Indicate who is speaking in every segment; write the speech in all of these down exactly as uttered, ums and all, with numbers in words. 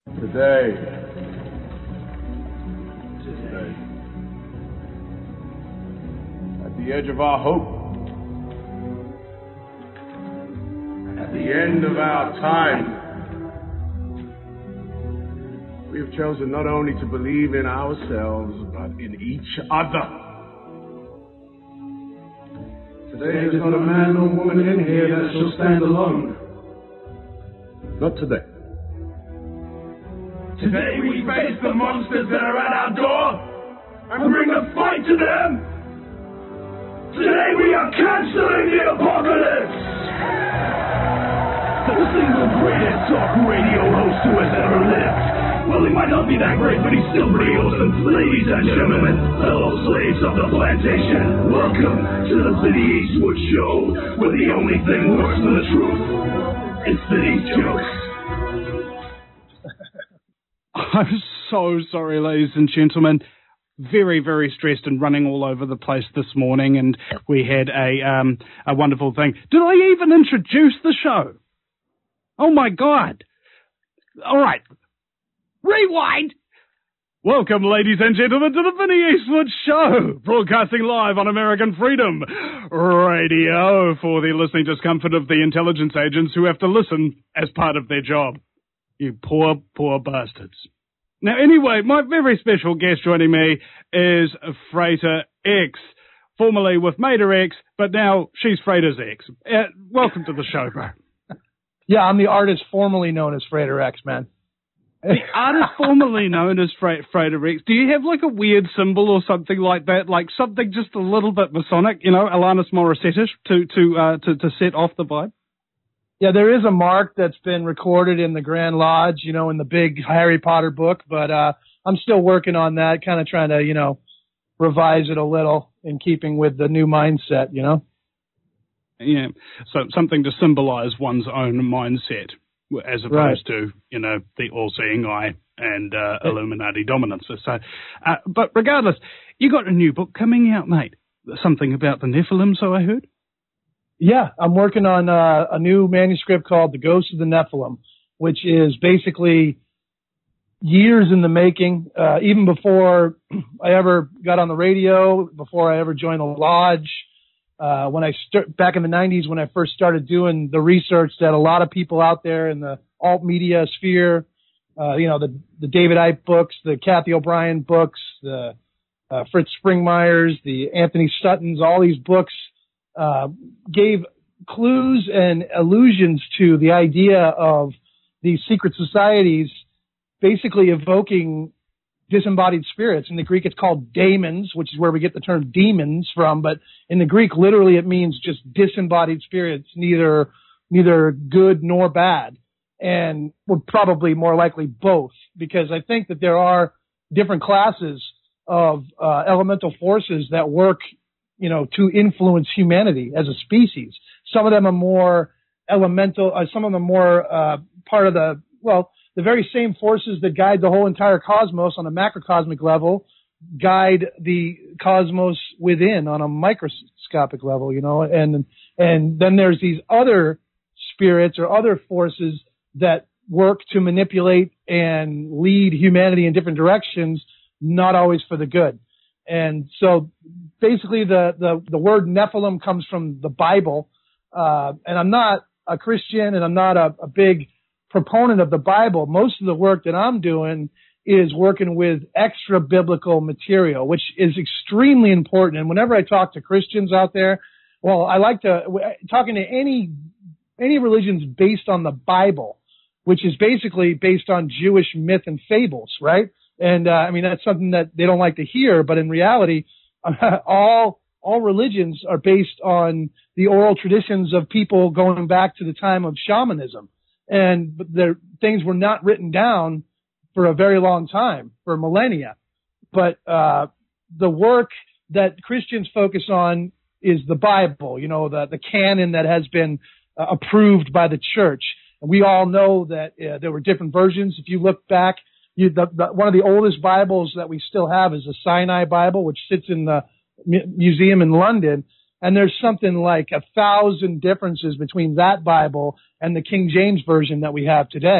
Speaker 1: Today, today, at the edge of our hope, at the end of our time, we have chosen not only to believe in ourselves, but in each other. Today there's not a man or woman in here that shall stand alone. Not today. Today we face the monsters that are at our door and bring a fight to them. Today we are canceling the apocalypse. The single greatest talk radio host who has ever lived. Well, he might not be that great, but he's still pretty awesome. Ladies and gentlemen, fellow slaves of the plantation, welcome to the Vinny Eastwood Show, where the only thing worse than the truth is Vinny's jokes.
Speaker 2: I'm so sorry, ladies and gentlemen. Very, very stressed and running all over the place this morning, and we had a um, a wonderful thing. Did I even introduce the show? Oh, my God. All right. Rewind. Welcome, ladies and gentlemen, to the Vinny Eastwood Show, broadcasting live on American Freedom Radio for the listening discomfort of the intelligence agents who have to listen as part of their job. You poor, poor bastards. Now, anyway, my very special guest joining me is Frater X, formerly with Mater X, but now she's Frater's X. Uh, welcome to the show, bro.
Speaker 3: Yeah, I'm the artist formerly known as Frater X, man.
Speaker 2: The artist formerly known as Fra- Frater X. Do you have like a weird symbol or something like that, like something just a little bit Masonic, you know, Alanis Morissette-ish to to uh, to to set off the vibe?
Speaker 3: Yeah, there is a mark that's been recorded in the Grand Lodge, you know, in the big Harry Potter book, but uh, I'm still working on that, kind of trying to, you know, revise it a little in keeping with the new mindset, you know?
Speaker 2: Yeah, so something to symbolize one's own mindset as opposed
Speaker 3: right.
Speaker 2: to, you know, the all-seeing eye and uh, Illuminati dominance. So, uh, but regardless, you got a new book coming out, mate. Something about the Nephilim, so I heard?
Speaker 3: Yeah, I'm working on uh, a new manuscript called The Ghost of the Nephilim, which is basically years in the making, uh, even before I ever got on the radio, before I ever joined the lodge. Uh, when I st- back in the nineties, when I first started doing the research that a lot of people out there in the alt media sphere, uh, you know, the, the David Icke books, the Kathy O'Brien books, the uh, Fritz Springmeyers, the Anthony Suttons, all these books, Uh, gave clues and allusions to the idea of these secret societies basically evoking disembodied spirits. In the Greek, it's called daemons, which is where we get the term demons from. But in the Greek, literally, it means just disembodied spirits, neither neither good nor bad, and would probably more likely both, because I think that there are different classes of uh, elemental forces that work, you know, to influence humanity as a species. Some of them are more elemental, uh, some of them are more uh, part of the, well, the very same forces that guide the whole entire cosmos on a macrocosmic level guide the cosmos within on a microscopic level, you know, and and then there's these other spirits or other forces that work to manipulate and lead humanity in different directions, not always for the good. And so basically the, the, the word Nephilim comes from the Bible. Uh, and I'm not a Christian and I'm not a, a big proponent of the Bible. Most of the work that I'm doing is working with extra biblical material, which is extremely important. And whenever I talk to Christians out there, well, I like to, talking to any, any religions based on the Bible, which is basically based on Jewish myth and fables, right? And, uh, I mean, that's something that they don't like to hear, but in reality, all, all religions are based on the oral traditions of people going back to the time of shamanism. And the things were not written down for a very long time, for millennia. But, uh, the work that Christians focus on is the Bible, you know, the, the canon that has been uh, approved by the church. And we all know that uh, there were different versions. If you look back, You, the, the, one of the oldest Bibles that we still have is the Sinai Bible, which sits in the mu- museum in London. And there's something like a thousand differences between that Bible and the King James Version that we have today.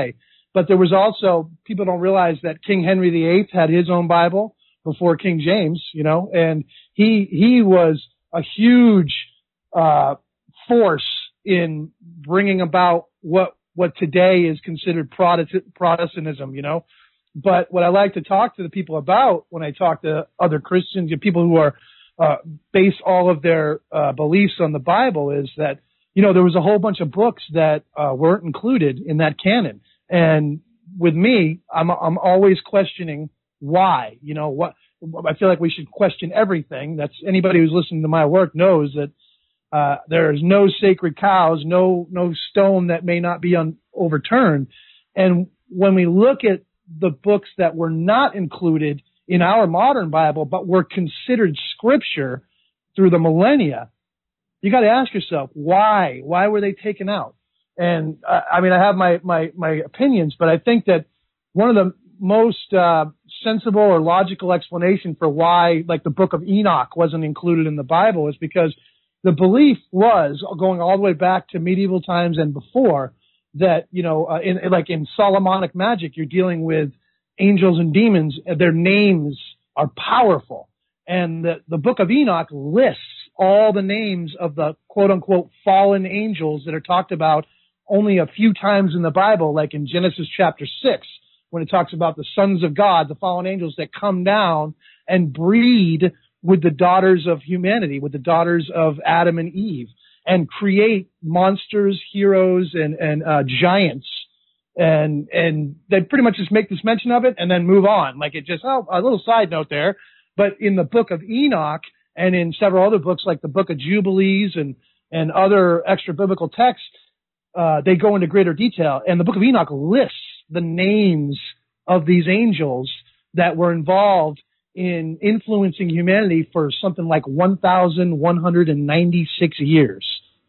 Speaker 3: But there was also, people don't realize that King Henry the Eighth had his own Bible before King James, you know, and he, he was a huge, uh, force in bringing about what, what today is considered Protestant, Protestantism, you know. But what I like to talk to the people about when I talk to other Christians, people who are, uh, base all of their, uh, beliefs on the Bible is that, you know, there was a whole bunch of books that, uh, weren't included in that canon. And with me, I'm, I'm always questioning why, you know, what, I feel like we should question everything. That's anybody who's listening to my work knows that, uh, there's no sacred cows, no, no stone that may not be un- overturned. And when we look at the books that were not included in our modern Bible, but were considered scripture through the millennia, you got to ask yourself, why? Why were they taken out? And uh, I mean, I have my, my, my opinions, but I think that one of the most uh, sensible or logical explanation for why, like, the book of Enoch wasn't included in the Bible is because the belief was, going all the way back to medieval times and before, that, you know, uh, in, like in Solomonic magic, you're dealing with angels and demons. Their names are powerful. And the, the book of Enoch lists all the names of the quote-unquote fallen angels that are talked about only a few times in the Bible, like in Genesis chapter six, when it talks about the sons of God, the fallen angels that come down and breed with the daughters of humanity, with the daughters of Adam and Eve, and create monsters, heroes, and, and uh, giants. And and they pretty much just make this mention of it and then move on. Like it just, oh, a little side note there. But in the book of Enoch and in several other books like the book of Jubilees and, and other extra biblical texts, uh, they go into greater detail. And the book of Enoch lists the names of these angels that were involved in influencing humanity for something like one thousand one hundred ninety-six years.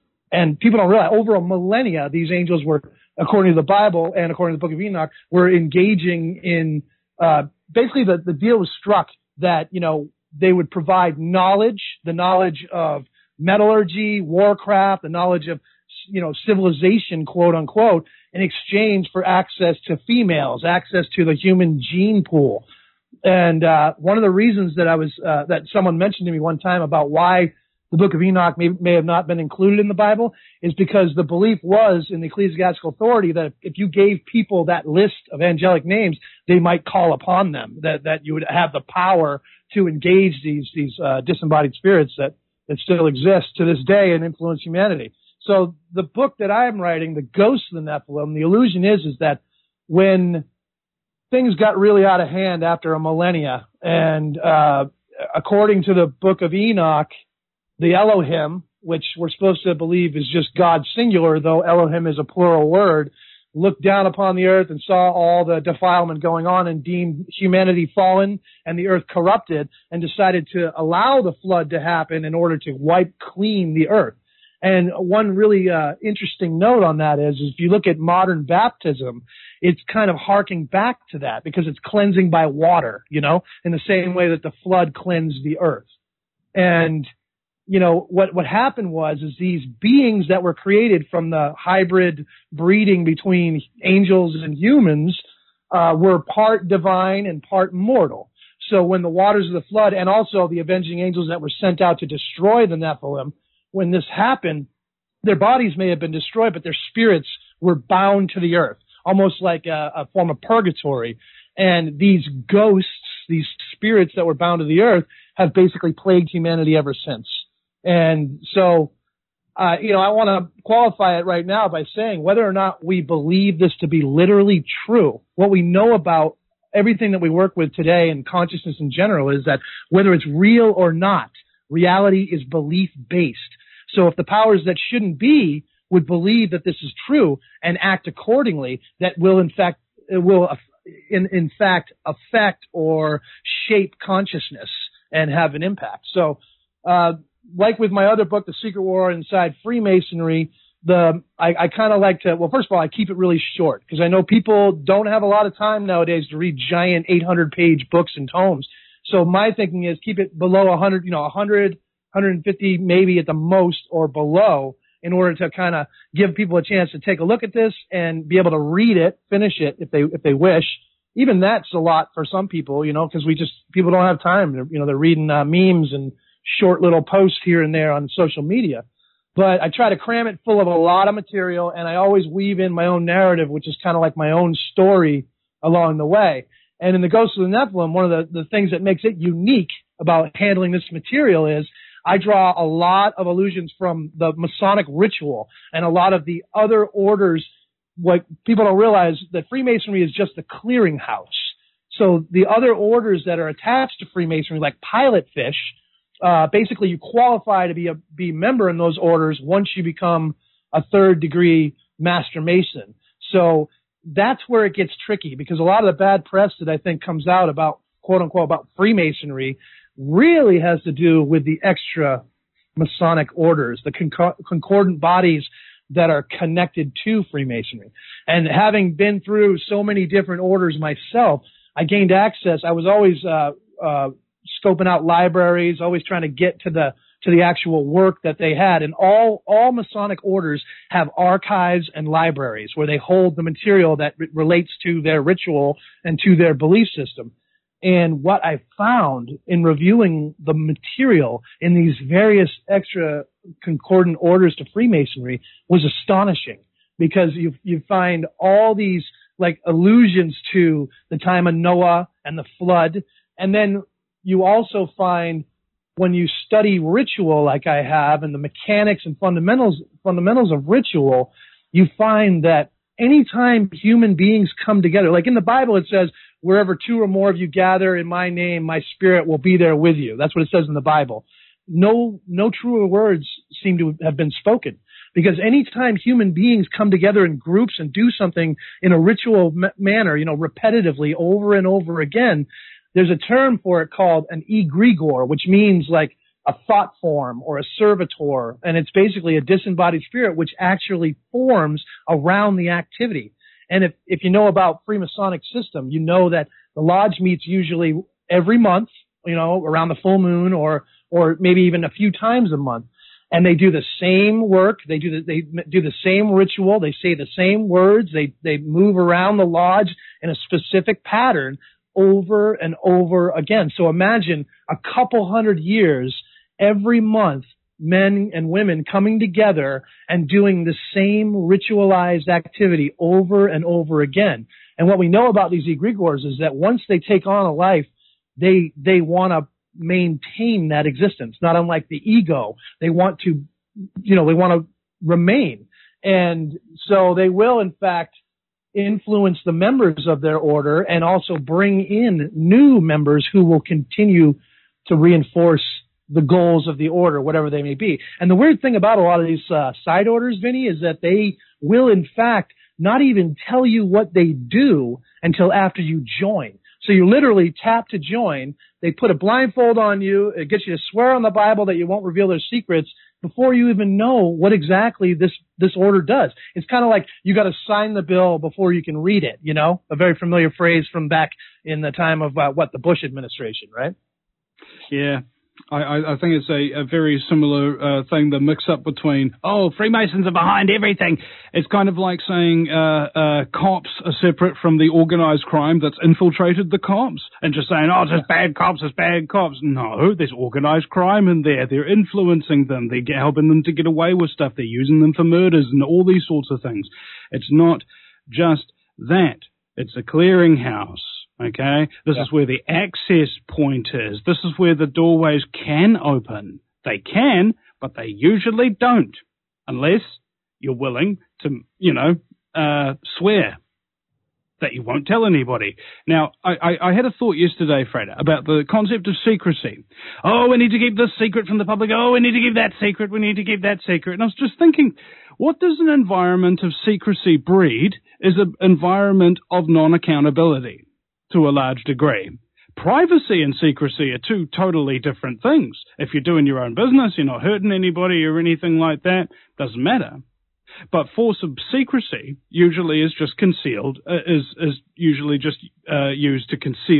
Speaker 3: And people don't realize, over a millennia, these angels were, according to the Bible and according to the book of Enoch, were engaging in, uh, basically the, the deal was struck that, you know, they would provide knowledge, the knowledge of metallurgy, warcraft, the knowledge of, you know, civilization, quote unquote, in exchange for access to females, access to the human gene pool. And, uh, one of the reasons that I was, uh, that someone mentioned to me one time about why the book of Enoch may, may have not been included in the Bible is because the belief was in the ecclesiastical authority that if you gave people that list of angelic names, they might call upon them, that, that you would have the power to engage these, these, uh, disembodied spirits that, that still exist to this day and influence humanity. So the book that I'm writing, The Ghosts of the Nephilim, the illusion is, is that when things got really out of hand after a millennia, and, uh, according to the book of Enoch, the Elohim, which we're supposed to believe is just God singular, though Elohim is a plural word, looked down upon the earth and saw all the defilement going on and deemed humanity fallen and the earth corrupted and decided to allow the flood to happen in order to wipe clean the earth. And one really uh, interesting note on that is, is if you look at modern baptism, it's kind of harking back to that because it's cleansing by water, you know, in the same way that the flood cleansed the earth. And you know, what, what happened was, is these beings that were created from the hybrid breeding between angels and humans, uh, were part divine and part mortal. So when the waters of the flood and also the avenging angels that were sent out to destroy the Nephilim, when this happened, their bodies may have been destroyed, but their spirits were bound to the earth, almost like a, a form of purgatory. And these ghosts, these spirits that were bound to the earth, have basically plagued humanity ever since. And so, uh, you know, I want to qualify it right now by saying whether or not we believe this to be literally true, what we know about everything that we work with today and consciousness in general is that whether it's real or not, reality is belief-based. So if the powers that shouldn't be would believe that this is true and act accordingly, that will in fact, it will in, in fact affect or shape consciousness and have an impact. So, uh, like with my other book, The Secret War Inside Freemasonry, the I, I kind of like to, well, first of all, I keep it really short because I know people don't have a lot of time nowadays to read giant eight hundred page books and tomes. So my thinking is keep it below one hundred, you know, one hundred, one hundred fifty maybe at the most or below, in order to kind of give people a chance to take a look at this and be able to read it, finish it if they if they wish. Even that's a lot for some people, you know, because we just people don't have time. They're, you know, they're reading uh, memes and short little posts here and there on social media. But I try to cram it full of a lot of material, and I always weave in my own narrative, which is kind of like my own story along the way. And in the Ghost of the Nephilim, one of the, the things that makes it unique about handling this material is I draw a lot of allusions from the Masonic ritual and a lot of the other orders. What people don't realize that Freemasonry is just a clearinghouse. So the other orders that are attached to Freemasonry, like Pilot Fish, uh, basically you qualify to be a be a member in those orders once you become a third degree Master Mason. So that's where it gets tricky, because a lot of the bad press that I think comes out about, quote unquote, about Freemasonry really has to do with the extra Masonic orders, the concor- concordant bodies that are connected to Freemasonry. And having been through so many different orders myself, I gained access. I was always uh, uh, scoping out libraries, always trying to get to the to the actual work that they had. And all all Masonic orders have archives and libraries where they hold the material that re- relates to their ritual and to their belief system. And what I found in reviewing the material in these various extra concordant orders to Freemasonry was astonishing, because you you find all these like allusions to the time of Noah and the flood. And then you also find, when you study ritual like I have and the mechanics and fundamentals fundamentals of ritual, you find that anytime human beings come together, like in the Bible it says, wherever two or more of you gather in my name, my spirit will be there with you. That's what it says in the Bible. No, no truer words seem to have been spoken, because anytime human beings come together in groups and do something in a ritual m- manner, you know, repetitively over and over again, there's a term for it called an egregor, which means like a thought form or a servitor. And it's basically a disembodied spirit which actually forms around the activity. And if, if you know about Freemasonic system, you know that the lodge meets usually every month, you know, around the full moon, or, or maybe even a few times a month. And they do the same work. They do the, they do the same ritual. They say the same words. They, they move around the lodge in a specific pattern over and over again. So imagine a couple hundred years, every month, men and women coming together and doing the same ritualized activity over and over again. And what we know about these egregores is that once they take on a life, they they want to maintain that existence, not unlike the ego. They want to, you know, they want to remain. And so they will, in fact, influence the members of their order and also bring in new members who will continue to reinforce the goals of the order, whatever they may be. And the weird thing about a lot of these uh, side orders, Vinny, is that they will, in fact, not even tell you what they do until after you join. So you literally tap to join. They put a blindfold on you. It gets you to swear on the Bible that you won't reveal their secrets before you even know what exactly this, this order does. It's kind of like you got to sign the bill before you can read it, you know, a very familiar phrase from back in the time of, uh, what, the Bush administration, right?
Speaker 2: Yeah. I, I think it's a, a very similar uh, thing, the mix-up between, oh, Freemasons are behind everything. It's kind of like saying uh, uh, cops are separate from the organized crime that's infiltrated the cops, and just saying, oh, it's just bad cops, it's bad cops. No, there's organized crime in there. They're influencing them. They're helping them to get away with stuff. They're using them for murders and all these sorts of things. It's not just that. It's a clearinghouse. Okay, this yeah. is where the access point is. This is where the doorways can open. They can, but they usually don't, unless you're willing to, you know, uh, swear that you won't tell anybody. Now, I, I, I had a thought yesterday, Freda, about the concept of secrecy. Oh, we need to keep this secret from the public. Oh, we need to keep that secret. We need to keep that secret. And I was just thinking, what does an environment of secrecy breed is an environment of non-accountability. To a large degree. Privacy and secrecy are two totally different things. If you're doing your own business, you're not hurting anybody or anything like that, doesn't matter. But force of secrecy usually is just concealed, uh, is, is usually just uh, used to conceal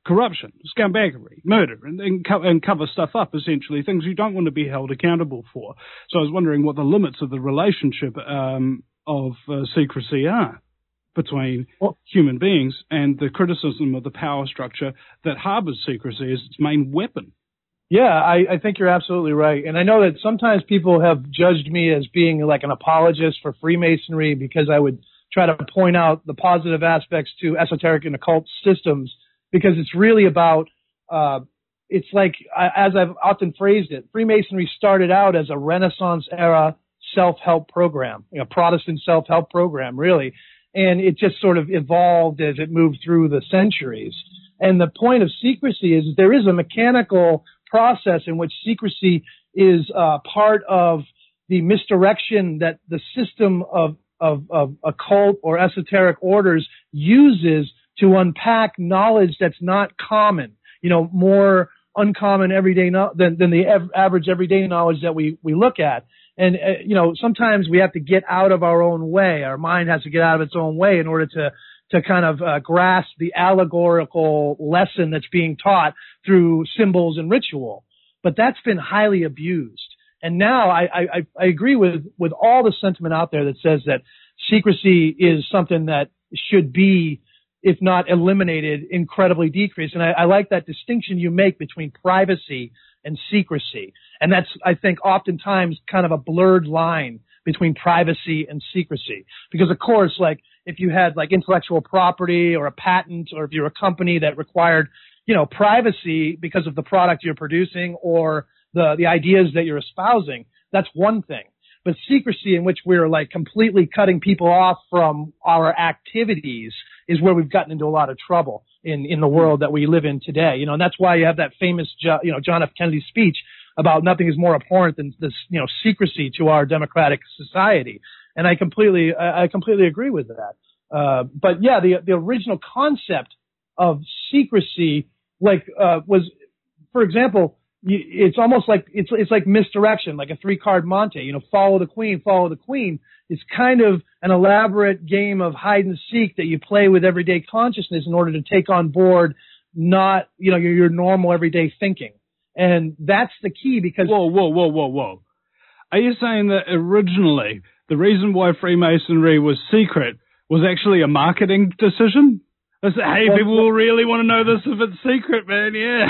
Speaker 2: corruption, scumbaggery, murder, and, and, co- and cover stuff up, essentially, things you don't want to be held accountable for. So I was wondering what the limits of the relationship um, of uh, secrecy are between well, human beings and the criticism of the power structure that harbors secrecy as its main weapon.
Speaker 3: Yeah, I, I think you're absolutely right. And I know that sometimes people have judged me as being like an apologist for Freemasonry because I would try to point out the positive aspects to esoteric and occult systems, because it's really about, uh, it's like, as I've often phrased it, Freemasonry started out as a Renaissance era self-help program, you know, Protestant self-help program, really. And it just sort of evolved as it moved through the centuries. And the point of secrecy is there is a mechanical process in which secrecy is uh, part of the misdirection that the system of, of, of occult or esoteric orders uses to unpack knowledge that's not common, you know, more uncommon everyday no- than, than the ev- average everyday knowledge that we, we look at. And, uh, you know, sometimes we have to get out of our own way. Our mind has to get out of its own way in order to, to kind of uh, grasp the allegorical lesson that's being taught through symbols and ritual. But that's been highly abused. And now I, I, I agree with, with all the sentiment out there that says that secrecy is something that should be, if not eliminated, incredibly decreased. And I, I like that distinction you make between privacy and secrecy. And that's, I think, oftentimes kind of a blurred line between privacy and secrecy. Because, of course, like, if you had, like, intellectual property or a patent, or if you're a company that required, you know, privacy because of the product you're producing or the, the ideas that you're espousing, that's one thing. But secrecy in which we're, like, completely cutting people off from our activities is where we've gotten into a lot of trouble in, in the world that we live in today. You know, and that's why you have that famous, you know, John F. Kennedy speech about nothing is more abhorrent than this, you know, secrecy to our democratic society. And I completely, I completely agree with that. Uh, but yeah, the, the original concept of secrecy, like, uh, was, for example, it's almost like, it's, it's like misdirection, like a three card Monte, you know, follow the queen, follow the queen. It's kind of an elaborate game of hide and seek that you play with everyday consciousness in order to take on board not, you know, your, your normal everyday thinking. And that's the key, because...
Speaker 2: Whoa, whoa, whoa, whoa, whoa. Are you saying that originally the reason why Freemasonry was secret was actually a marketing decision? I said, hey, well, people will really want to know this if it's secret, man, yeah.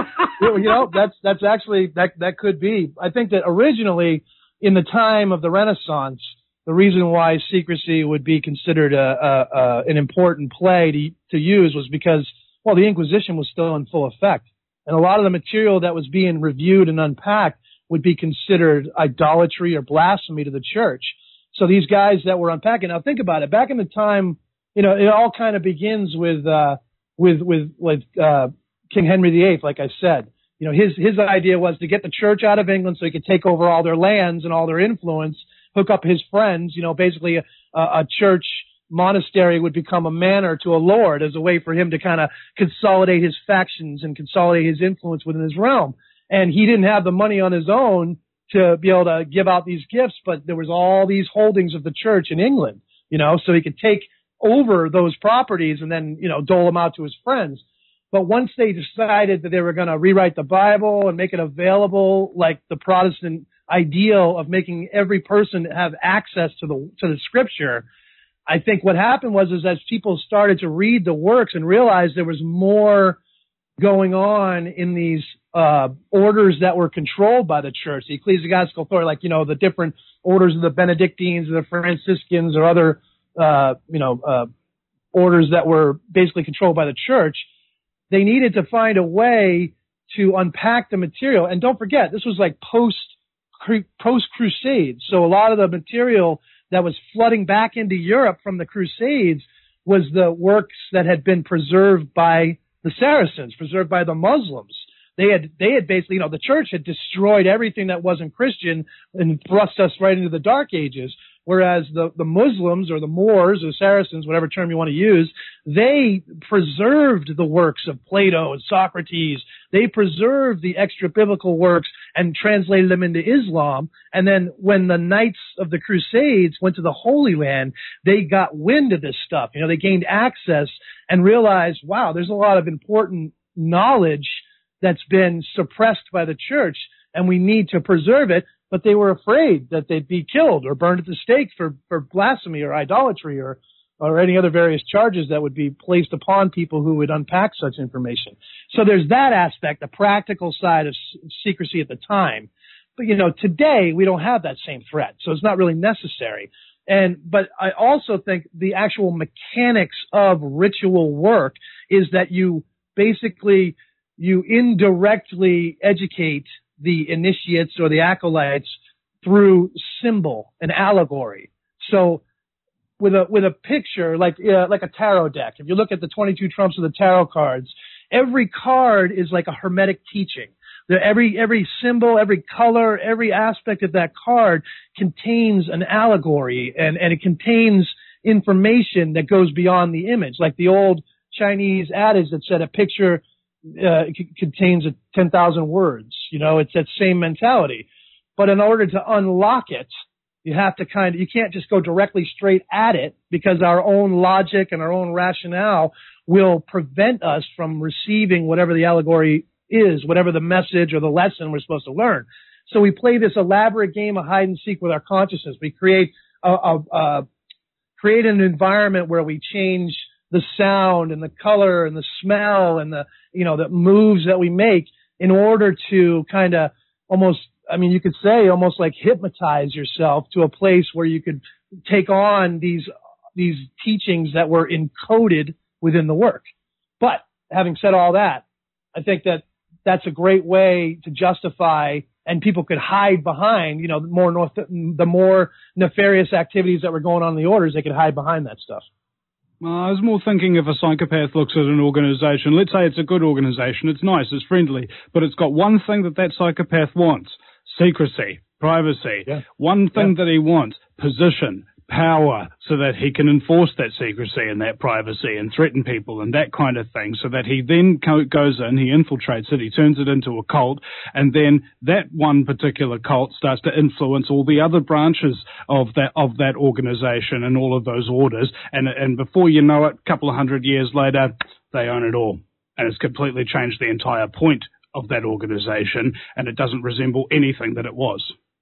Speaker 3: You know, that's that's actually, that that could be. I think that originally, in the time of the Renaissance, the reason why secrecy would be considered a, a, a, an important play to, to use was because, well, the Inquisition was still in full effect. And a lot of the material that was being reviewed and unpacked would be considered idolatry or blasphemy to the church. So these guys that were unpacking, now think about it, back in the time, you know, it all kind of begins with, uh, with, with, with, uh, King Henry the Eighth, like I said. You know, his, his idea was to get the church out of England so he could take over all their lands and all their influence, hook up his friends, you know, basically a, a church monastery would become a manor to a lord as a way for him to kind of consolidate his factions and consolidate his influence within his realm. And he didn't have the money on his own to be able to give out these gifts, but there was all these holdings of the church in England, you know, so he could take over those properties and then, you know, dole them out to his friends. But once they decided that they were going to rewrite the Bible and make it available, like the Protestant ideal of making every person have access to the, to the scripture, I think what happened was, is as people started to read the works and realize there was more going on in these uh orders that were controlled by the church, the ecclesiastical authority, like, you know, the different orders of the Benedictines or the Franciscans or other, uh, you know, uh, orders that were basically controlled by the church, they needed to find a way to unpack the material. And don't forget, this was like post, post Crusades. So a lot of the material that was flooding back into Europe from the Crusades was the works that had been preserved by the Saracens, preserved by the Muslims. They had, they had basically, you know, the church had destroyed everything that wasn't Christian and thrust us right into the Dark Ages. Whereas the, the Muslims or the Moors or Saracens, whatever term you want to use, they preserved the works of Plato and Socrates. They preserved the extra biblical works and translated them into Islam. And then when the Knights of the Crusades went to the Holy Land, they got wind of this stuff. You know, they gained access and realized, wow, there's a lot of important knowledge that's been suppressed by the church, and we need to preserve it, but they were afraid that they'd be killed or burned at the stake for, for blasphemy or idolatry or, or any other various charges that would be placed upon people who would unpack such information. So there's that aspect, the practical side of secrecy at the time. But, you know, today we don't have that same threat, so it's not really necessary. And, but I also think the actual mechanics of ritual work is that you basically, you indirectly educate the initiates or the acolytes through symbol and allegory. So with a, with a picture, like, uh, like a tarot deck, if you look at the twenty-two trumps of the tarot cards, every card is like a hermetic teaching. Every, every symbol, every color, every aspect of that card contains an allegory, and, and it contains information that goes beyond the image. Like the old Chinese adage that said a picture uh, c- contains a ten thousand words. You know, it's that same mentality. But in order to unlock it, you have to kind of, you can't just go directly straight at it, because our own logic and our own rationale will prevent us from receiving whatever the allegory is, whatever the message or the lesson we're supposed to learn. So we play this elaborate game of hide and seek with our consciousness. We create a, a, a create an environment where we change the sound and the color and the smell and the, you know, the moves that we make in order to kind of almost, I mean, you could say almost like hypnotize yourself to a place where you could take on these, these teachings that were encoded within the work. But having said all that, I think that that's a great way to justify, and people could hide behind, you know, the more north, the more nefarious activities that were going on in the orders, they could hide behind that stuff.
Speaker 2: Well, I was more thinking if a psychopath looks at an organization, let's say it's a good organization, it's nice, it's friendly, but it's got one thing that that psychopath wants: secrecy, privacy.
Speaker 3: Yeah.
Speaker 2: One thing
Speaker 3: Yeah.
Speaker 2: that he wants: position, power, so that he can enforce that secrecy and that privacy and threaten people and that kind of thing, so that he then co- goes in, he infiltrates it, he turns it into a cult, and then that one particular cult starts to influence all the other branches of that of that organization and all of those orders, and and before you know it, a couple of hundred years later, they own it all, and it's completely changed the entire point of that organization, and it doesn't resemble anything that it was.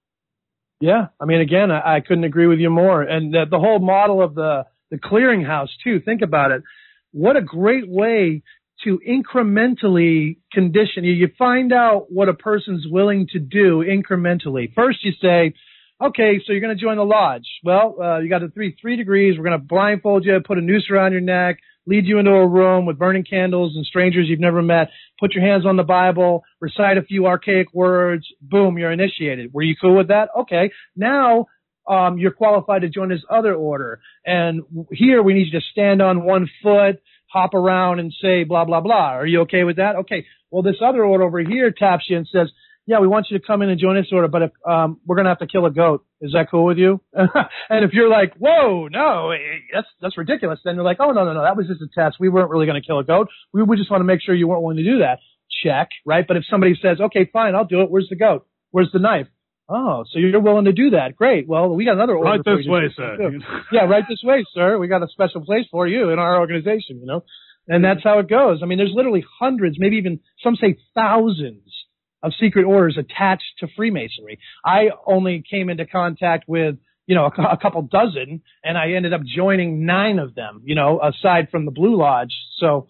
Speaker 3: Yeah, I mean, again, I, I couldn't agree with you more. And the, the whole model of the, the clearinghouse, too, think about it. What a great way to incrementally condition you. You find out what a person's willing to do incrementally. First, you say, okay, so you're going to join the lodge. Well, uh, you got the three, three degrees. We're going to blindfold you, put a noose around your neck, lead you into a room with burning candles and strangers you've never met, put your hands on the Bible, recite a few archaic words, boom, you're initiated. Were you cool with that? Okay. Now, um, you're qualified to join this other order. And here we need you to stand on one foot, hop around and say blah, blah, blah. Are you okay with that? Okay. Well, this other order over here taps you and says, yeah, we want you to come in and join this order, but if, um, we're going to have to kill a goat. Is that cool with you? And if you're like, whoa, no, that's, that's ridiculous. Then they're like, oh, no, no, no, that was just a test. We weren't really going to kill a goat. We, we just want to make sure you weren't willing to do that. Check, right? But if somebody says, okay, fine, I'll do it. Where's the goat? Where's the knife? Oh, so you're willing to do that. Great. Well, we got another order.
Speaker 2: Right this way, sir.
Speaker 3: Yeah, right this way, sir. We got a special place for you in our organization, you know? And that's how it goes. I mean, there's literally hundreds, maybe even some say thousands of secret orders attached to Freemasonry. I only came into contact with, you know, a, a couple dozen, and I ended up joining nine of them, you know, aside from the Blue Lodge. So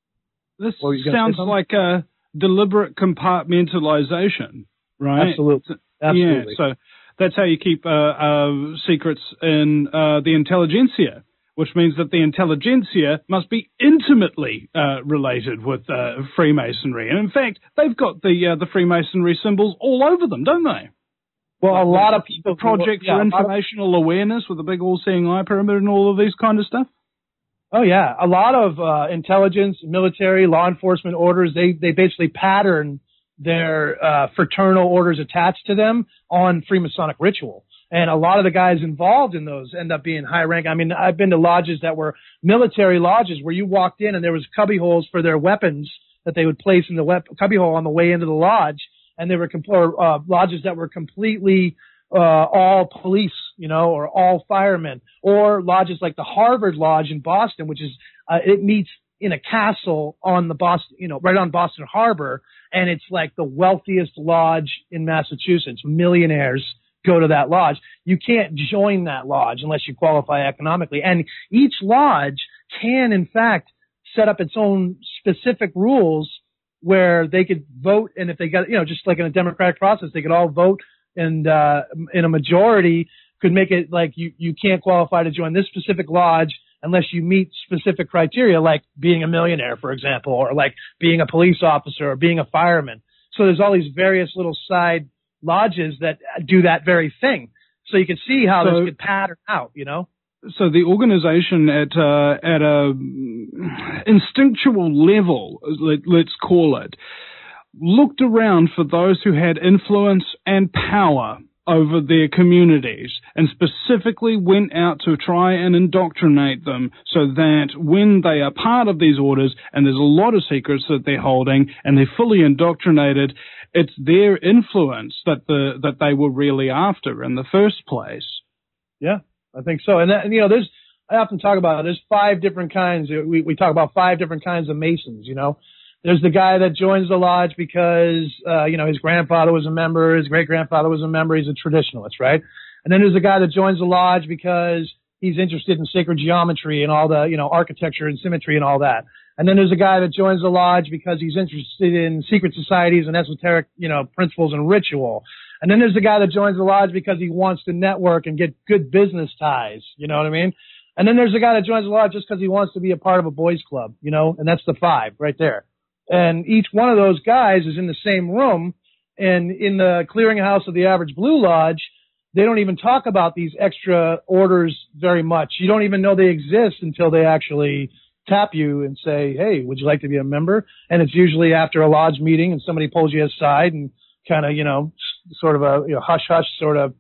Speaker 2: this sounds like a deliberate compartmentalization, right?
Speaker 3: Absolutely. Absolutely.
Speaker 2: Yeah, so that's how you keep uh, uh, secrets in uh, the intelligentsia, which means that the intelligentsia must be intimately uh, related with uh, Freemasonry. And in fact, they've got the uh, the Freemasonry symbols all over them, don't they?
Speaker 3: Well,
Speaker 2: like
Speaker 3: a lot of people...
Speaker 2: Project
Speaker 3: yeah,
Speaker 2: for Informational of, Awareness with the big all-seeing eye pyramid and all of these kind of stuff?
Speaker 3: Oh, yeah. A lot of uh, intelligence, military, law enforcement orders, they, they basically pattern their uh, fraternal orders attached to them on Freemasonic ritual. And a lot of the guys involved in those end up being high rank. I mean, I've been to lodges that were military lodges where you walked in and there was cubby holes for their weapons that they would place in the wep- cubby hole on the way into the lodge. And there were com- or, uh, lodges that were completely uh, all police, you know, or all firemen, or lodges like the Harvard Lodge in Boston, which is uh, it meets in a castle on the Boston, you know, right on Boston Harbor, and it's like the wealthiest lodge in Massachusetts. Millionaires go to that lodge. You can't join that lodge unless you qualify economically. And each lodge can, in fact, set up its own specific rules where they could vote, and if they got, you know, just like in a democratic process, they could all vote, and uh, in a majority could make it like you, you can't qualify to join this specific lodge unless you meet specific criteria, like being a millionaire, for example, or like being a police officer or being a fireman. So there's all these various little side lodges that do that very thing. So you can see how so, this could pattern out, you know?
Speaker 2: So the organization at uh, at a instinctual level, let, let's call it, looked around for those who had influence and power over their communities and specifically went out to try and indoctrinate them so that when they are part of these orders, and there's a lot of secrets that they're holding and they're fully indoctrinated, it's their influence that the that they were really after in the first place.
Speaker 3: Yeah, I think so. And, that, and you know, there's I often talk about it. There's five different kinds. We, we talk about five different kinds of Masons, you know. There's the guy that joins the lodge because, uh, you know, his grandfather was a member, his great-grandfather was a member, he's a traditionalist, right? And then there's the guy that joins the lodge because he's interested in sacred geometry and all the, you know, architecture and symmetry and all that. And then there's a guy that joins the lodge because he's interested in secret societies and esoteric, you know, principles and ritual. And then there's the guy that joins the lodge because he wants to network and get good business ties, you know what I mean? And then there's the guy that joins the lodge just because he wants to be a part of a boys' club, you know, and that's the five right there. And each one of those guys is in the same room, and in the clearinghouse of the average Blue Lodge, they don't even talk about these extra orders very much. You don't even know they exist until they actually tap you and say, hey, would you like to be a member? And it's usually after a lodge meeting and somebody pulls you aside and kind of, you know, sort of a you know, hush-hush sort of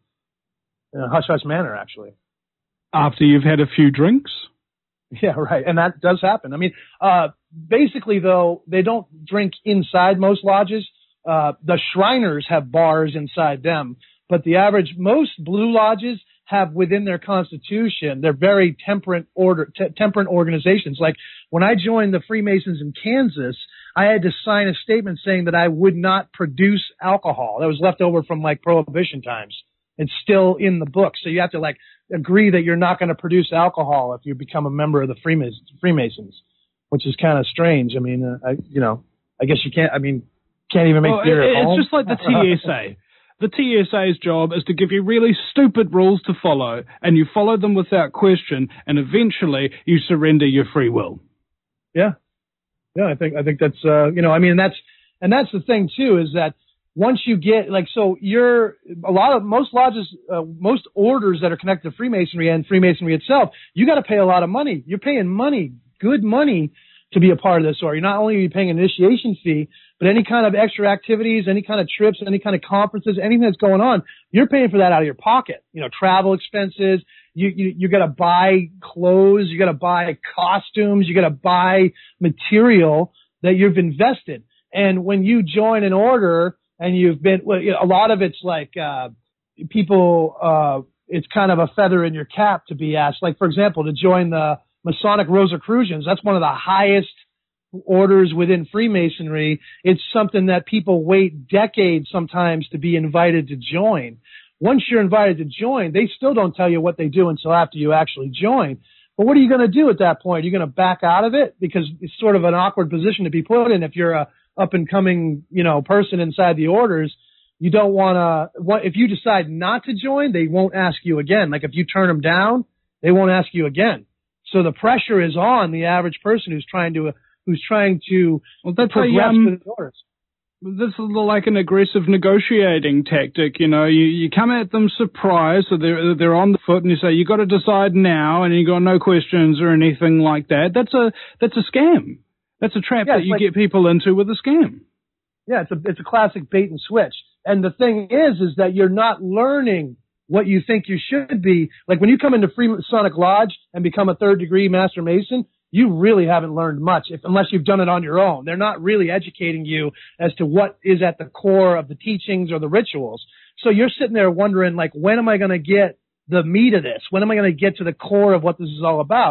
Speaker 3: in a hush-hush manner, actually.
Speaker 2: After you've had a few drinks?
Speaker 3: Yeah, right. And that does happen. I mean, uh, basically, though, they don't drink inside most lodges. Uh, the Shriners have bars inside them, but the average, most Blue Lodges have within their constitution, they're very temperate order, t- temperate organizations. Like when I joined the Freemasons in Kansas, I had to sign a statement saying that I would not produce alcohol. That was left over from like Prohibition times. It's still in the book. So you have to like agree that you're not going to produce alcohol if you become a member of the Freemasons, Freemasons, which is kind of strange. I mean, uh, I, you know, I guess you can't, I mean, can't even make
Speaker 2: well,
Speaker 3: beer
Speaker 2: it,
Speaker 3: at home.
Speaker 2: It's just like the T S A. The T S A's job is to give you really stupid rules to follow, and you follow them without question, and eventually you surrender your free will.
Speaker 3: Yeah. Yeah, I think, I think that's, uh, you know, I mean, that's, and that's the thing too, is that once you get, like, so you're, a lot of, most lodges, uh, most orders that are connected to Freemasonry and Freemasonry itself, you got to pay a lot of money. You're paying money, good money, to be a part of this order. You're not only are you paying an initiation fee, but any kind of extra activities, any kind of trips, any kind of conferences, anything that's going on, you're paying for that out of your pocket. You know, travel expenses, you, you, you got to buy clothes, you got to buy costumes, you got to buy material that you've invested. And when you join an order and you've been, well, you know, a lot of it's like, uh, people, uh, it's kind of a feather in your cap to be asked. Like, for example, to join the Masonic Rosicrucians, that's one of the highest orders within Freemasonry. It's something that people wait decades sometimes to be invited to join. Once you're invited to join, they still don't tell you what they do until after you actually join. But what are you going to do at that point? You're going to back out of it? Because it's sort of an awkward position to be put in if you're a up and coming, you know, person inside the orders. You don't want to, if you decide not to join, they won't ask you again. Like if you turn them down, they won't ask you again. So the pressure is on the average person who's trying to, who's trying to
Speaker 2: well, that's
Speaker 3: progress
Speaker 2: how, um,
Speaker 3: with his orders.
Speaker 2: This is like an aggressive negotiating tactic. You know, you, you come at them surprised, so they're, they're on the foot, and you say, you got to decide now, and you got no questions or anything like that. That's a, that's a scam. That's a trap
Speaker 3: yeah,
Speaker 2: that you
Speaker 3: like,
Speaker 2: get people into with a scam.
Speaker 3: Yeah, it's a, it's a classic bait and switch. And the thing is, is that you're not learning what you think you should be. Like when you come into Freemasonic Lodge and become a third degree Master Mason, you really haven't learned much if, unless you've done it on your own. They're not really educating you as to what is at the core of the teachings or the rituals. So you're sitting there wondering, like, when am I going to get the meat of this? When am I going to get to the core of what this is all about?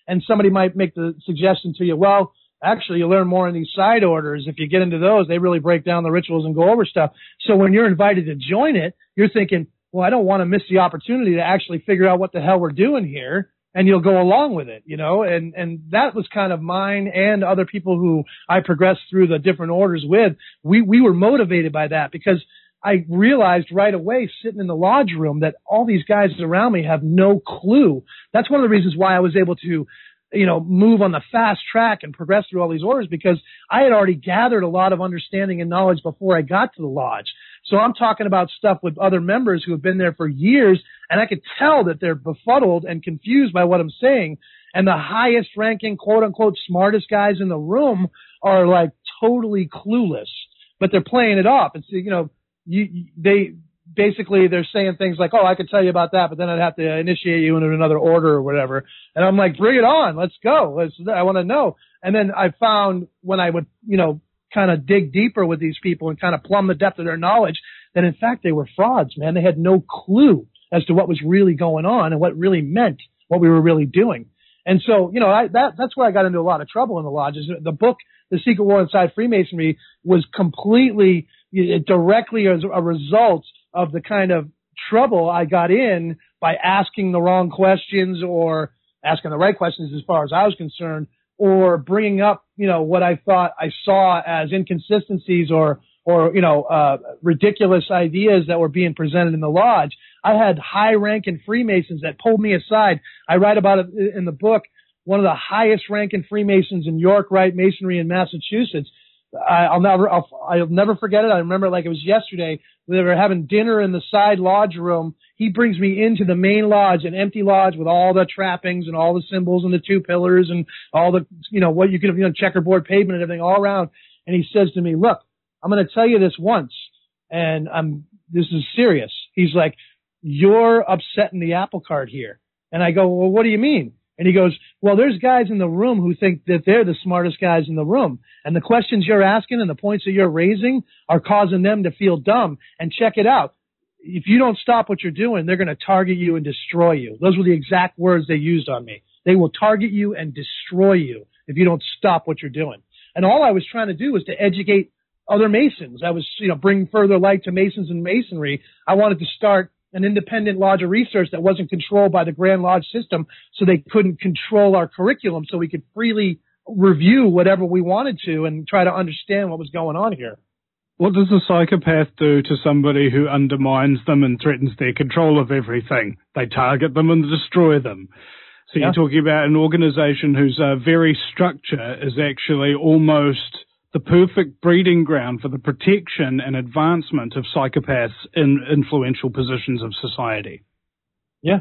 Speaker 3: and somebody might make the suggestion to you, well, actually, you learn more in these side orders. If you get into those, they really break down the rituals and go over stuff. So when you're invited to join it, you're thinking, well, I don't want to miss the opportunity to actually figure out what the hell we're doing here. And you'll go along with it, you know, and, and that was kind of mine and other people who I progressed through the different orders with. We, we were motivated by that because I realized right away sitting in the lodge room that all these guys around me have no clue. That's one of the reasons why I was able to, you know, move on the fast track and progress through all these orders, because I had already gathered a lot of understanding and knowledge before I got to the lodge. So I'm talking about stuff with other members who have been there for years, and I could tell that they're befuddled and confused by what I'm saying. And the highest ranking, quote unquote, smartest guys in the room are like totally clueless, but they're playing it off. It's, you know, you, they basically, they're saying things like, oh, I could tell you about that, but then I'd have to initiate you into another order or whatever. And I'm like, bring it on. Let's go. Let's, I want to know. And then I found when I would, you know, kind of dig deeper with these people and kind of plumb the depth of their knowledge, that in fact they were frauds, man. They had no clue as to what was really going on and what really meant what we were really doing. And so, you know, I, that, that's where I got into a lot of trouble in the lodges. The book, The Secret War Inside Freemasonry, was completely it, directly as a result of the kind of trouble I got in by asking the wrong questions or asking the right questions as far as I was concerned, or bringing up, you know, what I thought I saw as inconsistencies or, or, you know, uh, ridiculous ideas that were being presented in the lodge. I had high-ranking Freemasons that pulled me aside. I write about it in the book. One of the highest-ranking Freemasons in York Rite Masonry in Massachusetts. I, I'll never, I'll, I'll never forget it. I remember it like it was yesterday. We were having dinner in the side lodge room. He brings me into the main lodge, an empty lodge with all the trappings and all the symbols and the two pillars and all the, you know, what you could have, you know, checkerboard pavement and everything all around. And he says to me, look, I'm going to tell you this once, and I'm, this is serious. He's like, you're upsetting the apple cart here. And I go, well, what do you mean? And he goes, well, there's guys in the room who think that they're the smartest guys in the room. And the questions you're asking and the points that you're raising are causing them to feel dumb. And check it out. If you don't stop what you're doing, they're going to target you and destroy you. Those were the exact words they used on me. They will target you and destroy you if you don't stop what you're doing. And all I was trying to do was to educate other Masons. I was, you know, bringing further light to Masons and Masonry. I wanted to start an independent lodge of research that wasn't controlled by the Grand Lodge system, so they couldn't control our curriculum, so we could freely review whatever we wanted to and try to understand what was going on here.
Speaker 2: What does a psychopath do to somebody who undermines them and threatens their control of everything? They target them and destroy them. So yeah. You're talking about an organization whose uh, very structure is actually almost the perfect breeding ground for the protection and advancement of psychopaths in influential positions of society.
Speaker 3: Yeah.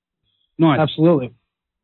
Speaker 2: Nice.
Speaker 3: Absolutely.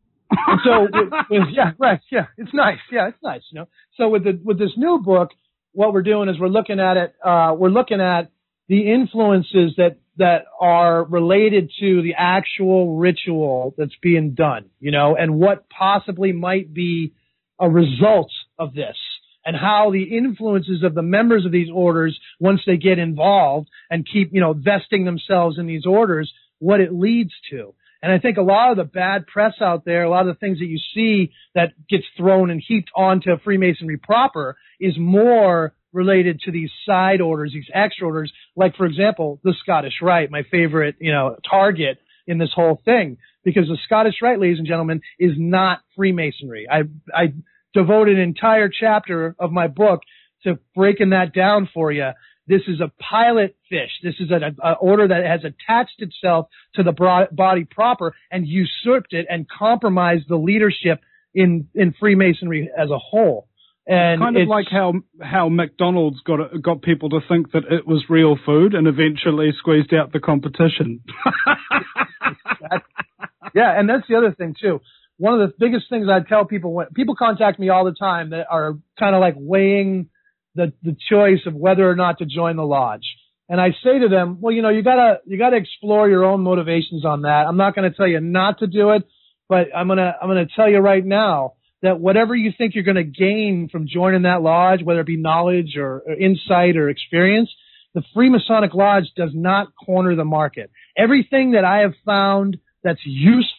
Speaker 3: And so, with, with, yeah, right. Yeah, it's nice. Yeah, it's nice. You know. So with the with this new book, what we're doing is we're looking at it. Uh, we're looking at the influences that that are related to the actual ritual that's being done. You know, and what possibly might be a result of this, and how the influences of the members of these orders, once they get involved and keep, you know, vesting themselves in these orders, what it leads to. And I think a lot of the bad press out there, a lot of the things that you see that gets thrown and heaped onto Freemasonry proper is more related to these side orders, these extra orders, like, for example, the Scottish Rite, my favorite, you know, target in this whole thing, because the Scottish Rite, ladies and gentlemen, is not Freemasonry. I, I devote an entire chapter of my book to breaking that down for you. This is a pilot fish. This is an order that has attached itself to the broad body proper and usurped it and compromised the leadership in, in Freemasonry as a whole. And
Speaker 2: kind of like how how McDonald's got got people to think that it was real food and eventually squeezed out the competition.
Speaker 3: Yeah, and that's the other thing too. One of the biggest things I tell people when people contact me all the time that are kind of like weighing the the choice of whether or not to join the lodge. And I say to them, well, you know, you gotta you gotta explore your own motivations on that. I'm not going to tell you not to do it, but I'm gonna I'm gonna tell you right now that whatever you think you're going to gain from joining that lodge, whether it be knowledge or, or insight or experience, the Freemasonic Lodge does not corner the market. Everything that I have found that's useful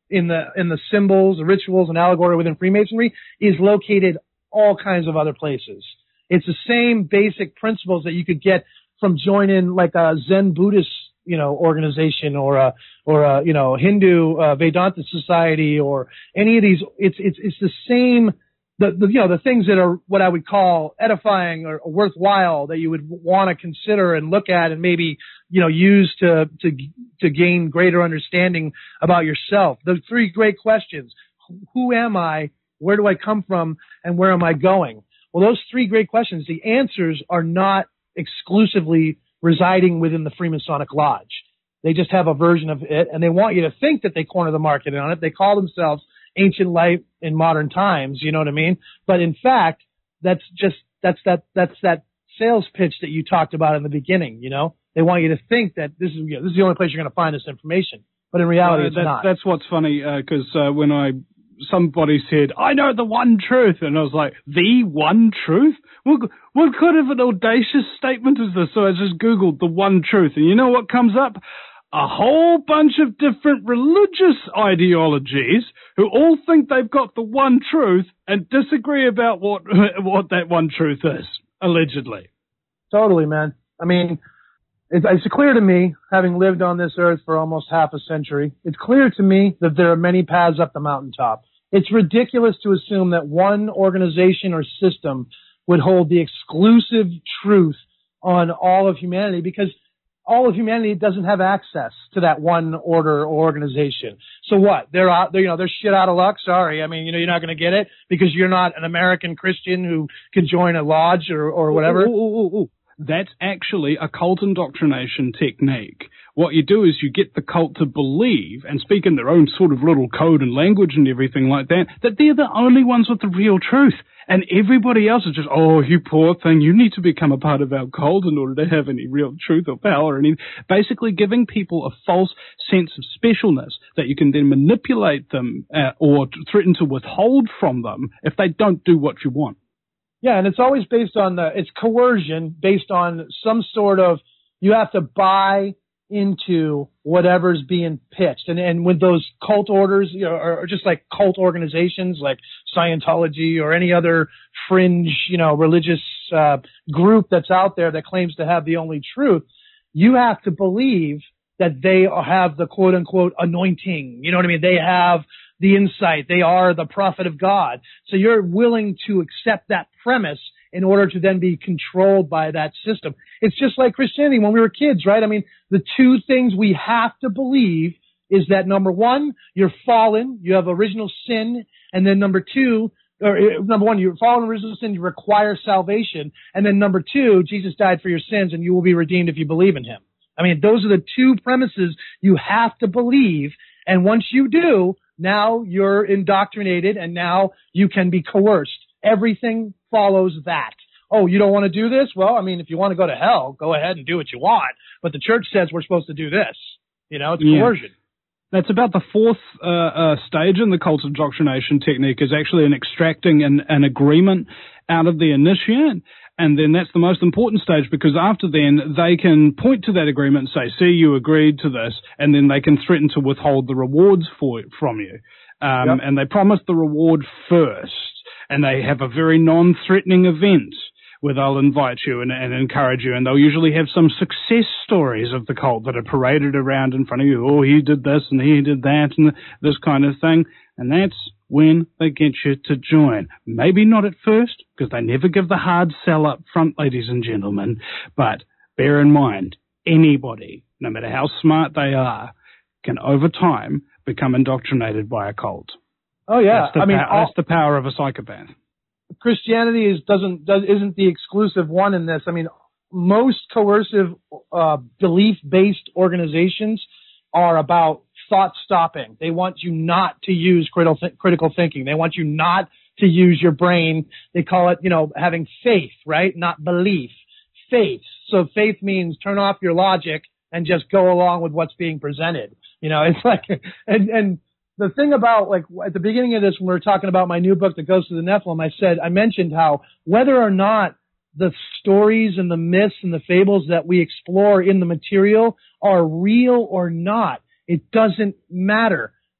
Speaker 3: in the in the symbols, the rituals, and allegory within Freemasonry is located all kinds of other places. It's the same basic principles that you could get from joining like a Zen Buddhist, you know, organization or a or a you know Hindu uh, Vedanta society or any of these. It's it's it's the same. The, the you know the things that are what I would call edifying or, or worthwhile that you would want to consider and look at and maybe you know use to to to gain greater understanding about yourself. The three great questions: who am I? Where do I come from? And where am I going? Well, those three great questions. The answers are not exclusively residing within the Freemasonic Lodge. They just have a version of it, and they want you to think that they corner the market on it. They call themselves Ancient Light in Modern Times, you know what I mean? But in fact, that's just that's that that's that sales pitch that you talked about in the beginning. You know, they want you to think that this is you know, this is the only place you're going to find this information, but in reality,
Speaker 2: uh,
Speaker 3: it's
Speaker 2: that,
Speaker 3: not.
Speaker 2: That's what's funny because uh, uh, when I somebody said, "I know the one truth," and I was like, "The one truth? What what kind of an audacious statement is this?" So I just Googled the one truth, and you know what comes up? A whole bunch of different religious ideologies who all think they've got the one truth and disagree about what what that one truth is, allegedly.
Speaker 3: Totally, man. I mean, it's, it's clear to me, having lived on this earth for almost half a century, it's clear to me that there are many paths up the mountaintop. It's ridiculous to assume that one organization or system would hold the exclusive truth on all of humanity because all of humanity doesn't have access to that one order or organization. So what? They're out, they're, you know, they're shit out of luck. Sorry. I mean, you know, you're not going to get it because you're not an American Christian who can join a lodge or, or whatever.
Speaker 2: Ooh, ooh, ooh, ooh. That's actually a cult indoctrination technique. What you do is you get the cult to believe and speak in their own sort of little code and language and everything like that, that they're the only ones with the real truth. And everybody else is just, oh, you poor thing, you need to become a part of our cult in order to have any real truth or power. And basically giving people a false sense of specialness that you can then manipulate them uh, or threaten to withhold from them if they don't do what you want.
Speaker 3: Yeah, and it's always based on the, it's coercion based on some sort of, you have to buy into whatever's being pitched. And and with those cult orders, you know, or, or just like cult organizations like Scientology or any other fringe, you know, religious uh, group that's out there that claims to have the only truth, you have to believe that they have the quote unquote anointing. You know what I mean? They have the insight. They are the prophet of God. So you're willing to accept that premise in order to then be controlled by that system. It's just like Christianity when we were kids, right? I mean, the two things we have to believe is that number one, you're fallen, you have original sin, and then number two, or number one, you're fallen, original sin, you require salvation, and then number two, Jesus died for your sins and you will be redeemed if you believe in him. I mean, those are the two premises you have to believe, and once you do, now you're indoctrinated and now you can be coerced. Everything follows that. Oh, you don't want to do this? Well, I mean, if you want to go to hell, go ahead and do what you want. But the church says we're supposed to do this. You know, it's
Speaker 2: yeah.
Speaker 3: coercion.
Speaker 2: That's about the fourth uh, uh, stage in the cult indoctrination technique is actually an extracting an, an agreement out of the initiate. And then that's the most important stage because after then they can point to that agreement and say, see, you agreed to this. And then they can threaten to withhold the rewards for from you. Um, yep. And they promise the reward first. And they have a very non-threatening event where they'll invite you and, and encourage you. And they'll usually have some success stories of the cult that are paraded around in front of you. Oh, he did this and he did that and this kind of thing. And that's when they get you to join. Maybe not at first, because they never give the hard sell up front, ladies and gentlemen. But bear in mind, anybody, no matter how smart they are, can over time become indoctrinated by a cult.
Speaker 3: Oh yeah,
Speaker 2: that's the,
Speaker 3: I mean,
Speaker 2: power,
Speaker 3: all,
Speaker 2: that's the power of a psychopath.
Speaker 3: Christianity is doesn't does, isn't the exclusive one in this. I mean, most coercive uh, belief-based organizations are about thought stopping. They want you not to use critical th- critical thinking. They want you not to use your brain. They call it, you know, having faith, right? Not belief. Faith. So faith means turn off your logic and just go along with what's being presented. You know, it's like and and. The thing about, like, at the beginning of this, when we were talking about my new book, The Ghost of the Nephilim, I said, I mentioned how whether or not the stories and the myths and the fables that we explore in the material are real or not, it doesn't matter.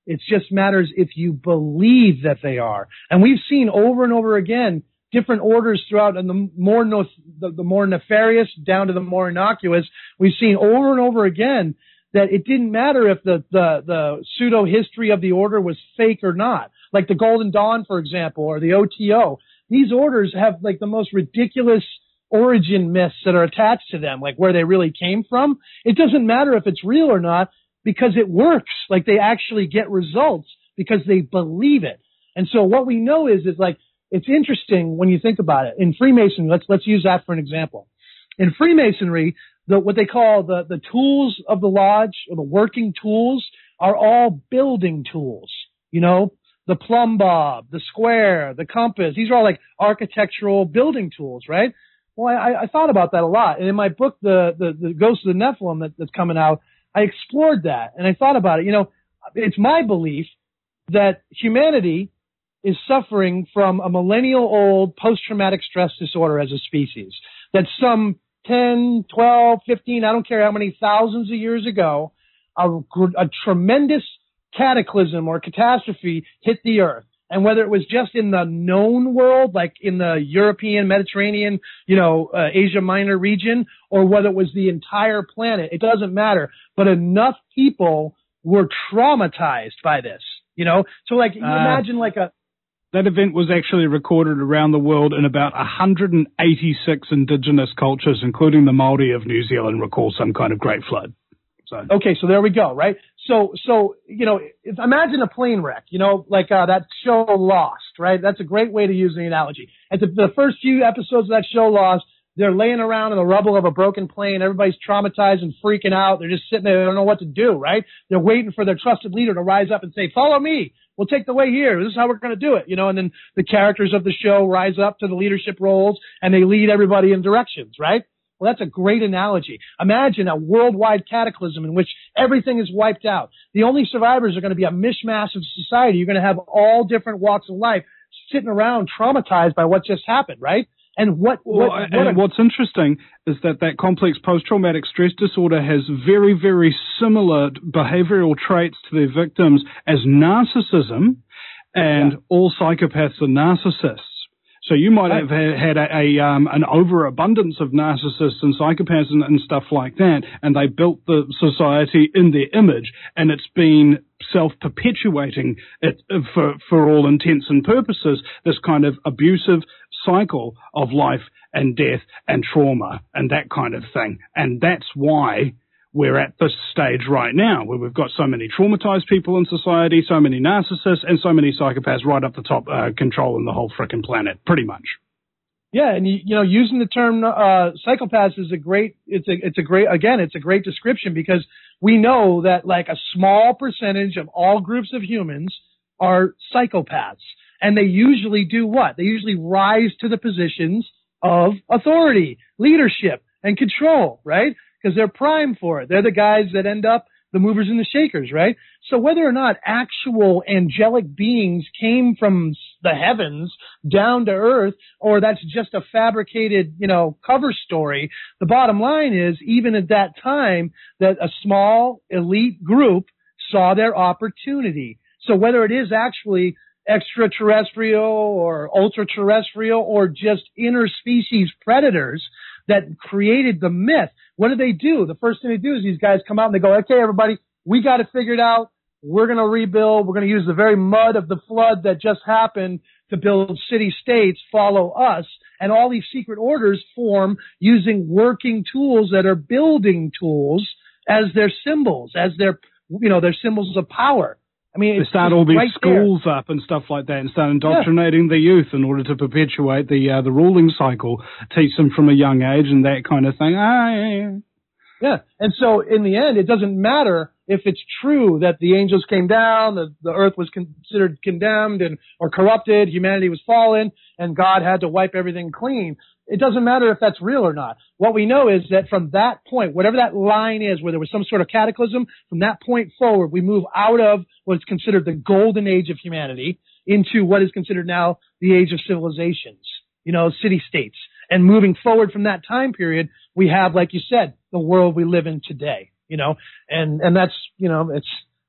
Speaker 3: It just matters if you believe that they are. And we've seen over and over again different orders throughout, and the more no, the, the more nefarious down to the more innocuous. We've seen over and over again that it didn't matter if the, the, the pseudo history of the order was fake or not. Like the Golden Dawn, for example, or the O T O. These orders have like the most ridiculous origin myths that are attached to them, like where they really came from. It doesn't matter if it's real or not because it works. Like they actually get results because they believe it. And so what we know is, is like, it's interesting when you think about it. In Freemasonry, let's, let's use that for an example. In Freemasonry, the, what they call the, the tools of the lodge, or the working tools, are all building tools. You know, the plumb bob, the square, the compass, these are all like architectural building tools, right? Well, I, I thought about that a lot. And in my book, the, the, the Ghost of the Nephilim that, that's coming out, I explored that. And I thought about it. You know, it's my belief that humanity is suffering from a millennial-old post-traumatic stress disorder as a species. That some ten, twelve, fifteen, I don't care how many thousands of years ago, a, a tremendous cataclysm or catastrophe hit the earth. And whether it was just in the known world, like in the European, Mediterranean, you know, uh, Asia Minor region, or whether it was the entire planet, it doesn't matter. But enough people were traumatized by this, you know? So like, you uh, imagine like a,
Speaker 2: that event was actually recorded around the world in about one hundred eighty-six indigenous cultures, including the Māori of New Zealand, recall some kind of great flood. So.
Speaker 3: Okay, so there we go, right? So, so you know, if, imagine a plane wreck, you know, like uh, that show Lost, right? That's a great way to use the analogy. At the, the first few episodes of that show Lost, they're laying around in the rubble of a broken plane. Everybody's traumatized and freaking out. They're just sitting there. They don't know what to do, right? They're waiting for their trusted leader to rise up and say, follow me. We'll take the way here. This is how we're going to do it, you know, and then the characters of the show rise up to the leadership roles and they lead everybody in directions, right? Well, that's a great analogy. Imagine a worldwide cataclysm in which everything is wiped out. The only survivors are going to be a mishmash of society. You're going to have all different walks of life sitting around traumatized by what just happened, right? And what,
Speaker 2: well,
Speaker 3: what,
Speaker 2: and
Speaker 3: what a,
Speaker 2: what's interesting is that that complex post-traumatic stress disorder has very, very similar behavioral traits to their victims as narcissism, and yeah. all psychopaths are narcissists. So you might have had a, a um, an overabundance of narcissists and psychopaths and, and stuff like that, and they built the society in their image, and it's been self-perpetuating it for for all intents and purposes, this kind of abusive cycle of life and death and trauma and that kind of thing. And that's why we're at this stage right now, where we've got so many traumatized people in society, so many narcissists, and so many psychopaths right up the top, uh, controlling the whole frickin' planet, pretty much.
Speaker 3: Yeah, and you, you know, using the term uh, psychopaths is a great. It's a it's a great again. It's a great description because we know that like a small percentage of all groups of humans are psychopaths, and they usually do what? They usually rise to the positions of authority, leadership, and control, right? Because they're primed for it. They're the guys that end up the movers and the shakers, right? So whether or not actual angelic beings came from the heavens down to earth, or that's just a fabricated, you know, cover story, the bottom line is, even at that time, that a small elite group saw their opportunity. So whether it is actually extraterrestrial or ultra-terrestrial or just interspecies predators that created the myth, what do they do? The first thing they do is these guys come out and they go, okay, everybody, we got it figured out. We're going to rebuild. We're going to use the very mud of the flood that just happened to build city-states. Follow us. And all these secret orders form using working tools that are building tools as their symbols, as their, you know, their symbols of power. I mean,
Speaker 2: they start all these right schools there. up and stuff like that, and start indoctrinating yeah. the youth in order to perpetuate the uh, the ruling cycle, teach them from a young age and that kind of thing. Ah, yeah, yeah.
Speaker 3: yeah, and so in the end, it doesn't matter if it's true that the angels came down, the, the earth was considered condemned and or corrupted, humanity was fallen, and God had to wipe everything clean. It doesn't matter if that's real or not. What we know is that from that point, whatever that line is, where there was some sort of cataclysm, from that point forward, we move out of what's considered the golden age of humanity into what is considered now the age of civilizations, you know, city-states. And moving forward from that time period, we have, like you said, the world we live in today, you know, and, and that's, you know, it's,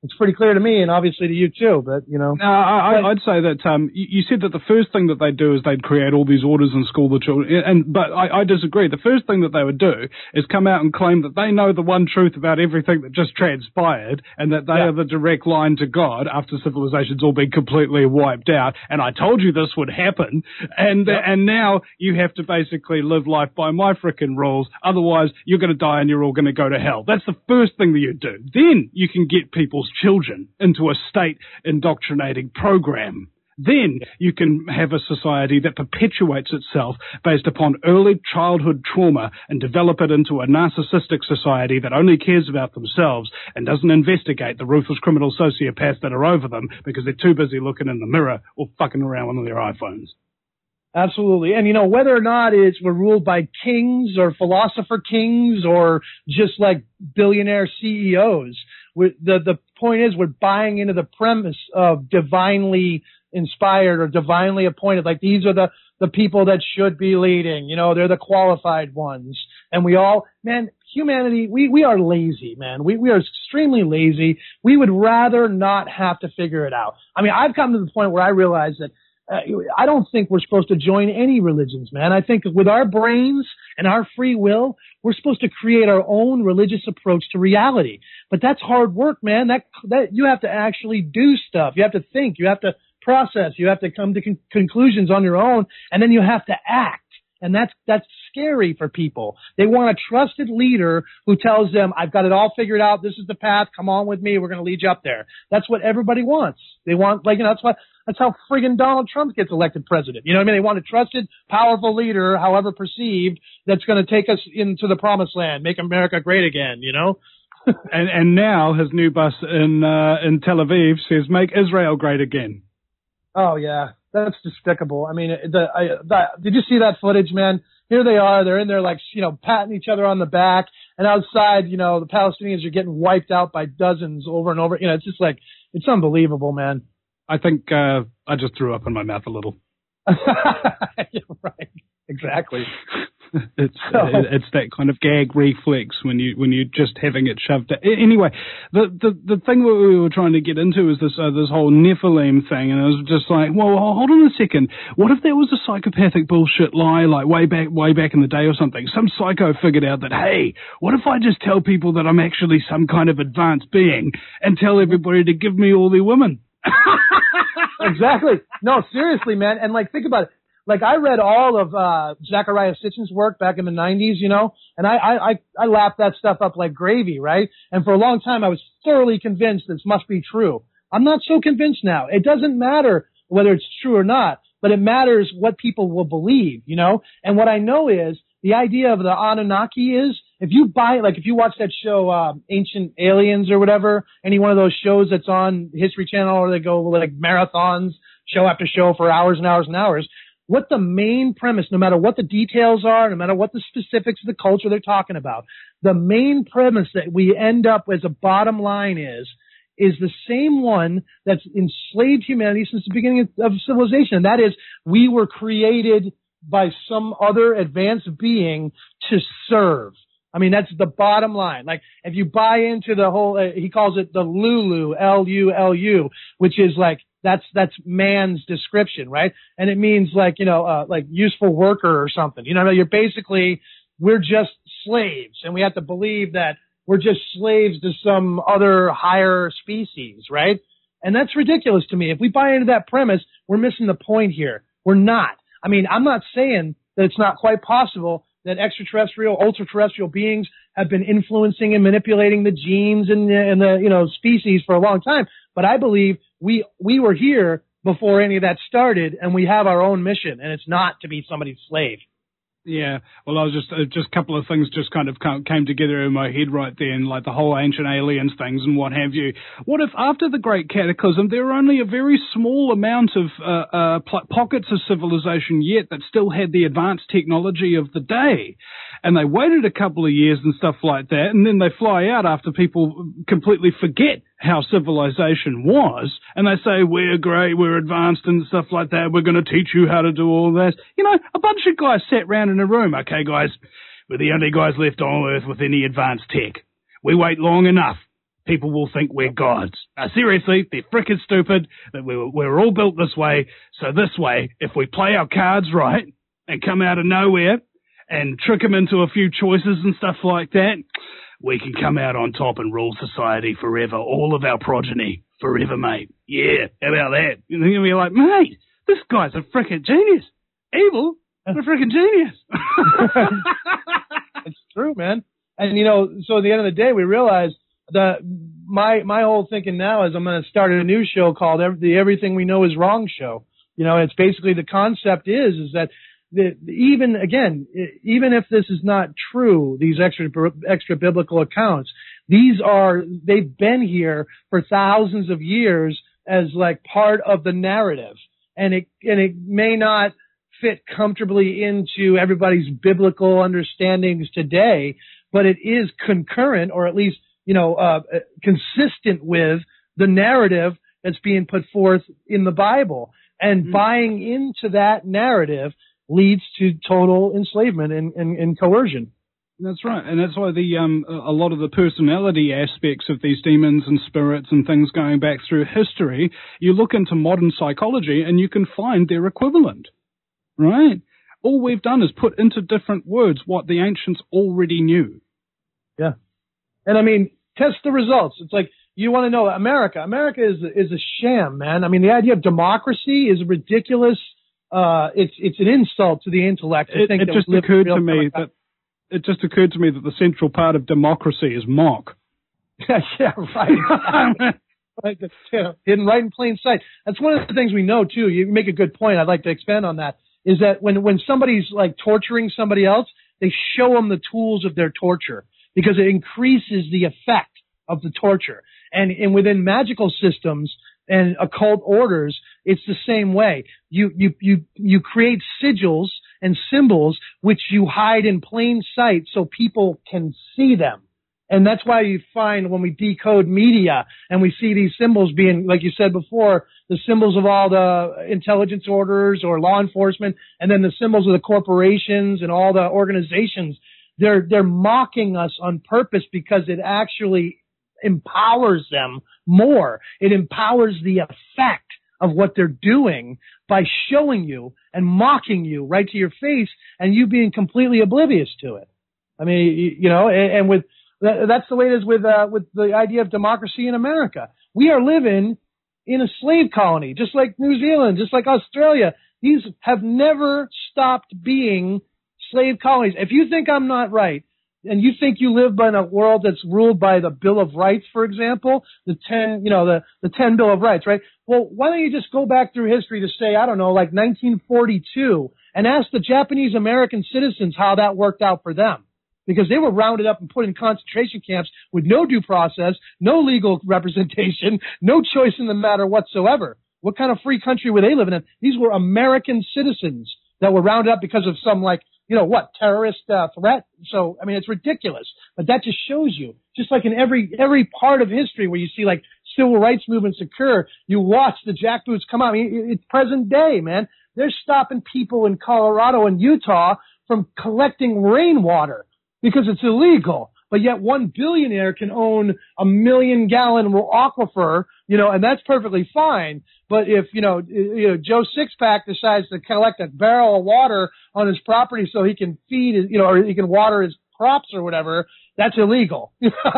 Speaker 3: It's pretty clear to me, and obviously to you too. But you know,
Speaker 2: no, I, I, I'd say that um, you, you said that the first thing that they'd do is they'd create all these orders and school the children. And but I, I disagree. The first thing that they would do is come out and claim that they know the one truth about everything that just transpired, and that they
Speaker 3: yeah.
Speaker 2: are the direct line to God after civilization's all been completely wiped out. And I told you this would happen, and
Speaker 3: yep.
Speaker 2: and now you have to basically live life by my frickin' rules. Otherwise, you're going to die and you're all going to go to hell. That's the first thing that you do. Then you can get people's children into a state indoctrinating program. Then you can have a society that perpetuates itself based upon early childhood trauma and develop it into a narcissistic society that only cares about themselves and doesn't investigate the ruthless criminal sociopaths that are over them because they're too busy looking in the mirror or fucking around with their iPhones.
Speaker 3: Absolutely. And, you know, whether or not it's we're ruled by kings or philosopher kings or just like billionaire C E Os, the, the point is we're buying into the premise of divinely inspired or divinely appointed. Like these are the, the people that should be leading. You know, they're the qualified ones. And we all, man, humanity, we, we are lazy, man. We, we are extremely lazy. We would rather not have to figure it out. I mean, I've come to the point where I realize that Uh, I don't think we're supposed to join any religions, man. I think with our brains and our free will, we're supposed to create our own religious approach to reality. But that's hard work, man. That that you have to actually do stuff. You have to think. You have to process. You have to come to con- conclusions on your own, and then you have to act. And that's that's scary for people. They want a trusted leader who tells them, "I've got it all figured out. This is the path. Come on with me. We're going to lead you up there." That's what everybody wants. They want, like, you know, that's what. That's how friggin' Donald Trump gets elected president. You know what I mean? They want a trusted, powerful leader, however perceived, that's going to take us into the promised land, make America great again, you know?
Speaker 2: and and now his new bus in uh, in Tel Aviv says, "Make Israel great again."
Speaker 3: Oh, yeah. That's despicable. I mean, the, I, that, did you see that footage, man? Here they are. They're in there, like, you know, patting each other on the back. And outside, you know, the Palestinians are getting wiped out by dozens over and over. You know, it's just like, it's unbelievable, man.
Speaker 2: I think uh, I just threw up in my mouth a little.
Speaker 3: Yeah, right. Exactly.
Speaker 2: It's so. uh, it's that kind of gag reflex when you when you're just having it shoved. Anyway, the the the thing that we were trying to get into is this uh, this whole Nephilim thing, and I was just like, well, hold on a second. What if that was a psychopathic bullshit lie, like way back way back in the day or something? Some psycho figured out that, hey, what if I just tell people that I'm actually some kind of advanced being and tell everybody to give me all their women?
Speaker 3: Exactly. No, seriously, man. And like, think about it. Like, I read all of uh Zecharia Sitchin's work back in the nineties, you know, and I, I, I, I lapped that stuff up like gravy, right? And for a long time, I was thoroughly convinced this must be true. I'm not so convinced now. It doesn't matter whether it's true or not, but it matters what people will believe, you know? And what I know is the idea of the Anunnaki is, if you buy, like, if you watch that show, uh, Ancient Aliens or whatever, any one of those shows that's on History Channel, or they go like marathons, show after show for hours and hours and hours, what the main premise, no matter what the details are, no matter what the specifics of the culture they're talking about, the main premise that we end up as a bottom line is, is the same one that's enslaved humanity since the beginning of civilization. And that is, we were created by some other advanced being to serve. I mean, that's the bottom line. Like, if you buy into the whole, uh, he calls it the Lulu, L U L U, which is like, that's, that's man's description, right? And it means like, you know, uh, like useful worker or something. You know, you're basically, we're just slaves, and we have to believe that we're just slaves to some other higher species, right? And that's ridiculous to me. If we buy into that premise, we're missing the point here. We're not. I mean, I'm not saying that it's not quite possible that extraterrestrial, ultra-terrestrial beings have been influencing and manipulating the genes and the, and the, you know, species for a long time. But I believe we, we were here before any of that started, and we have our own mission, and it's not to be somebody's slave.
Speaker 2: Yeah, well, I was just uh, just a couple of things just kind of came together in my head right then, like the whole ancient aliens things and what have you. What if after the Great Cataclysm there were only a very small amount of uh, uh, pl- pockets of civilization yet that still had the advanced technology of the day, and they waited a couple of years and stuff like that, and then they fly out after people completely forget how civilization was, and they say, we're great, we're advanced and stuff like that, we're going to teach you how to do all this. You know, a bunch of guys sat around in a room, okay, guys, we're the only guys left on Earth with any advanced tech. We wait long enough. people will think we're gods. Now, seriously, they're frickin' stupid, that we were, we're all built this way. So this way, if we play our cards right and come out of nowhere and trick them into a few choices and stuff like that, we can come out on top and rule society forever. All of our progeny forever, mate. Yeah, how about that? And then you're like, mate, this guy's a frickin' genius. Evil, but a frickin' genius.
Speaker 3: It's true, man. And, you know, so at the end of the day, we realized that my my whole thinking now is I'm going to start a new show called the Everything We Know Is Wrong show. You know, it's basically the concept is is that the, even, again, even if this is not true, these extra extra biblical accounts, these are, they've been here for thousands of years as like part of the narrative. And it and it may not fit comfortably into everybody's biblical understandings today, but it is concurrent, or at least, you know, uh, consistent with the narrative that's being put forth in the Bible. And mm-hmm. buying into that narrative leads to total enslavement and, and, and coercion.
Speaker 2: That's right, and that's why the um, a lot of the personality aspects of these demons and spirits and things going back through history, you look into modern psychology and you can find their equivalent, right? All we've done is put into different words what the ancients already knew.
Speaker 3: Yeah, and I mean, test the results. It's like, you want to know, America. America is is a sham, man. I mean, the idea of democracy is ridiculous. Uh, it's it's an insult to the intellect. To
Speaker 2: it
Speaker 3: think
Speaker 2: it
Speaker 3: that
Speaker 2: just occurred to me that. It just occurred to me that the central part of democracy is mock.
Speaker 3: Yeah, right. Right. Yeah, hidden right in plain sight. That's one of the things we know, too. You make a good point. I'd like to expand on that. Is that when, when somebody's like torturing somebody else, they show them the tools of their torture because it increases the effect of the torture. And, and within magical systems and occult orders, it's the same way. You, you, you, you create sigils and symbols which you hide in plain sight so people can see them. And that's why you find when we decode media and we see these symbols being, like you said before, the symbols of all the intelligence orders or law enforcement, and then the symbols of the corporations and all the organizations, they're, they're mocking us on purpose because it actually empowers them more. It empowers the effect of what they're doing by showing you and mocking you right to your face and you being completely oblivious to it. I mean, you know, and, and with, that's the way it is with, uh, with the idea of democracy in America. We are living in a slave colony, just like New Zealand, just like Australia. These have never stopped being slave colonies. If you think I'm not right, and you think you live in a world that's ruled by the Bill of Rights, for example, the ten, you know, the, the ten Bill of Rights, right? Well, why don't you just go back through history to say, I don't know, like nineteen forty-two, and ask the Japanese American citizens how that worked out for them. Because they were rounded up and put in concentration camps with no due process, no legal representation, no choice in the matter whatsoever. What kind of free country were they living in? These were American citizens that were rounded up because of some, like, you know what, terrorist uh, threat. So, I mean, it's ridiculous. But that just shows you, just like in every every part of history where you see like civil rights movements occur, you watch the jackboots come out. I mean, it's present day, man. They're stopping people in Colorado and Utah from collecting rainwater because it's illegal. But yet one billionaire can own a million gallon aquifer, you know, and that's perfectly fine. But if, you know, you know, Joe Sixpack decides to collect a barrel of water on his property so he can feed his, you know, or he can water his crops or whatever, that's illegal.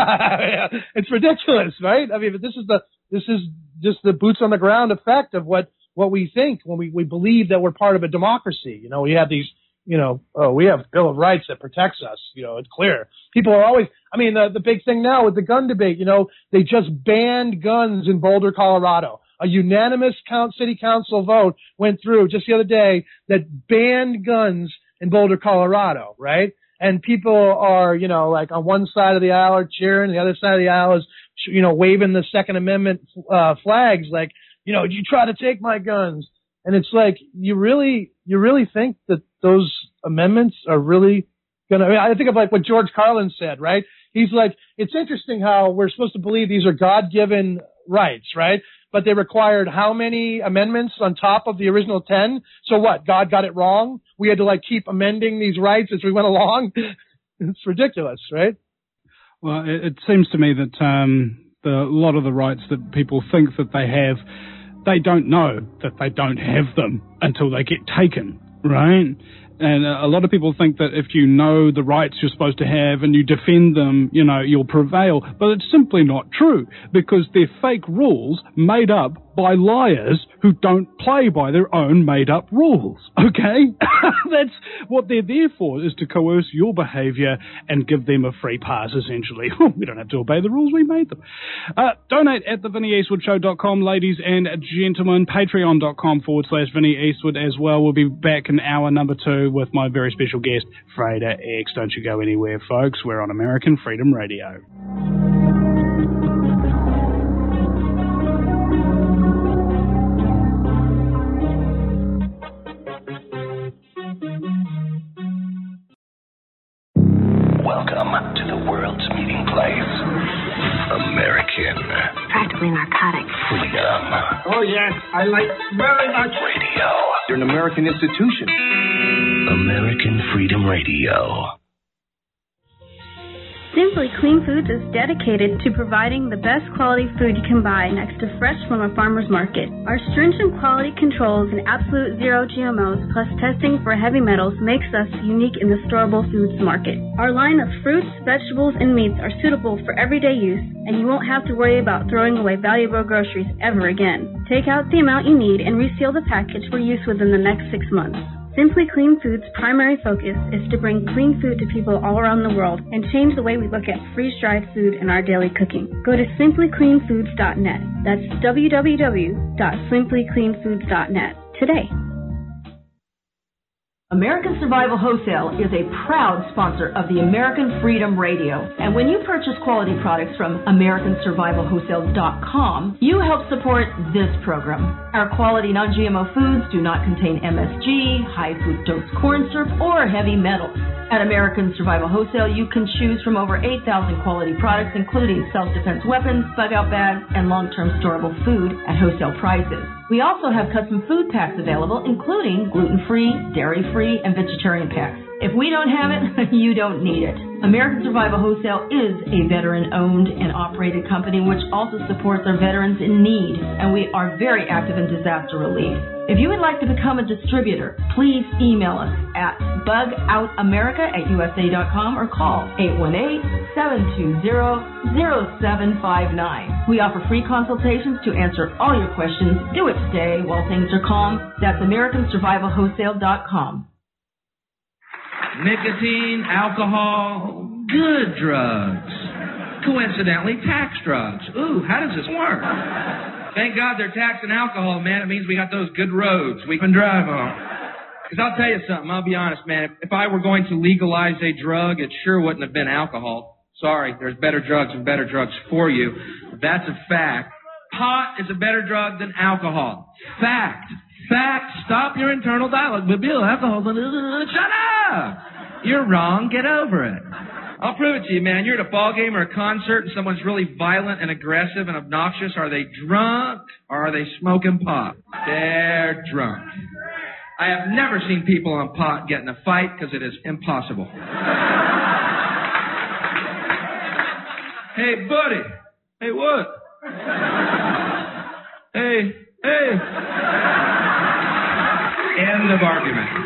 Speaker 3: It's ridiculous, right? I mean, but this is the, this is just the boots on the ground effect of what, what we think when we, we believe that we're part of a democracy. You know, we have these, you know, oh, we have a Bill of Rights that protects us. You know, it's clear. People are always, I mean, the, the big thing now with the gun debate, you know, they just banned guns in Boulder, Colorado. A unanimous count, city council vote went through just the other day that banned guns in Boulder, Colorado, right? And people are, you know, like on one side of the aisle are cheering, the other side of the aisle is, you know, waving the Second Amendment uh, flags like, you know, you try to take my guns. And it's like, you really, you really think that those amendments are really going to, I mean, I think of like what George Carlin said, right? He's like, it's interesting how we're supposed to believe these are God-given rights, right? But they required how many amendments on top of the original ten? So what? God got it wrong? We had to like keep amending these rights as we went along? It's ridiculous, right?
Speaker 2: Well, it, it seems to me that, um, The, a lot of the rights that people think that they have, they don't know that they don't have them until they get taken, right? And a lot of people think that if you know the rights you're supposed to have and you defend them, you know, you'll prevail. But it's simply not true, because they're fake rules made up by liars who don't play by their own made-up rules, okay? That's what they're there for, is to coerce your behavior and give them a free pass, essentially. We don't have to obey the rules, we made them. Uh, donate at the Vinnie Eastwood Show dot com, ladies and gentlemen. Patreon.com forward slash Vinnie Eastwood as well. We'll be back in hour number two with my very special guest, Frater X. Don't you go anywhere, folks. We're on American Freedom Radio.
Speaker 1: Welcome to the world's meeting place. American.
Speaker 4: Practically narcotic.
Speaker 1: Freedom.
Speaker 5: Oh, yes, I like very much.
Speaker 1: Radio.
Speaker 5: You're an American institution.
Speaker 1: American Freedom Radio.
Speaker 6: Simply Clean Foods is dedicated to providing the best quality food you can buy next to fresh from a farmer's market. Our stringent quality controls and absolute zero G M Os plus testing for heavy metals makes us unique in the storable foods market. Our line of fruits, vegetables, and meats are suitable for everyday use, and you won't have to worry about throwing away valuable groceries ever again. Take out the amount you need and reseal the package for use within the next six months. Simply Clean Foods' primary focus is to bring clean food to people all around the world and change the way we look at freeze-dried food in our daily cooking. Go to simply clean foods dot net. That's w w w dot simply clean foods dot net today.
Speaker 7: American Survival Wholesale is a proud sponsor of the American Freedom Radio. And when you purchase quality products from American Survival Wholesale dot com, you help support this program. Our quality non G M O foods do not contain M S G, high fructose corn syrup, or heavy metals. At American Survival Wholesale, you can choose from over eight thousand quality products, including self-defense weapons, bug-out bags, and long-term storable food at wholesale prices. We also have custom food packs available, including gluten-free, dairy-free, and vegetarian packs. If we don't have it, you don't need it. American Survival Wholesale is a veteran-owned and operated company which also supports our veterans in need, and we are very active in disaster relief. If you would like to become a distributor, please email us at bug out america at u s a dot com or call eight one eight, seven two zero, zero seven five nine. We offer free consultations to answer all your questions. Do it today while things are calm. That's American Survival Wholesale dot com.
Speaker 8: Nicotine, alcohol, good drugs. Coincidentally, tax drugs. Ooh, how does this work? Thank God they're taxing alcohol, man. It means we got those good roads we can drive on. Because I'll tell you something, I'll be honest, man. If, if I were going to legalize a drug, it sure wouldn't have been alcohol. Sorry, there's better drugs and better drugs for you. That's a fact. Pot is a better drug than alcohol. Fact. Fact. Stop your internal dialogue. But Bill, alcohol. Shut up! You're wrong. Get over it. I'll prove it to you, man. You're at a ball game or a concert and someone's really violent and aggressive and obnoxious. Are they drunk or are they smoking pot? They're drunk. I have never seen people on pot get in a fight because it is impossible. Hey, buddy. Hey, what? Hey, hey. End of argument.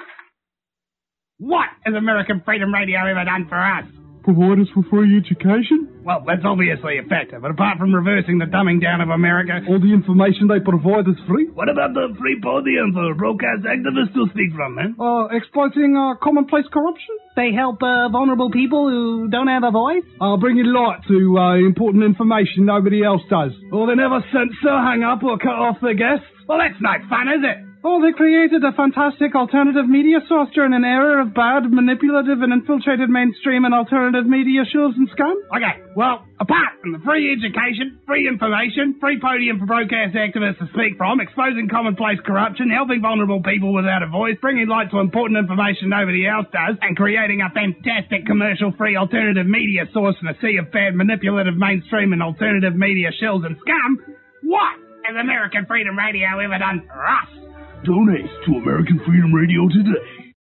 Speaker 9: What has American Freedom Radio ever done for us?
Speaker 2: Provide us with free education?
Speaker 9: Well, that's obviously a factor, but apart from reversing the dumbing down of America...
Speaker 2: All the information they provide is free?
Speaker 9: What about the free podium for broadcast activists to speak from, man?
Speaker 2: Uh, exploiting uh, commonplace corruption?
Speaker 9: They help uh, vulnerable people who don't have a voice?
Speaker 2: Uh, bringing light to uh, important information nobody else does.
Speaker 9: Or they never censor, hang up, or cut off their guests? Well, that's no fun, is it?
Speaker 2: Oh, they created a fantastic alternative media source during an era of bad, manipulative, and infiltrated mainstream and alternative media shows and scum.
Speaker 9: Okay, well, apart from the free education, free information, free podium for broadcast activists to speak from, exposing commonplace corruption, helping vulnerable people without a voice, bringing light to important information nobody else does, and creating a fantastic commercial-free alternative media source in a sea of bad, manipulative mainstream and alternative media shills and scum, what has American Freedom Radio ever done for us?
Speaker 1: Donate to American Freedom Radio today.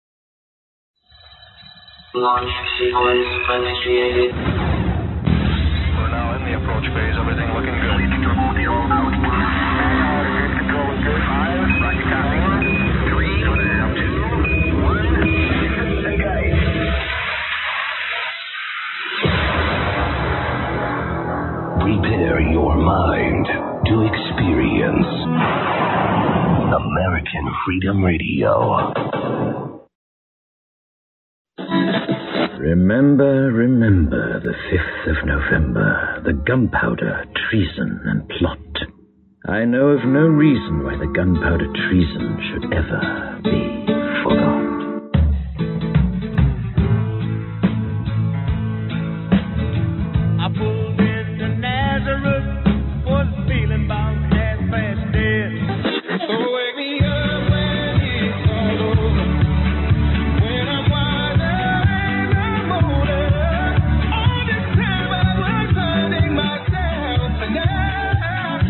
Speaker 10: Launch sequence initiated.
Speaker 1: We're now in the approach
Speaker 10: launch phase. Everything looking good. Control zero out. Good control is good. Five. Roger, copy. Three. Two. One. Engage.
Speaker 1: Prepare your mind to experience American Freedom Radio.
Speaker 11: Remember, remember the fifth of November, the gunpowder, treason, and plot. I know of no reason why the gunpowder treason should ever be forgotten.
Speaker 12: I pulled into Nazareth, was feeling about half past dead. So wake me up when it's all over. When I'm wiser in the morning. All this time I was finding myself tonight.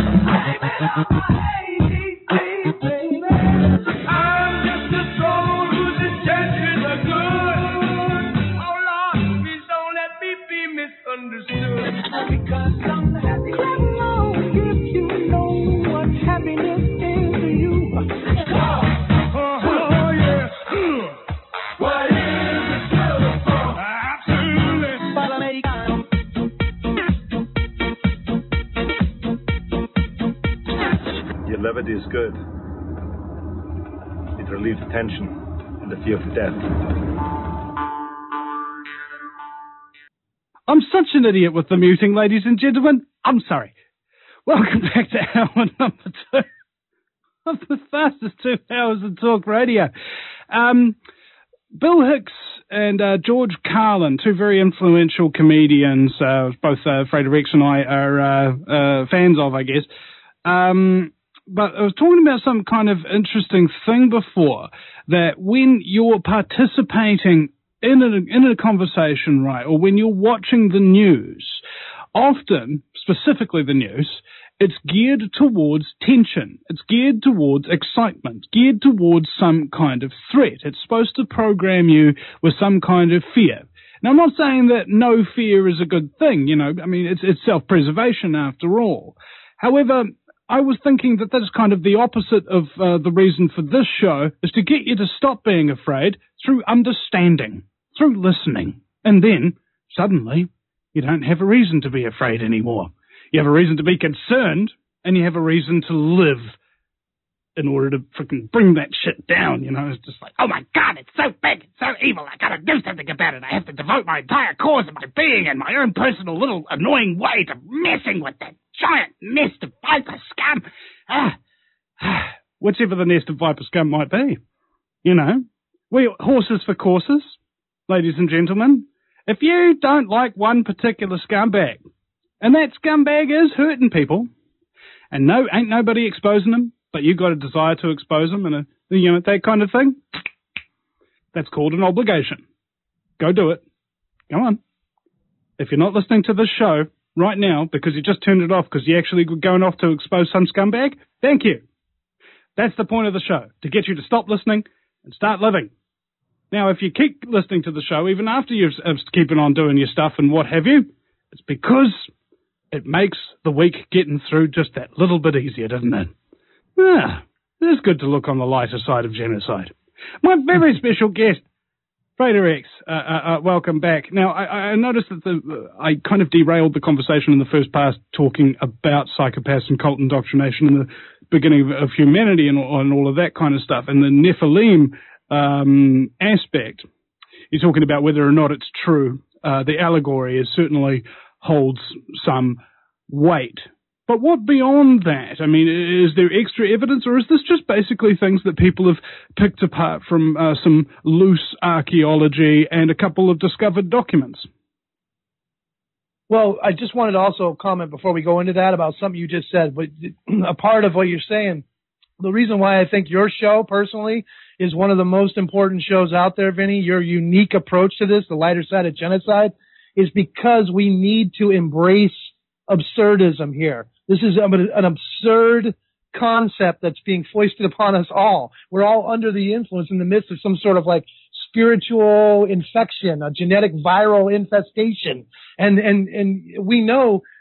Speaker 12: Hey, baby, I'm just a soul whose intentions are good. Oh Lord, please don't let me be misunderstood. Because I'm happy. Come on, if you know what happiness is to you. Oh, yeah. What is the struggle for? Absolutely.
Speaker 13: Your levity is good. It relieves tension and the fear of death.
Speaker 2: I'm such an idiot with the muting, ladies and gentlemen. I'm sorry. Welcome back to hour number two of the fastest two hours of talk radio. Um, Bill Hicks and uh, George Carlin, two very influential comedians, uh, both uh, Frater X and I are uh, uh, fans of, I guess. Um, but I was talking about some kind of interesting thing before, that when you're participating in a, in a conversation, right, or when you're watching the news, often, specifically the news, it's geared towards tension. It's geared towards excitement, geared towards some kind of threat. It's supposed to program you with some kind of fear. Now, I'm not saying that no fear is a good thing, you know, I mean, it's, it's self-preservation after all. However, I was thinking that that's kind of the opposite of uh, the reason for this show, is to get you to stop being afraid through understanding, through listening. And then, suddenly, you don't have a reason to be afraid anymore. You have a reason to be concerned, and you have a reason to live in order to freaking bring that shit down, you know. It's just like, oh my God, it's so big, it's so evil, I gotta do something about it. I have to devote my entire course of my being and my own personal little annoying way to messing with that giant nest of viper scum. Ah, ah, whichever the nest of viper scum might be, you know. We horses for courses, ladies and gentlemen. If you don't like one particular scumbag, and that scumbag is hurting people, and no, ain't nobody exposing them, but you got a desire to expose them, and a, you know, that kind of thing, that's called an obligation. Go do it. Come on. If you're not listening to this show right now because you just turned it off because you actually were going off to expose some scumbag, thank you. That's the point of the show, to get you to stop listening and start living. Now, if you keep listening to the show, even after you're keeping on doing your stuff and what have you, it's because it makes the week getting through just that little bit easier, doesn't it? Ah, it's good to look on the lighter side of genocide. My very special guest, Frater X, uh, uh, uh, welcome back. Now, I, I noticed that the, uh, I kind of derailed the conversation in the first part talking about psychopaths and cult indoctrination and the beginning of, of humanity and, and all of that kind of stuff, and the Nephilim um, aspect. You're talking about whether or not it's true. Uh, the allegory is certainly holds some weight. But what beyond that? I mean, is there extra evidence, or is this just basically things that people have picked apart from uh, some loose archaeology and a couple of discovered documents?
Speaker 3: Well, I just wanted to also comment before we go into that about something you just said. But a part of what you're saying, the reason why I think your show, personally, is one of the most important shows out there, Vinny, your unique approach to this, the lighter side of genocide, is because we need to embrace absurdism here. This is an absurd concept that's being foisted upon us all. We're all under the influence in the midst of some sort of like spiritual infection, a genetic viral infestation. And, and, and we know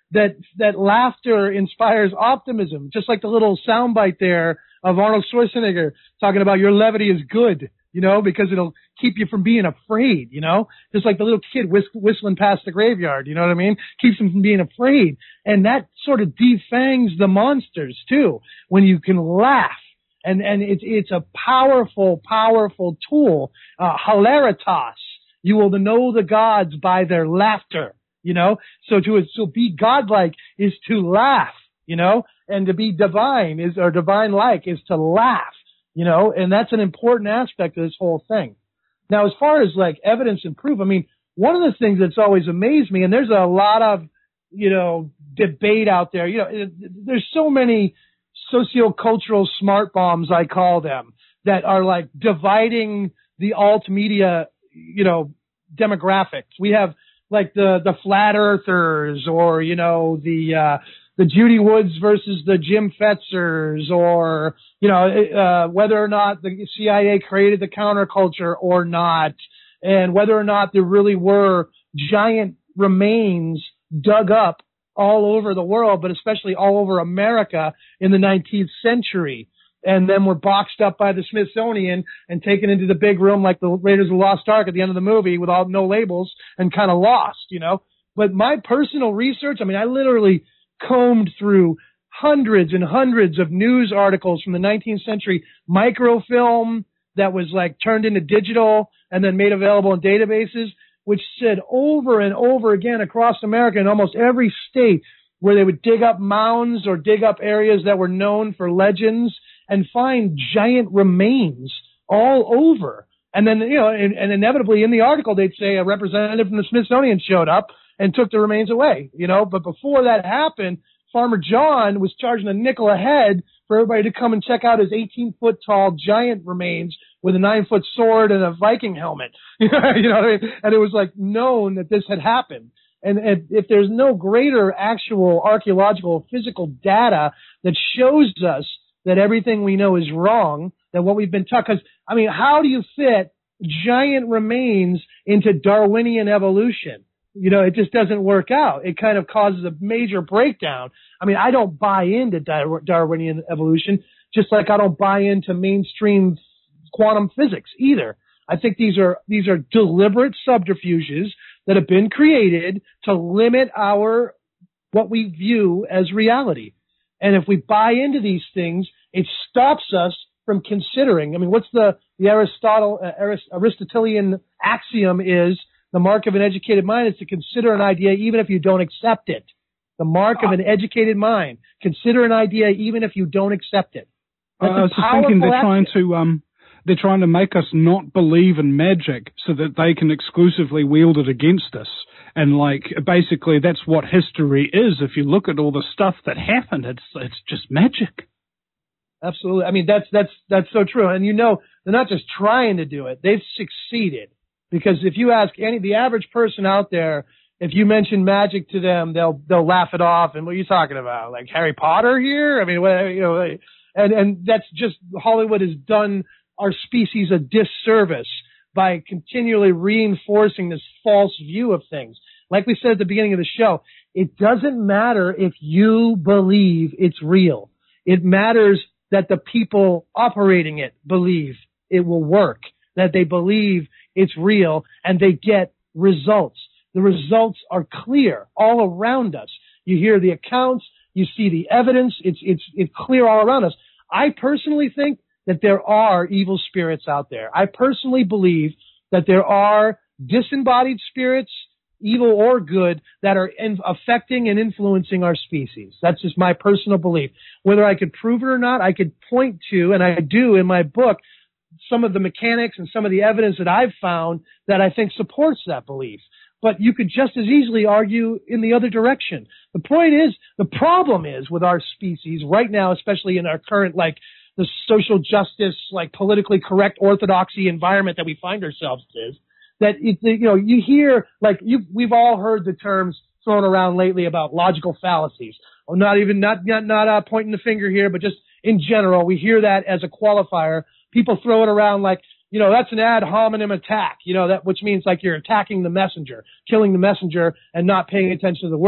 Speaker 3: that that laughter inspires optimism, just like the little soundbite there of Arnold Schwarzenegger talking about your levity is good, you know, because it'll keep you from being afraid, you know, just like the little kid whist- whistling past the graveyard, you know what I mean? Keeps them from being afraid. And that sort of defangs the monsters too, when you can laugh. And, and it's, it's a powerful, powerful tool. Uh, hilaritas. You will know the gods by their laughter, you know? So to, so be godlike is to laugh, you know? And to be divine is, or divine-like is to laugh, you know? And that's an important aspect of this whole thing. Now, as far as like evidence and proof, I mean, one of the things that's always amazed me, and there's a lot of, you know, debate out there, you know, it, there's so many sociocultural smart bombs, I call them, that are like dividing the alt media, you know, demographics. We have like the, the flat earthers, or, you know, the, uh, the Judy Woods versus the Jim Fetzers, or, you know, uh, whether or not the C I A created the counterculture or not, and whether or not there really were giant remains dug up all over the world, but especially all over America in the nineteenth century. And then were boxed up by the Smithsonian and taken into the big room like the Raiders of the Lost Ark at the end of the movie with all no labels and kind of lost, you know. But my personal research, I mean, I literally combed through hundreds and hundreds of news articles from the nineteenth century, microfilm that was like turned into digital and then made available in databases, which said over and over again across America in almost every state where they would dig up mounds or dig up areas that were known for legends and find giant remains all over. And then, you know, and, and inevitably in the article, they'd say a representative from the Smithsonian showed up and took the remains away, you know. But before that happened, Farmer John was charging a nickel a head for everybody to come and check out his eighteen foot tall giant remains with a nine foot sword and a Viking helmet. You know what I mean? And it was like known that this had happened. And, and if there's no greater actual archaeological physical data that shows us that everything we know is wrong, that what we've been taught, because, I mean, how do you fit giant remains into Darwinian evolution? You know, it just doesn't work out. It kind of causes a major breakdown. I mean, I don't buy into Dar- Darwinian evolution, just like I don't buy into mainstream quantum physics either. I think these are these are deliberate subterfuges that have been created to limit our what we view as reality. And if we buy into these things, it stops us from considering. I mean, what's the the Aristotle uh, Arist- Aristotelian axiom is the mark of an educated mind is to consider an idea even if you don't accept it. The mark of an educated mind. Consider an idea even if you don't accept it. That's
Speaker 2: I was just thinking they're trying to um they're trying to make us not believe in magic so that they can exclusively wield it against us. And like basically that's what history is. If you look at all the stuff that happened, it's it's just magic.
Speaker 3: Absolutely. I mean that's that's that's so true. And you know, they're not just trying to do it, they've succeeded. Because if you ask any the average person out there, if you mention magic to them, they'll they'll laugh it off. And what are you talking about? Like Harry Potter here? I mean, what, you know, and and that's just Hollywood has done our species a disservice by continually reinforcing this false view of things. Like we said at the beginning of the show, it doesn't matter if you believe it's real. It matters that the people operating it believe it will work, that they believe it's real, and they get results. The results are clear all around us. You hear the accounts, you see the evidence, it's it's it's clear all around us. I personally think that there are evil spirits out there. I personally believe that there are disembodied spirits, evil or good, that are in, affecting and influencing our species. That's just my personal belief. Whether I could prove it or not, I could point to, and I do in my book, some of the mechanics and some of the evidence that I've found that I think supports that belief. But you could just as easily argue in the other direction. The point is, the problem is with our species right now, especially in our current, like, the social justice, like, politically correct orthodoxy environment that we find ourselves in, that, it, you know, you hear, like, you we've all heard the terms thrown around lately about logical fallacies. Or not even, not, not, not uh, pointing the finger here, but just in general, we hear that as a qualifier. People throw it around like, you know, that's an ad hominem attack, you know, that, which means like you're attacking the messenger, killing the messenger and not paying attention to the words.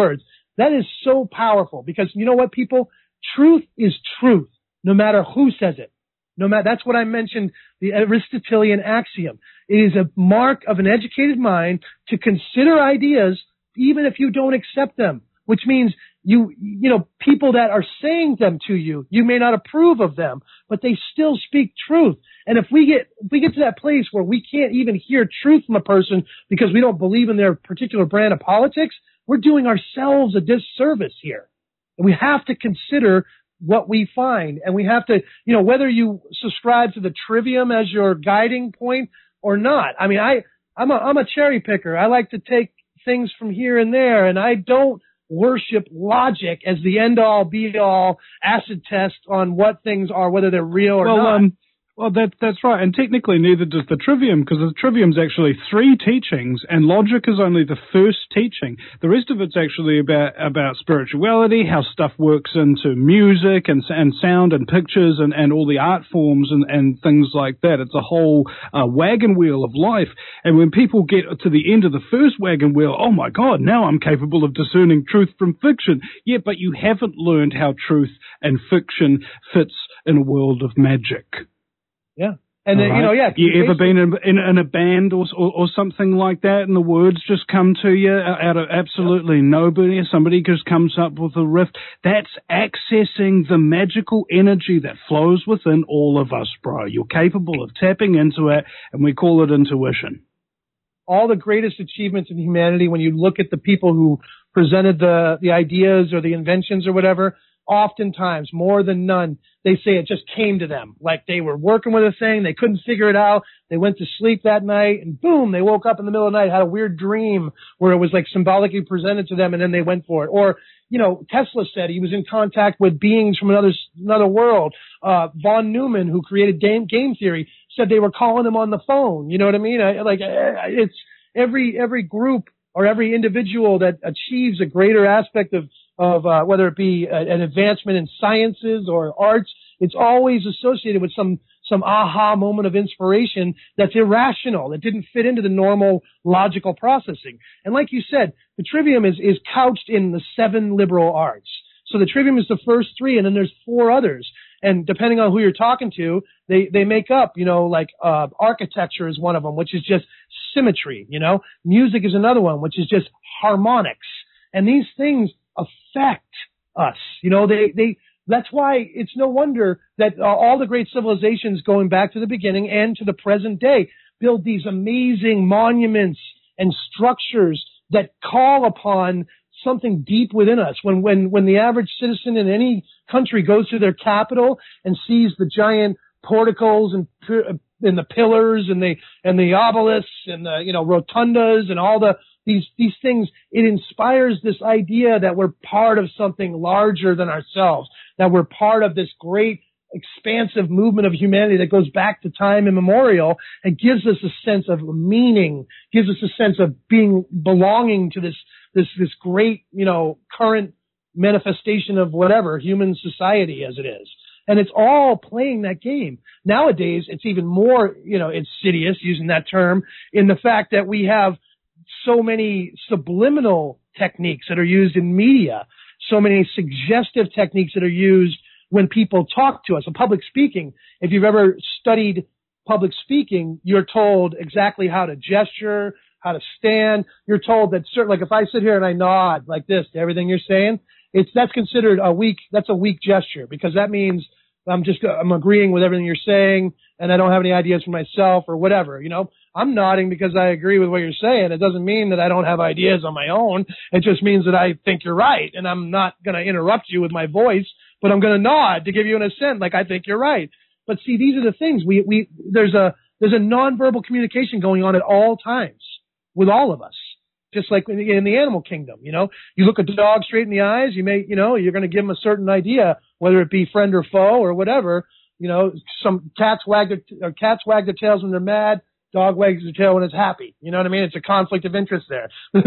Speaker 3: That is so powerful because you know what, people? Truth is truth, no matter who says it. No matter, that's what I mentioned, the Aristotelian axiom. It is a mark of an educated mind to consider ideas even if you don't accept them, which means you, you know, people that are saying them to you, you may not approve of them, but they still speak truth. And if we get, if we get to that place where we can't even hear truth from a person because we don't believe in their particular brand of politics, we're doing ourselves a disservice here. And we have to consider what we find. And we have to, you know, whether you subscribe to the trivium as your guiding point or not. I mean, I, I'm a, I'm a cherry picker. I like to take things from here and there, and I don't worship logic as the end all be all acid test on what things are, whether they're real or
Speaker 2: well,
Speaker 3: not.
Speaker 2: Um, well, that, that's right. And technically neither does the trivium, because the trivium's actually three teachings and logic is only the first teaching. The rest of it's actually about, about spirituality, how stuff works into music and, and sound and pictures and, and all the art forms and, and things like that. It's a whole uh, wagon wheel of life. And when people get to the end of the first wagon wheel, oh my God, now I'm capable of discerning truth from fiction. Yeah, but you haven't learned how truth and fiction fits in a world of magic.
Speaker 3: Yeah. And then,
Speaker 2: right.
Speaker 3: you know, yeah.
Speaker 2: You ever been in, in, in a band or, or or something like that, and the words just come to you out of absolutely nobody? Somebody just comes up with a riff. That's accessing the magical energy that flows within all of us, bro. You're capable of tapping into it, and we call it intuition.
Speaker 3: All the greatest achievements in humanity, when you look at the people who presented the the ideas or the inventions or whatever, oftentimes, more than none, they say it just came to them. Like they were working with a thing, they couldn't figure it out, they went to sleep that night, and boom, they woke up in the middle of the night, had a weird dream where it was like symbolically presented to them, and then they went for it. Or, you know, Tesla said he was in contact with beings from another another world. Uh, von Neumann, who created game, game theory, said they were calling him on the phone. You know what I mean? I, like, it's every every group or every individual that achieves a greater aspect of of uh, whether it be a, an advancement in sciences or arts, it's always associated with some some aha moment of inspiration that's irrational, that didn't fit into the normal logical processing. And like you said, the trivium is, is couched in the seven liberal arts. So the trivium is the first three, and then there's four others. And depending on who you're talking to, they, they make up, you know, like uh, architecture is one of them, which is just symmetry, you know. Music is another one, which is just harmonics. And these things affect us. You know, they, they, that's why it's no wonder that uh, all the great civilizations going back to the beginning and to the present day build these amazing monuments and structures that call upon something deep within us. When, when, when the average citizen in any country goes to their capital and sees the giant porticos and, and the pillars and the, and the obelisks and the, you know, rotundas and all the, These these things, it inspires this idea that we're part of something larger than ourselves, that we're part of this great expansive movement of humanity that goes back to time immemorial and gives us a sense of meaning, gives us a sense of being belonging to this this this great, you know, current manifestation of whatever, human society as it is. And it's all playing that game. Nowadays, it's even more, you know, insidious, using that term, in the fact that we have so many subliminal techniques that are used in media, so many suggestive techniques that are used when people talk to us. In public speaking, if you've ever studied public speaking, you're told exactly how to gesture, how to stand. You're told that certain, like if I sit here and I nod like this to everything you're saying, it's, that's considered a weak, that's a weak gesture, because that means I'm just, I'm agreeing with everything you're saying and I don't have any ideas for myself or whatever, you know. I'm nodding because I agree with what you're saying. It doesn't mean that I don't have ideas on my own. It just means that I think you're right, and I'm not going to interrupt you with my voice, but I'm going to nod to give you an assent like I think you're right. But see, these are the things. We, we, there's a, there's a nonverbal communication going on at all times with all of us, just like in the, in the animal kingdom, you know. You look a dog straight in the eyes, you may, you know, you're going to give them a certain idea, whether it be friend or foe or whatever. You know, some cats wag their, or cats wag their tails when they're mad. Dog wags their tail when it's happy. You know what I mean? It's a conflict of interest there.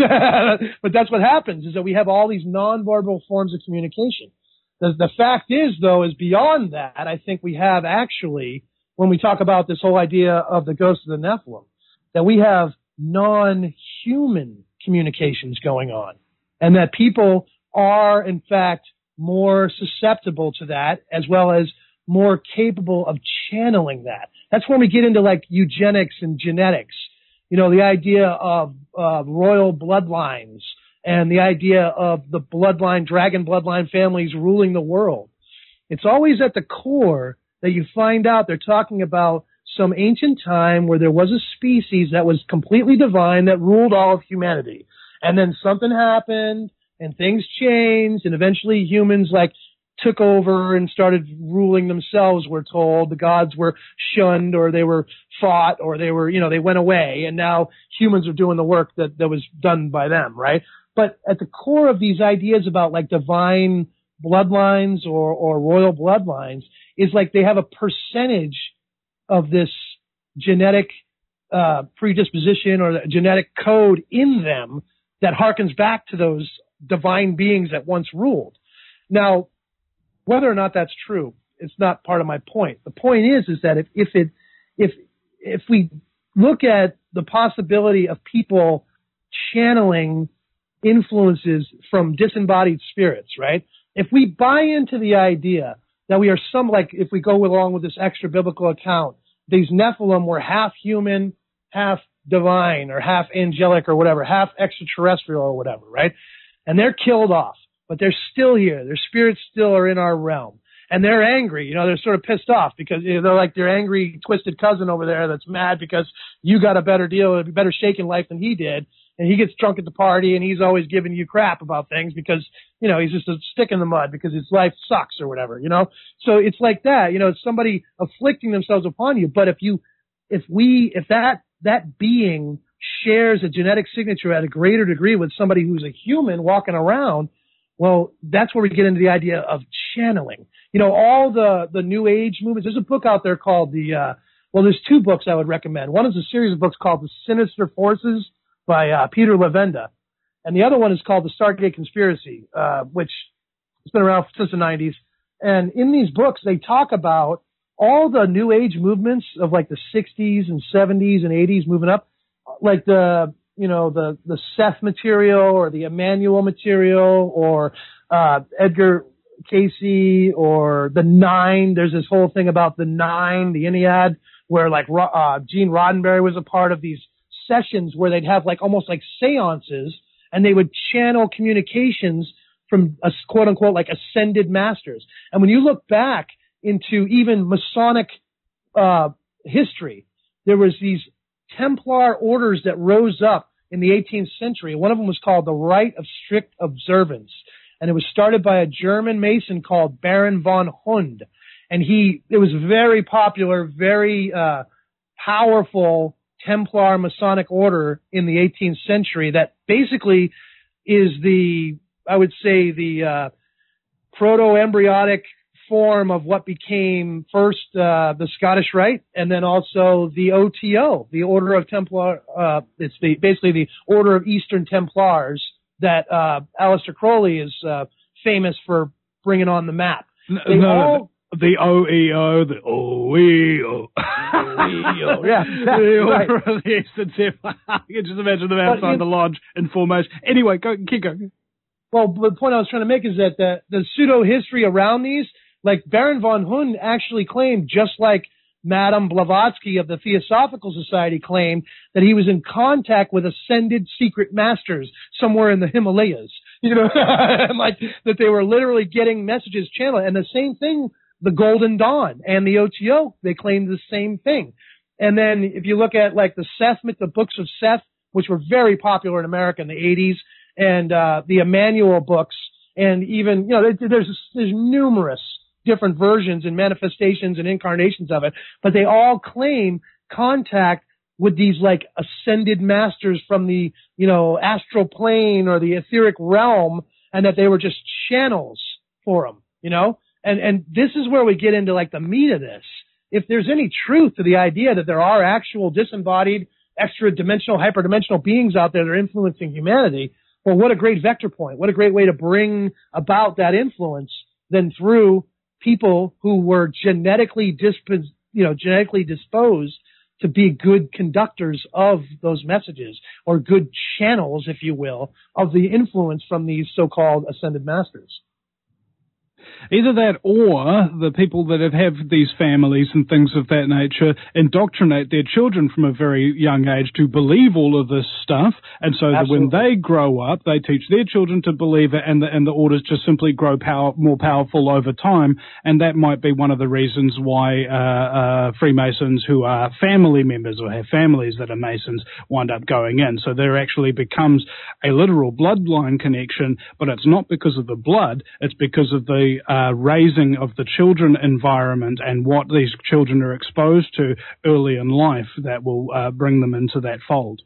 Speaker 3: But that's what happens, is that we have all these nonverbal forms of communication. The, the fact is, though, is beyond that, I think we have actually, when we talk about this whole idea of the ghost of the Nephilim, that we have non-human communications going on. And that people are, in fact, more susceptible to that, as well as more capable of channeling that. That's when we get into like eugenics and genetics. You know, the idea of uh, royal bloodlines and the idea of the bloodline, dragon bloodline families ruling the world. It's always at the core that you find out they're talking about some ancient time where there was a species that was completely divine that ruled all of humanity. And then something happened and things changed and eventually humans like took over and started ruling themselves, we're told. The gods were shunned or they were fought or they were, you know, they went away. And now humans are doing the work that, that was done by them, right? But at the core of these ideas about like divine bloodlines or, or royal bloodlines is like they have a percentage of this genetic uh, predisposition or the genetic code in them that harkens back to those divine beings that once ruled. Now, whether or not that's true, it's not part of my point. The point is, is that if, if it, if, if we look at the possibility of people channeling influences from disembodied spirits, right? If we buy into the idea that we are some, like if we go along with this extra biblical account, these Nephilim were half human, half divine, or half angelic, or whatever, half extraterrestrial, or whatever, right? And they're killed off, but they're still here. Their spirits still are in our realm. And they're angry. You know, they're sort of pissed off because you know, they're like their angry, twisted cousin over there that's mad because you got a better deal, a better shake in life than he did. And he gets drunk at the party and he's always giving you crap about things because, you know, he's just a stick in the mud because his life sucks or whatever, you know? So it's like that, you know, it's somebody afflicting themselves upon you. But if you, if we, if that, that being shares a genetic signature at a greater degree with somebody who's a human walking around, well, that's where we get into the idea of channeling. You know, all the, the new age movements, there's a book out there called the, uh, well, there's two books I would recommend. One is a series of books called The Sinister Forces by uh, Peter Levenda. And the other one is called The Stargate Conspiracy, uh, which has been around since the nineties. And in these books, they talk about all the new age movements of like the sixties and seventies and eighties moving up, like the, you know, the, the Seth material or the Emmanuel material or uh, Edgar Cayce or the Nine. There's this whole thing about the Nine, the Ennead, where like uh, Gene Roddenberry was a part of these sessions where they'd have like almost like seances and they would channel communications from a quote unquote like ascended masters. And when you look back into even Masonic uh, history, there was these Templar orders that rose up in the eighteenth century. One of them was called the Rite of Strict Observance. And it was started by a German Mason called Baron von Hund. And he, it was very popular, very uh, powerful Templar Masonic order in the eighteenth century that basically is the, I would say, the uh, proto-embryonic form of what became first uh, the Scottish Rite and then also the O T O, the Order of Templar. Uh, it's the basically the Order of Eastern Templars that uh, Aleister Crowley is uh, famous for bringing on the map. They
Speaker 2: no,
Speaker 3: all,
Speaker 2: the O E O, the O E O.
Speaker 3: O E O, yeah, that's
Speaker 2: the
Speaker 3: right.
Speaker 2: Order of the Eastern Templars. You can just imagine them outside
Speaker 3: in,
Speaker 2: the lodge in formation. Anyway, go, keep going.
Speaker 3: Well, the point I was trying to make is that the, the pseudo-history around these, like Baron von Hund actually claimed, just like Madame Blavatsky of the Theosophical Society claimed, that he was in contact with ascended secret masters somewhere in the Himalayas. You know, and like that they were literally getting messages channeled. And the same thing, the Golden Dawn and the O T O, they claimed the same thing. And then if you look at like the Seth, the books of Seth, which were very popular in America in the eighties, and uh, the Emmanuel books, and even, you know, there's there's numerous different versions and manifestations and incarnations of it, but they all claim contact with these like ascended masters from the, you know, astral plane or the etheric realm, and that they were just channels for them, you know? And, and this is where we get into like the meat of this. If there's any truth to the idea that there are actual disembodied, extra dimensional, hyperdimensional beings out there that are influencing humanity, well, what a great vector point. What a great way to bring about that influence than through people who were genetically disp- you know, genetically disposed to be good conductors of those messages, or good channels, if you will, of the influence from these so-called ascended masters.
Speaker 2: Either that, or the people that have, have these families and things of that nature indoctrinate their children from a very young age to believe all of this stuff, and so that when they grow up, they teach their children to believe it, and the, and the orders just simply grow power, more powerful over time, and that might be one of the reasons why uh, uh, Freemasons who are family members or have families that are Masons wind up going in. So there actually becomes a literal bloodline connection, but it's not because of the blood, it's because of the Uh, raising of the children environment and what these children are exposed to early in life that will uh, bring them into that fold.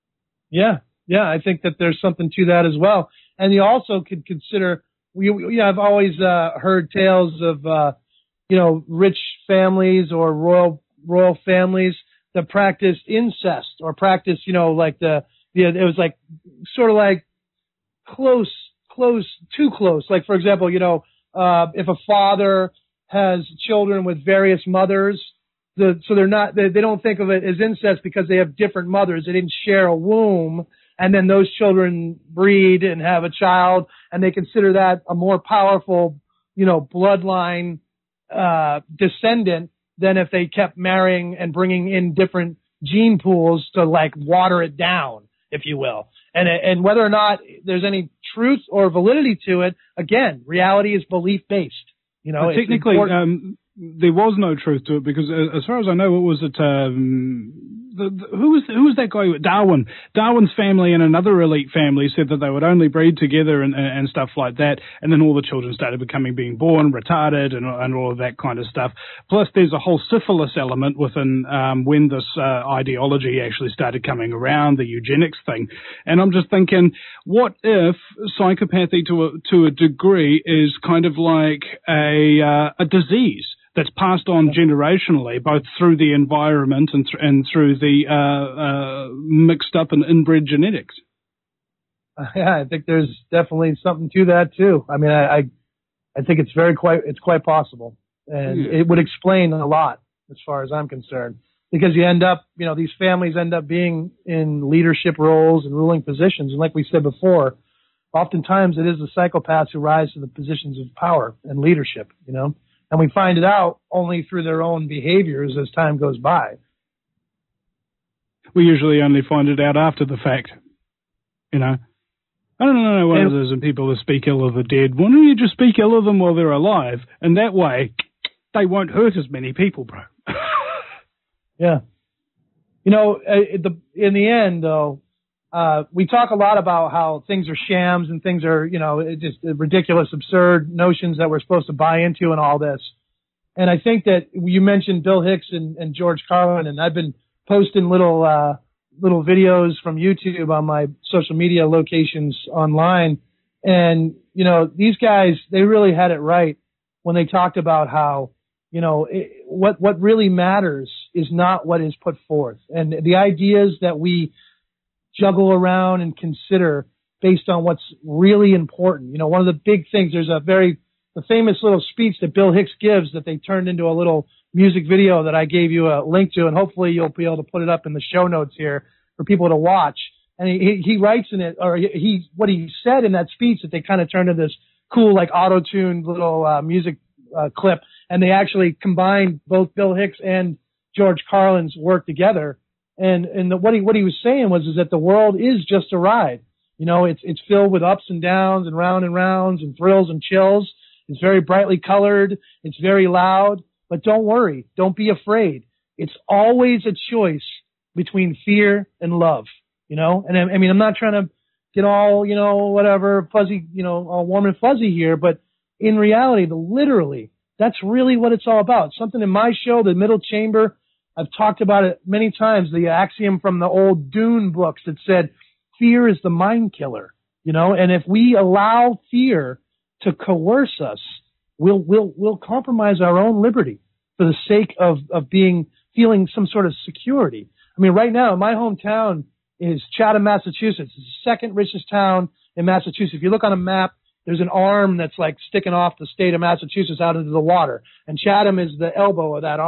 Speaker 3: Yeah, yeah, I think that there's something to that as well. And you also could consider, we, we, I've always uh, heard tales of, uh, you know, rich families or royal royal families that practiced incest or practiced, you know, like the, the it was like sort of like close, close, too close. Like, for example, you know, Uh, if a father has children with various mothers, the, so they're not, they, they don't think of it as incest because they have different mothers. They didn't share a womb, and then those children breed and have a child, and they consider that a more powerful, you know, bloodline uh, descendant than if they kept marrying and bringing in different gene pools to like water it down, if you will. And, and whether or not there's any truth or validity to it, again, reality is belief-based. You know,
Speaker 2: but technically, um, there was no truth to it because, uh, as far as I know, what was it? Um, the, the, who was who was that guy? Darwin. Darwin's family and another elite family said that they would only breed together and, and, and stuff like that. And then all the children started becoming being born retarded and, and all of that kind of stuff. Plus, there's a whole syphilis element within um, when this uh, ideology actually started coming around, the eugenics thing. And I'm just thinking, what if psychopathy to a, to a degree is kind of like a uh, a disease that's passed on generationally, both through the environment and, th- and through the uh, uh, mixed up and inbred genetics?
Speaker 3: Yeah, I think there's definitely something to that too. I mean, I I, I think it's very quite it's quite possible, and yeah. It would explain a lot as far as I'm concerned, because you end up, you know, these families end up being in leadership roles and ruling positions, and like we said before, oftentimes it is the psychopaths who rise to the positions of power and leadership, you know. And we find it out only through their own behaviors as time goes by.
Speaker 2: We usually only find it out after the fact, you know. I don't know one of those people that speak ill of the dead. Why don't you just speak ill of them while they're alive? And that way, they won't hurt as many people, bro.
Speaker 3: Yeah. You know, in the end, though, Uh, we talk a lot about how things are shams and things are, you know, just ridiculous, absurd notions that we're supposed to buy into and all this. And I think that you mentioned Bill Hicks and, and George Carlin, and I've been posting little, uh, little videos from YouTube on my social media locations online. And, you know, these guys, they really had it right when they talked about how, you know, it, what, what really matters is not what is put forth. And the ideas that we juggle around and consider based on what's really important. You know, one of the big things, there's a very the famous little speech that Bill Hicks gives that they turned into a little music video that I gave you a link to, and hopefully you'll be able to put it up in the show notes here for people to watch. And he, he writes in it, or he, what he said in that speech that they kind of turned into this cool, like auto-tuned little uh, music uh, clip, and they actually combined both Bill Hicks and George Carlin's work together. And and the, what he what he was saying was is that the world is just a ride. You know, it's it's filled with ups and downs and round and rounds and thrills and chills. It's very brightly colored. It's very loud. But don't worry. Don't be afraid. It's always a choice between fear and love. You know, and I, I mean, I'm not trying to get all, you know, whatever fuzzy, you know, all warm and fuzzy here. But in reality, the literally, that's really what it's all about. Something in my show, The Middle Chamber, I've talked about it many times, the axiom from the old Dune books that said, fear is the mind killer, you know, and if we allow fear to coerce us, we'll, we'll, we'll compromise our own liberty for the sake of, of being, feeling some sort of security. I mean, right now, my hometown is Chatham, Massachusetts. It's the second richest town in Massachusetts. If you look on a map, there's an arm that's like sticking off the state of Massachusetts out into the water, and Chatham is the elbow of that arm.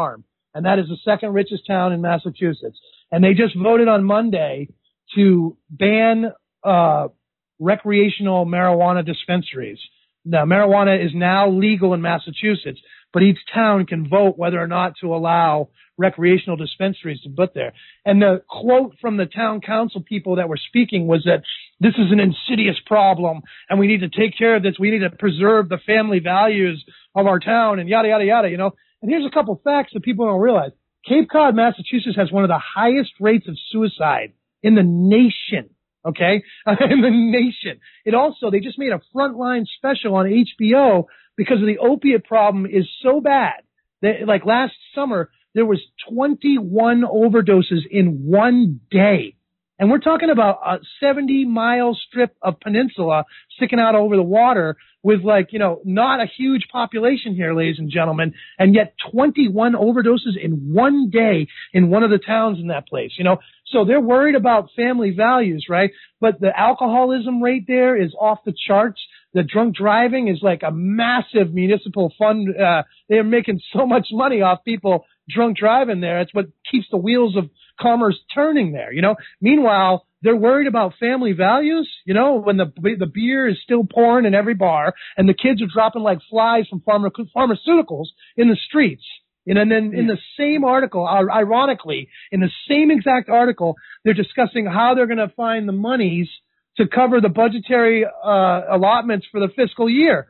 Speaker 3: and that is the second richest town in Massachusetts. And they just voted on Monday to ban uh recreational marijuana dispensaries. Now, marijuana is now legal in Massachusetts, but each town can vote whether or not to allow recreational dispensaries to put there. And the quote from the town council people that were speaking was that this is an insidious problem and we need to take care of this. We need to preserve the family values of our town and yada, yada, yada, you know. And here's a couple facts that people don't realize. Cape Cod, Massachusetts has one of the highest rates of suicide in the nation. Okay? In the nation. It also, they just made a Frontline special on H B O because of the opiate problem is so bad that, like last summer, there was twenty-one overdoses in one day. And we're talking about a seventy mile strip of peninsula sticking out over the water with, like, you know, not a huge population here, ladies and gentlemen, and yet twenty-one overdoses in one day in one of the towns in that place, you know. So they're worried about family values, right? But the alcoholism rate there is off the charts. The drunk driving is like a massive municipal fund. Uh, they're making so much money off people drunk driving there. It's what keeps the wheels of commerce turning there, you know. Meanwhile, they're worried about family values, you know, when the the beer is still pouring in every bar and the kids are dropping like flies from pharma, pharmaceuticals in the streets. And then in the same article, ironically, in the same exact article, they're discussing how they're going to find the monies to cover the budgetary uh, allotments for the fiscal year.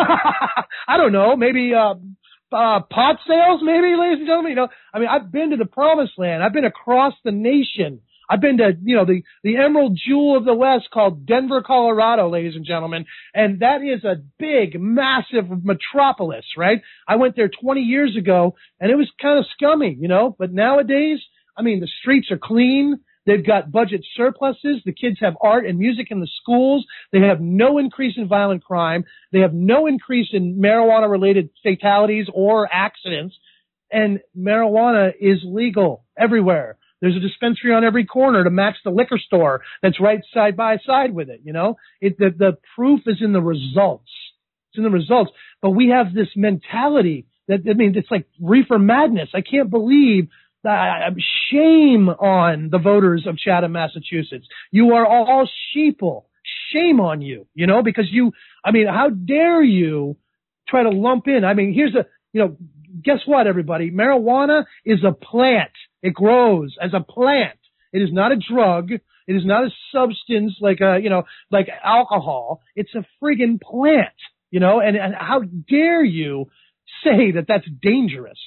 Speaker 3: I don't know, maybe uh, uh, pot sales, maybe, ladies and gentlemen. You know, I mean, I've been to the Promised Land. I've been across the nation. I've been to, you know, the, the Emerald Jewel of the West called Denver, Colorado, ladies and gentlemen. And that is a big, massive metropolis, right? I went there twenty years ago and it was kind of scummy, you know, but nowadays, I mean, the streets are clean. They've got budget surpluses. The kids have art and music in the schools. They have no increase in violent crime. They have no increase in marijuana-related fatalities or accidents. And marijuana is legal everywhere. There's a dispensary on every corner to match the liquor store that's right side by side with it, you know. It, the, the proof is in the results. It's in the results. But we have this mentality that, I mean, it's like reefer madness. I can't believe that. Shame on the voters of Chatham, Massachusetts. You are all sheeple. Shame on you, you know, because you, I mean, how dare you try to lump in? I mean, here's a, you know, guess what, everybody? Marijuana is a plant. It grows as a plant. It is not a drug. It is not a substance like a, you know, like alcohol. It's a friggin' plant, you know, and, and how dare you say that that's dangerous?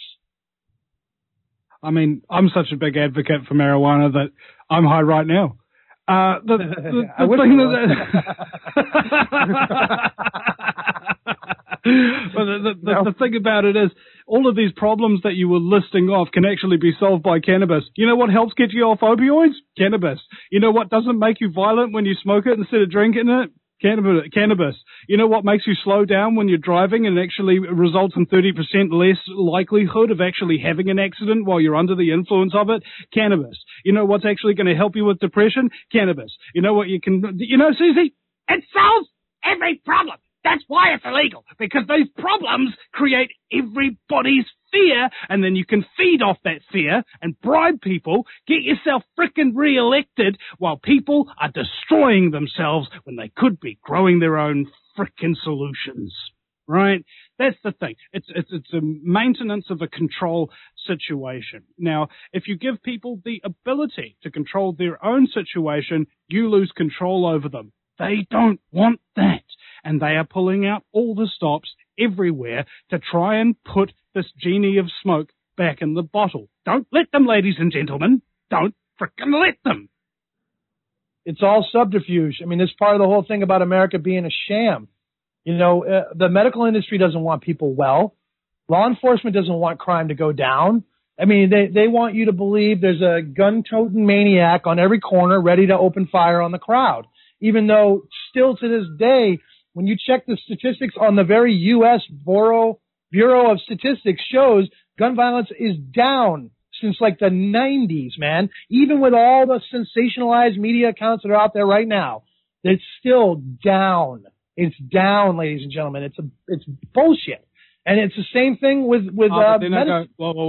Speaker 2: I mean, I'm such a big advocate for marijuana that I'm high right now. Uh, the, the,
Speaker 3: I
Speaker 2: the
Speaker 3: wish
Speaker 2: thing
Speaker 3: you
Speaker 2: that, but the, the, the, the thing about it is, all of these problems that you were listing off can actually be solved by cannabis. You know what helps get you off opioids? Cannabis. You know what doesn't make you violent when you smoke it instead of drinking it? Cannabis. Cannabis. You know what makes you slow down when you're driving and actually results in thirty percent less likelihood of actually having an accident while you're under the influence of it? Cannabis. You know what's actually going to help you with depression? Cannabis. You know what you can, you know, Susie?
Speaker 9: It solves every problem. That's why it's illegal, because these problems create everybody's fear, and then you can feed off that fear and bribe people, get yourself frickin' re-elected while people are destroying themselves when they could be growing their own frickin' solutions. Right? That's the thing. It's, it's, it's a maintenance of a control situation. Now, if you give people the ability to control their own situation, you lose control over them. They don't want that. And they are pulling out all the stops everywhere to try and put this genie of smoke back in the bottle. Don't let them, ladies and gentlemen. Don't frickin' let them.
Speaker 3: It's all subterfuge. I mean, this is part of the whole thing about America being a sham. You know, uh, the medical industry doesn't want people well. Law enforcement doesn't want crime to go down. I mean, they, they want you to believe there's a gun-toting maniac on every corner ready to open fire on the crowd. Even though still to this day, when you check the statistics on the very U S Bureau, Bureau of Statistics shows gun violence is down since like the nineties, man. Even with all the sensationalized media accounts that are out there right now, it's still down. It's down, ladies and gentlemen. It's a, it's bullshit. And it's the same thing with, with,
Speaker 2: oh,
Speaker 3: uh,
Speaker 2: medicine. Go, whoa, whoa, whoa.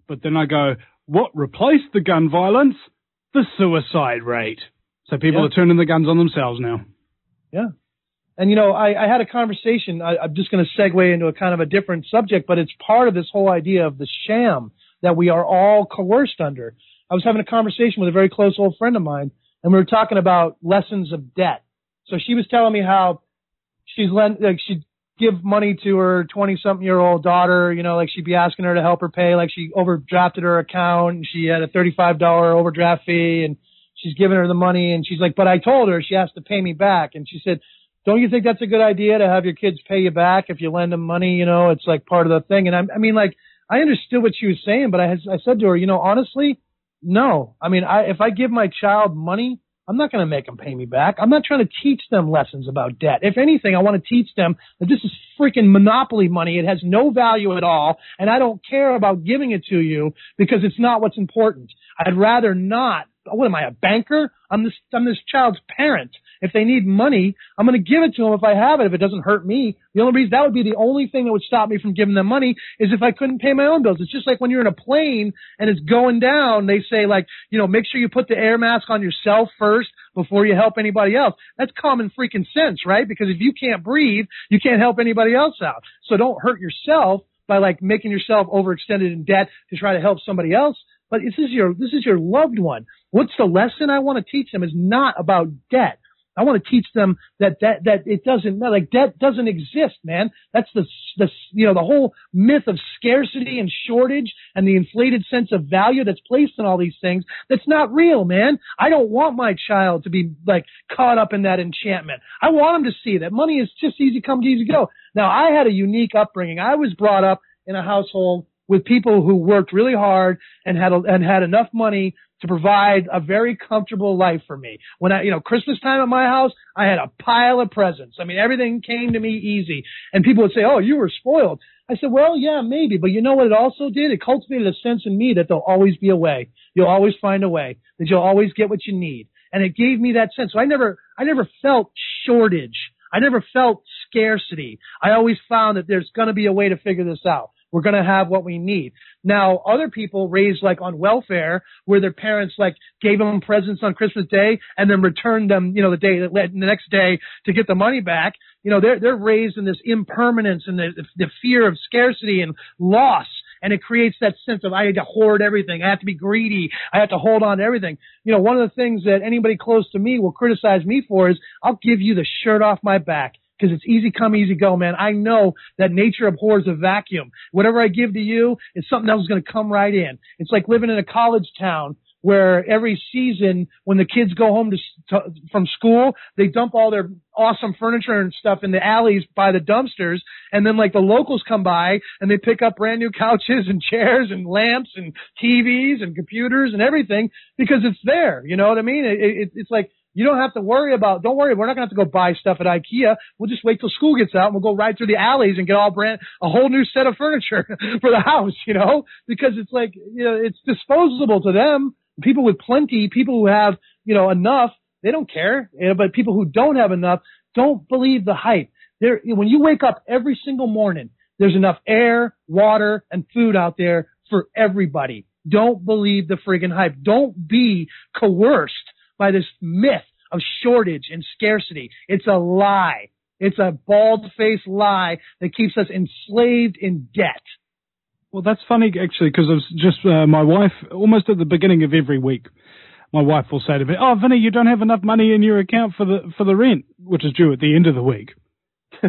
Speaker 2: But then I go, what replaced the gun violence? The suicide rate. So people
Speaker 3: Yeah.
Speaker 2: are turning the guns on themselves now.
Speaker 3: Yeah. And, you know, I, I had a conversation. I, I'm just going to segue into a kind of a different subject, but it's part of this whole idea of the sham that we are all coerced under. I was having a conversation with a very close old friend of mine, and we were talking about lessons of debt. So she was telling me how she's lent, like she'd give money to her twenty-something-year-old daughter, you know, like she'd be asking her to help her pay, like she overdrafted her account, and she had a thirty-five dollars overdraft fee, and she's giving her the money, and she's like, but I told her she has to pay me back. And she said, don't you think that's a good idea to have your kids pay you back if you lend them money? You know, it's like part of the thing. And I, I mean, like, I understood what she was saying, but I, has, I said to her, you know, honestly, no. I mean, I, if I give my child money, I'm not going to make them pay me back. I'm not trying to teach them lessons about debt. If anything, I want to teach them that this is freaking monopoly money. It has no value at all, and I don't care about giving it to you because it's not what's important. I'd rather not. What am I, a banker? I'm this, I'm this child's parent. If they need money, I'm going to give it to them if I have it, if it doesn't hurt me. The only reason, that would be the only thing that would stop me from giving them money is if I couldn't pay my own bills. It's just like when you're in a plane and it's going down, they say like, you know, make sure you put the air mask on yourself first before you help anybody else. That's common freaking sense, right? Because if you can't breathe, you can't help anybody else out. So don't hurt yourself by like making yourself overextended in debt to try to help somebody else. But this is your, this is your loved one. What's the lesson I want to teach them is not about debt. I want to teach them that, that, that it doesn't, like debt doesn't exist, man. That's the, the, you know, the whole myth of scarcity and shortage and the inflated sense of value that's placed in all these things. That's not real, man. I don't want my child to be like caught up in that enchantment. I want them to see that money is just easy come, easy go. Now, I had a unique upbringing. I was brought up in a household with people who worked really hard and had, a, and had enough money to provide a very comfortable life for me. When I, you know, Christmas time at my house, I had a pile of presents. I mean, everything came to me easy. And people would say, oh, you were spoiled. I said, well, yeah, maybe. But you know what it also did? It cultivated a sense in me that there'll always be a way. You'll always find a way. That you'll always get what you need. And it gave me that sense. So I never, I never felt shortage. I never felt scarcity. I always found that there's going to be a way to figure this out. We're going to have what we need. Now, other people raised like on welfare where their parents like gave them presents on Christmas Day and then returned them, you know, the day, the next day to get the money back. You know, they're, they're raised in this impermanence and the, the fear of scarcity and loss. And it creates that sense of I had to hoard everything. I have to be greedy. I have to hold on to everything. You know, one of the things that anybody close to me will criticize me for is I'll give you the shirt off my back. Because it's easy come, easy go, man. I know that nature abhors a vacuum. Whatever I give to you, it's something else is going to come right in. It's like living in a college town where every season when the kids go home to, to from school, they dump all their awesome furniture and stuff in the alleys by the dumpsters. And then like the locals come by and they pick up brand new couches and chairs and lamps and T Vs and computers and everything because it's there. You know what I mean? It, it, it's like, you don't have to worry about, don't worry, we're not going to have to go buy stuff at IKEA. We'll just wait till school gets out and we'll go right through the alleys and get all brand, a whole new set of furniture for the house, you know, because it's like, you know, it's disposable to them. People with plenty, people who have, you know, enough, they don't care. You know, but people who don't have enough, don't believe the hype. There, when you wake up every single morning, there's enough air, water, and food out there for everybody. Don't believe the friggin' hype. Don't be coerced by this myth of shortage and scarcity. It's a lie. It's a bald-faced lie that keeps us enslaved in debt.
Speaker 2: Well, that's funny, actually, because it's just uh, my wife, almost at the beginning of every week, my wife will say to me, oh, Vinny, you don't have enough money in your account for the for the rent, which is due at the end of the week. you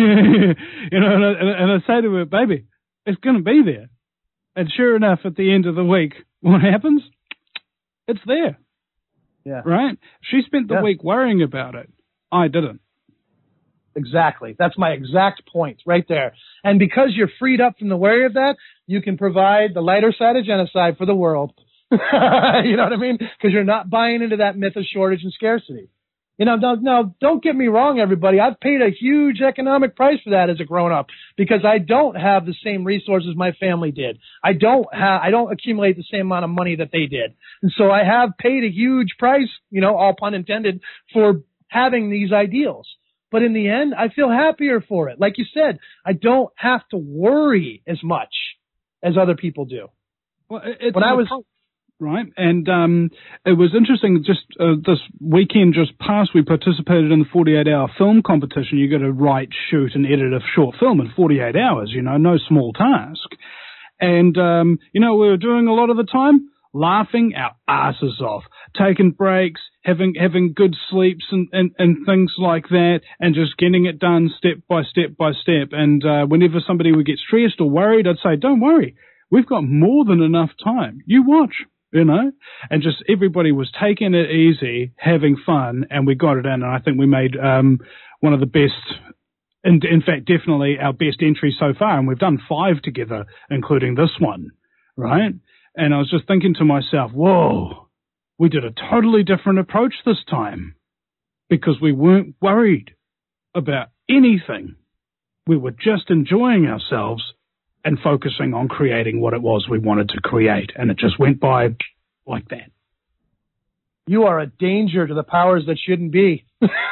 Speaker 2: know, and I, and I say to her, baby, it's going to be there. And sure enough, at the end of the week, what happens? It's there.
Speaker 3: Yeah.
Speaker 2: Right? She spent the
Speaker 3: yeah.
Speaker 2: week worrying about it. I didn't.
Speaker 3: Exactly. That's my exact point right there. And because you're freed up from the worry of that, you can provide the lighter side of genocide for the world. You know what I mean? Because you're not buying into that myth of shortage and scarcity. You know, now, now, don't get me wrong, everybody. I've paid a huge economic price for that as a grown-up because I don't have the same resources my family did. I don't have, I don't accumulate the same amount of money that they did. And so I have paid a huge price, you know, all pun intended, for having these ideals. But in the end, I feel happier for it. Like you said, I don't have to worry as much as other people do.
Speaker 2: Well, it's
Speaker 3: when I was
Speaker 2: right, and um, it was interesting. Just uh, this weekend, just past, we participated in the forty-eight hour film competition. You got to write, shoot, and edit a short film in forty-eight hours. You know, no small task. And um, you know, we were doing a lot of the time laughing our asses off, taking breaks, having having good sleeps and, and, and things like that, and just getting it done step by step by step. And uh, whenever somebody would get stressed or worried, I'd say, "Don't worry. We've got more than enough time. You watch," you know, and just everybody was taking it easy, having fun, and we got it in. And I think we made um, one of the best, and in fact, definitely our best entry so far. And we've done five together, including this one, right? And I was just thinking to myself, whoa, we did a totally different approach this time because we weren't worried about anything. We were just enjoying ourselves and focusing on creating what it was we wanted to create. And it just went by like that.
Speaker 3: You are a danger to the powers that shouldn't be.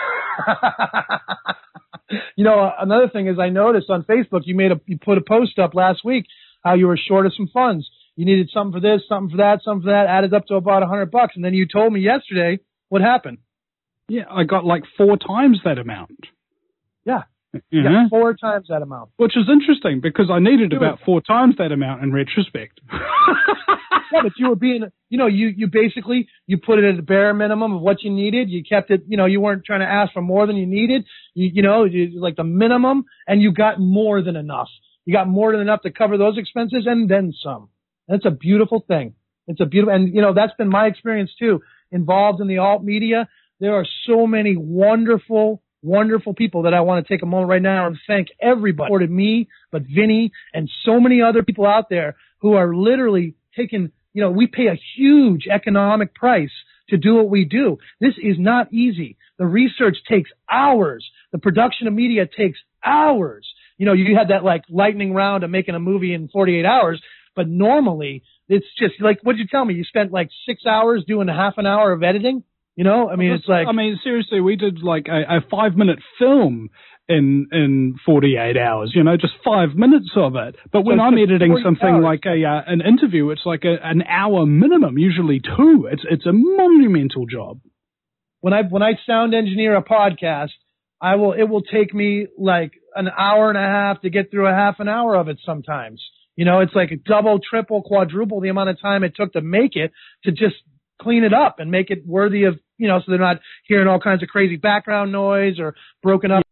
Speaker 3: You know, another thing is I noticed on Facebook, you made a, you put a post up last week how you were short of some funds. You needed something for this, something for that, something for that, added up to about a hundred bucks. And then you told me yesterday what happened.
Speaker 2: Yeah, I got like four times that amount.
Speaker 3: Yeah.
Speaker 2: Yeah.
Speaker 3: Yeah, four times that amount.
Speaker 2: Which is interesting because I needed about four times that amount in retrospect.
Speaker 3: Yeah, but you were being, you know, you, you basically, you put it at the bare minimum of what you needed. You kept it, you know, you weren't trying to ask for more than you needed. You, you know, you, like the minimum, and you got more than enough. You got more than enough to cover those expenses and then some. That's a beautiful thing. It's a beautiful, and you know, that's been my experience too. Involved in the alt media, there are so many wonderful, wonderful people that I want to take a moment right now and thank everybody. Supported me, but Vinny and so many other people out there who are literally taking, you know, we pay a huge economic price to do what we do. This is not easy. The research takes hours. The production of media takes hours. You know, you had that like lightning round of making a movie in forty-eight hours, but normally it's just like, what did you tell me? You spent like six hours doing a half an hour of editing? You know, I mean, it's like,
Speaker 2: I mean, seriously, we did like a, a five minute film in, in forty-eight hours, you know, just five minutes of it. But when
Speaker 3: So
Speaker 2: I'm
Speaker 3: it's
Speaker 2: editing
Speaker 3: forty
Speaker 2: something
Speaker 3: hours.
Speaker 2: like a, uh, an interview, it's like a, an hour minimum, usually two. It's, it's a monumental job.
Speaker 3: when I, when I sound engineer a podcast, I will, it will take me like an hour and a half to get through a half an hour of it sometimes. You know, it's like a double, triple, quadruple the amount of time it took to make it, to just clean it up and make it worthy of, you know, so they're not hearing all kinds of crazy background noise or broken up,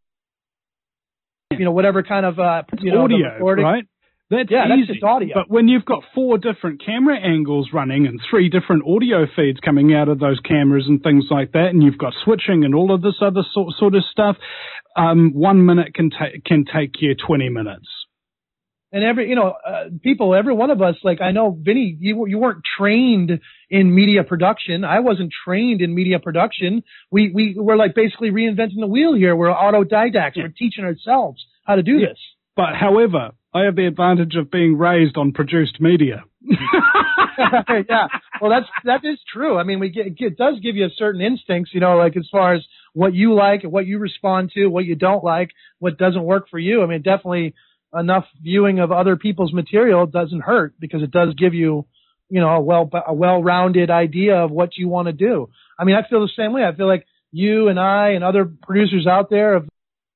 Speaker 3: you know, whatever kind of, uh, you know,
Speaker 2: audio,
Speaker 3: recording.
Speaker 2: right? That's
Speaker 3: yeah,
Speaker 2: easy.
Speaker 3: that's just audio.
Speaker 2: But when you've got four different camera angles running and three different audio feeds coming out of those cameras and things like that, and you've got switching and all of this other sort, sort of stuff, um, one minute can take can take you twenty minutes.
Speaker 3: And every, you know, uh, people, every one of us, like I know, Vinny, you you weren't trained in media production. I wasn't trained in media production. We we were like basically reinventing the wheel here. We're autodidacts. Yeah. We're teaching ourselves how to do
Speaker 2: yeah.
Speaker 3: this.
Speaker 2: But however, I have the advantage of being raised on produced media.
Speaker 3: Yeah, well, that's that is true. I mean, we get it does give you certain instincts, you know, like as far as what you like, what you respond to, what you don't like, what doesn't work for you. I mean, definitely. Enough viewing of other people's material doesn't hurt because it does give you, you know, a well, a well-rounded idea of what you want to do. I mean, I feel the same way. I feel like you and I and other producers out there of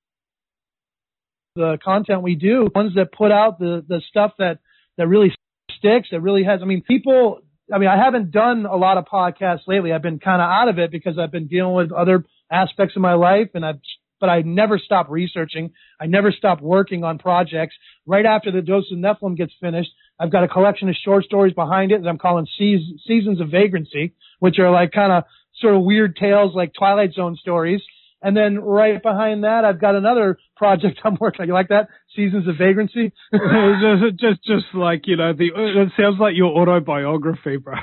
Speaker 3: the content we do, ones that put out the, the stuff that, that really sticks, that really has, I mean, people, I mean, I haven't done a lot of podcasts lately. I've been kind of out of it because I've been dealing with other aspects of my life and I've but I never stop researching. I never stop working on projects. Right after the Dose of Nephilim gets finished, I've got a collection of short stories behind it that I'm calling Seasons of Vagrancy, which are like kind of sort of weird tales like Twilight Zone stories. And then right behind that, I've got another project I'm working on. You like that? Seasons of Vagrancy?
Speaker 2: just, just, just like, you know, the, it sounds like your autobiography, bro.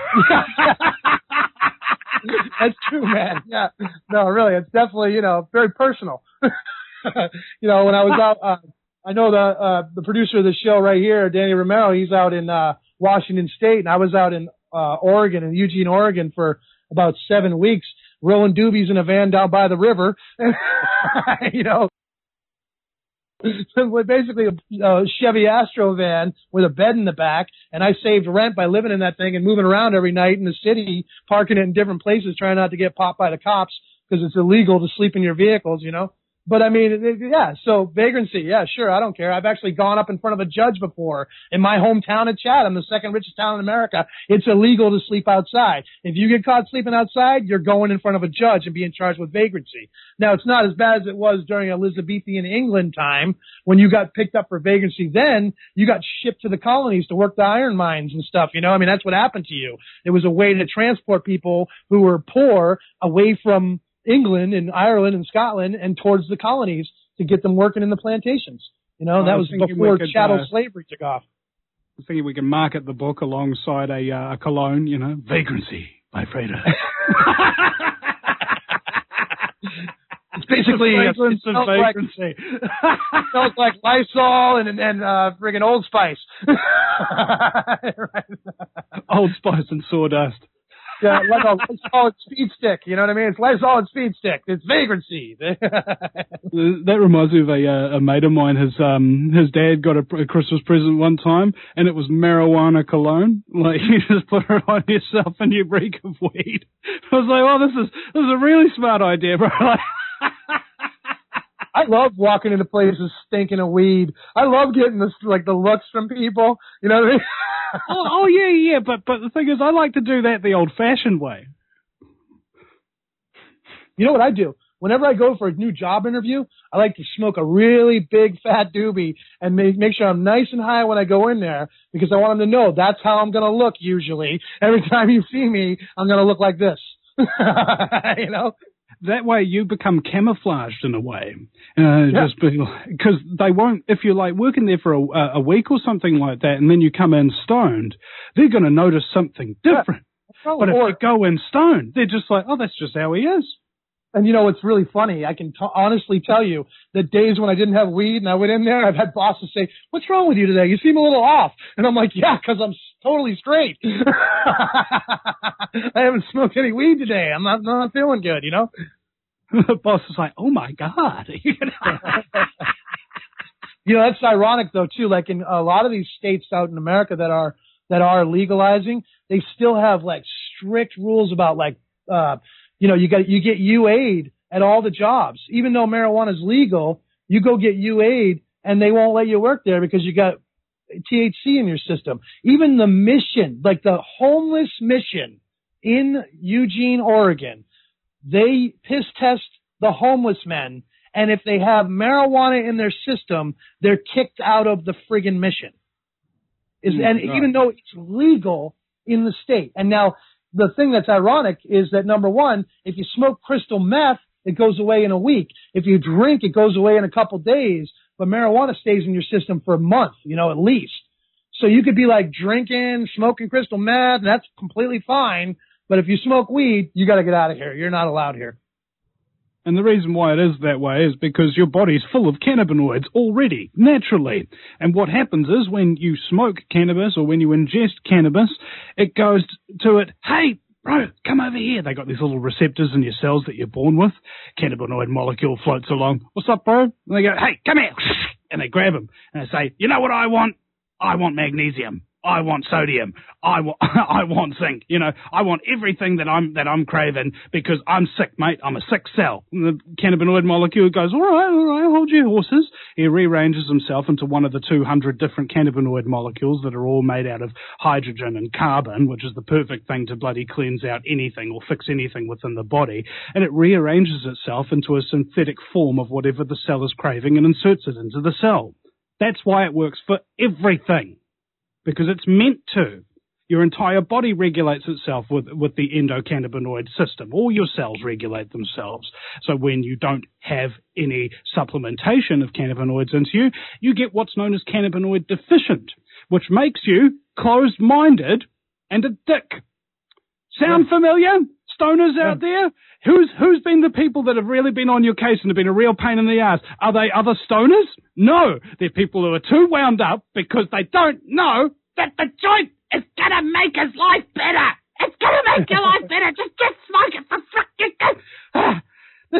Speaker 3: That's true, man. Yeah. No, really, it's definitely, you know, very personal. You know, when I was out, uh, I know the uh, the producer of the show right here, Danny Romero, he's out in uh, Washington State, and I was out in uh, Oregon, in Eugene, Oregon, for about seven weeks, rolling doobies in a van down by the river. You know, with basically a, a Chevy Astro van with a bed in the back, and I saved rent by living in that thing and moving around every night in the city, parking it in different places, trying not to get popped by the cops because it's illegal to sleep in your vehicles, you know. But I mean, it, yeah, so vagrancy, yeah, sure, I don't care. I've actually gone up in front of a judge before in my hometown of Chatham, the second richest town in America. It's illegal to sleep outside. If you get caught sleeping outside, you're going in front of a judge and being charged with vagrancy. Now, it's not as bad as it was during Elizabethan England time when you got picked up for vagrancy. Then you got shipped to the colonies to work the iron mines and stuff, you know. I mean, that's what happened to you. It was a way to transport people who were poor away from England and Ireland and Scotland and towards the colonies to get them working in the plantations. You know, that was, was before could, chattel uh, slavery took off.
Speaker 2: I was thinking we can market the book alongside a, uh, a cologne, you know, Vagrancy by Freda.
Speaker 3: It's basically
Speaker 2: the
Speaker 3: a, it
Speaker 2: of vagrancy.
Speaker 3: Like, it smells like Lysol and and uh, friggin' Old Spice. Right.
Speaker 2: Old Spice and sawdust.
Speaker 3: Yeah, like a Lysol and Speed Stick. You know what I mean? It's Lysol and Speed Stick. It's vagrancy.
Speaker 2: That reminds me of a, uh, a mate of mine. His um his dad got a, a Christmas present one time, and it was marijuana cologne. Like, you just put it on yourself and you reek of weed. I was like, oh, this is this is a really smart idea, bro.
Speaker 3: I love walking into places stinking of weed. I love getting this, like, the looks from people. You know what I mean?
Speaker 2: oh, oh, yeah, yeah, but but the thing is, I like to do that the old-fashioned way.
Speaker 3: You know what I do? Whenever I go for a new job interview, I like to smoke a really big, fat doobie and make, make sure I'm nice and high when I go in there, because I want them to know that's how I'm going to look usually. Every time you see me, I'm going to look like this. You know?
Speaker 2: That way you become camouflaged in a way, uh,
Speaker 3: yeah.
Speaker 2: just because they won't, if you're like working there for a, a week or something like that, and then you come in stoned, they're going to notice something different. Yeah. But if or, you go in stoned, they're just like, oh, that's just how he is.
Speaker 3: And you know what's really funny? I can t- honestly tell you that days when I didn't have weed and I went in there, I've had bosses say, "What's wrong with you today? You seem a little off." And I'm like, "Yeah, because I'm totally straight. I haven't smoked any weed today. I'm not not feeling good." You know.
Speaker 2: The boss is like, "Oh my god."
Speaker 3: You know, that's ironic though too. Like in a lot of these states out in America that are that are legalizing, they still have like strict rules about like. uh You know, you got you get U A'd at all the jobs. Even though marijuana is legal, you go get U A'd and they won't let you work there because you got T H C in your system. Even the mission, like the homeless mission in Eugene, Oregon, they piss test the homeless men, and if they have marijuana in their system, they're kicked out of the friggin' mission. Is
Speaker 2: oh
Speaker 3: and
Speaker 2: God.
Speaker 3: Even though it's legal in the state. And now, the thing that's ironic is that, number one, if you smoke crystal meth, it goes away in a week. If you drink, it goes away in a couple days. But marijuana stays in your system for a month, you know, at least. So you could be like drinking, smoking crystal meth, and that's completely fine. But if you smoke weed, you got to get out of here. You're not allowed here.
Speaker 2: And the reason why it is that way is because your body's full of cannabinoids already, naturally. And what happens is when you smoke cannabis or when you ingest cannabis, it goes to it, "Hey, bro, come over here." They got these little receptors in your cells that you're born with. Cannabinoid molecule floats along. "What's up, bro?" And they go, "Hey, come here." And they grab them and they say, "You know what I want? I want magnesium. I want sodium. I want, I want zinc. You know, I want everything that I'm, that I'm craving because I'm sick, mate. I'm a sick cell." And the cannabinoid molecule goes, "All right, all right, hold your horses." He rearranges himself into one of the two hundred different cannabinoid molecules that are all made out of hydrogen and carbon, which is the perfect thing to bloody cleanse out anything or fix anything within the body. And it rearranges itself into a synthetic form of whatever the cell is craving and inserts it into the cell. That's why it works for everything. Because it's meant to. Your entire body regulates itself with, with the endocannabinoid system. All your cells regulate themselves. So when you don't have any supplementation of cannabinoids into you, you get what's known as cannabinoid deficient, which makes you closed-minded and a dick. Sound familiar? Stoners out there? Who's who's been the people that have really been on your case and have been a real pain in the ass? Are they other stoners? No. They're people who are too wound up because they don't know that the joint is going to make his life better. It's going to make your life better. Just just smoke it for fucking good. This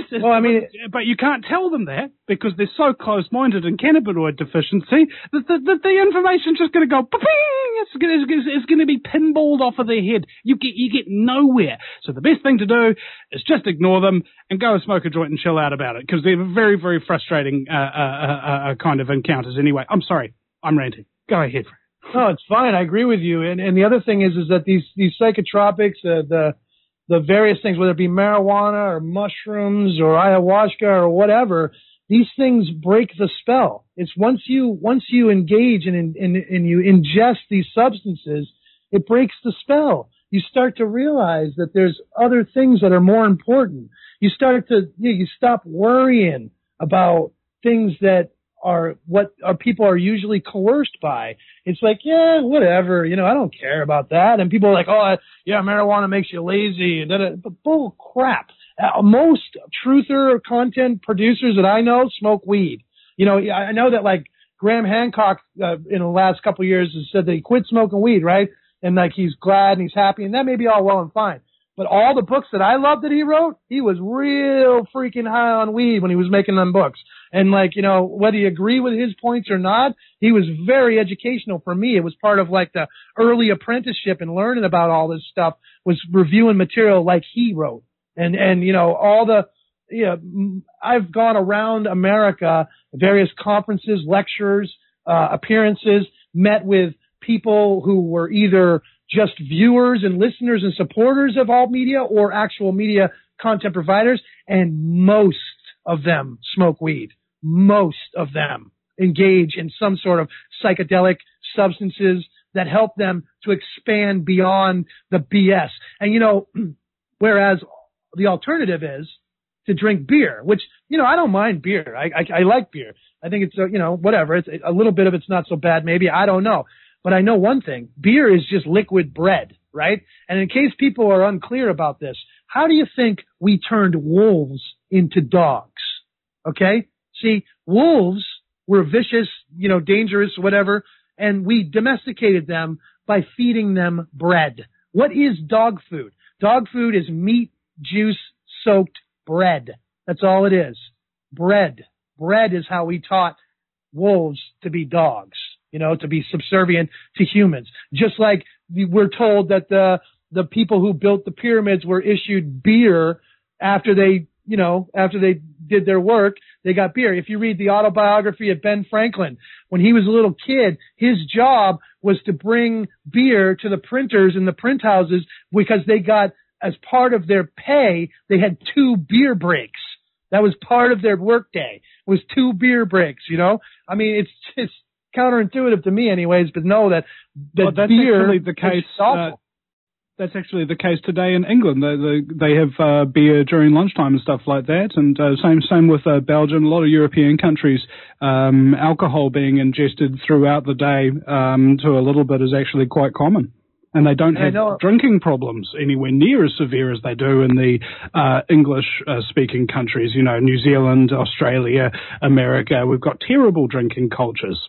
Speaker 2: it's,
Speaker 3: well, I mean,
Speaker 2: but you can't tell them that because they're so close-minded in cannabinoid deficiency that the, the, the information's just going to go, pa-ping! It's, it's, it's going to be pinballed off of their head. You get you get nowhere. So the best thing to do is just ignore them and go and smoke a joint and chill out about it because they're very, very frustrating uh, uh, uh, kind of encounters anyway. I'm sorry. I'm ranting. Go ahead.
Speaker 3: No, it's fine. I agree with you. And and the other thing is is that these these psychotropics, uh, the the various things, whether it be marijuana or mushrooms or ayahuasca or whatever, these things break the spell. It's once you once you engage and and, and you ingest these substances, it breaks the spell. You start to realize that there's other things that are more important. You start to you, know, you stop worrying about things that are what our people are usually coerced by. It's like, yeah, whatever, you know, I don't care about that. And people are like, oh, yeah, marijuana makes you lazy. But bull crap. Uh, most truther content producers that I know smoke weed. You know, I know that like Graham Hancock uh, in the last couple of years has said that he quit smoking weed, right? And like he's glad and he's happy, and that may be all well and fine. But all the books that I love that he wrote, he was real freaking high on weed when he was making them books. And like, you know, whether you agree with his points or not, he was very educational for me. It was part of like the early apprenticeship and learning about all this stuff was reviewing material like he wrote. And, and, you know, all the, you know, I've gone around America, various conferences, lectures, uh, appearances, met with people who were either just viewers and listeners and supporters of alt media or actual media content providers, and most of them smoke weed. Most of them engage in some sort of psychedelic substances that help them to expand beyond the B S. And, you know, whereas the alternative is to drink beer, which, you know, I don't mind beer. I, I, I like beer. I think it's, uh, you know, whatever. It's a little bit of it's not so bad, maybe. I don't know. But I know one thing. Beer is just liquid bread, right? And in case people are unclear about this, how do you think we turned wolves into dogs? Okay? See, wolves were vicious, you know, dangerous, whatever, and we domesticated them by feeding them bread. What is dog food? Dog food is meat, juice, soaked bread. That's all it is. Bread. Bread is how we taught wolves to be dogs, you know, to be subservient to humans. Just like we're told that the the people who built the pyramids were issued beer after they, you know, after they did their work, they got beer. If you read the autobiography of Ben Franklin, when he was a little kid, his job was to bring beer to the printers in the print houses because they got, as part of their pay, they had two beer breaks. That was part of their work day, was two beer breaks, you know? I mean, it's just counterintuitive to me anyways, but know that, that
Speaker 2: well, that's
Speaker 3: beer
Speaker 2: actually the case. Uh, that's actually the case today in England. They, they, they have uh, beer during lunchtime and stuff like that. And uh, same same with uh, Belgium, a lot of European countries. Um, alcohol being ingested throughout the day um, to a little bit is actually quite common. And they don't have drinking problems anywhere near as severe as they do in the uh, English-speaking uh, countries. You know, New Zealand, Australia, America. We've got terrible drinking cultures.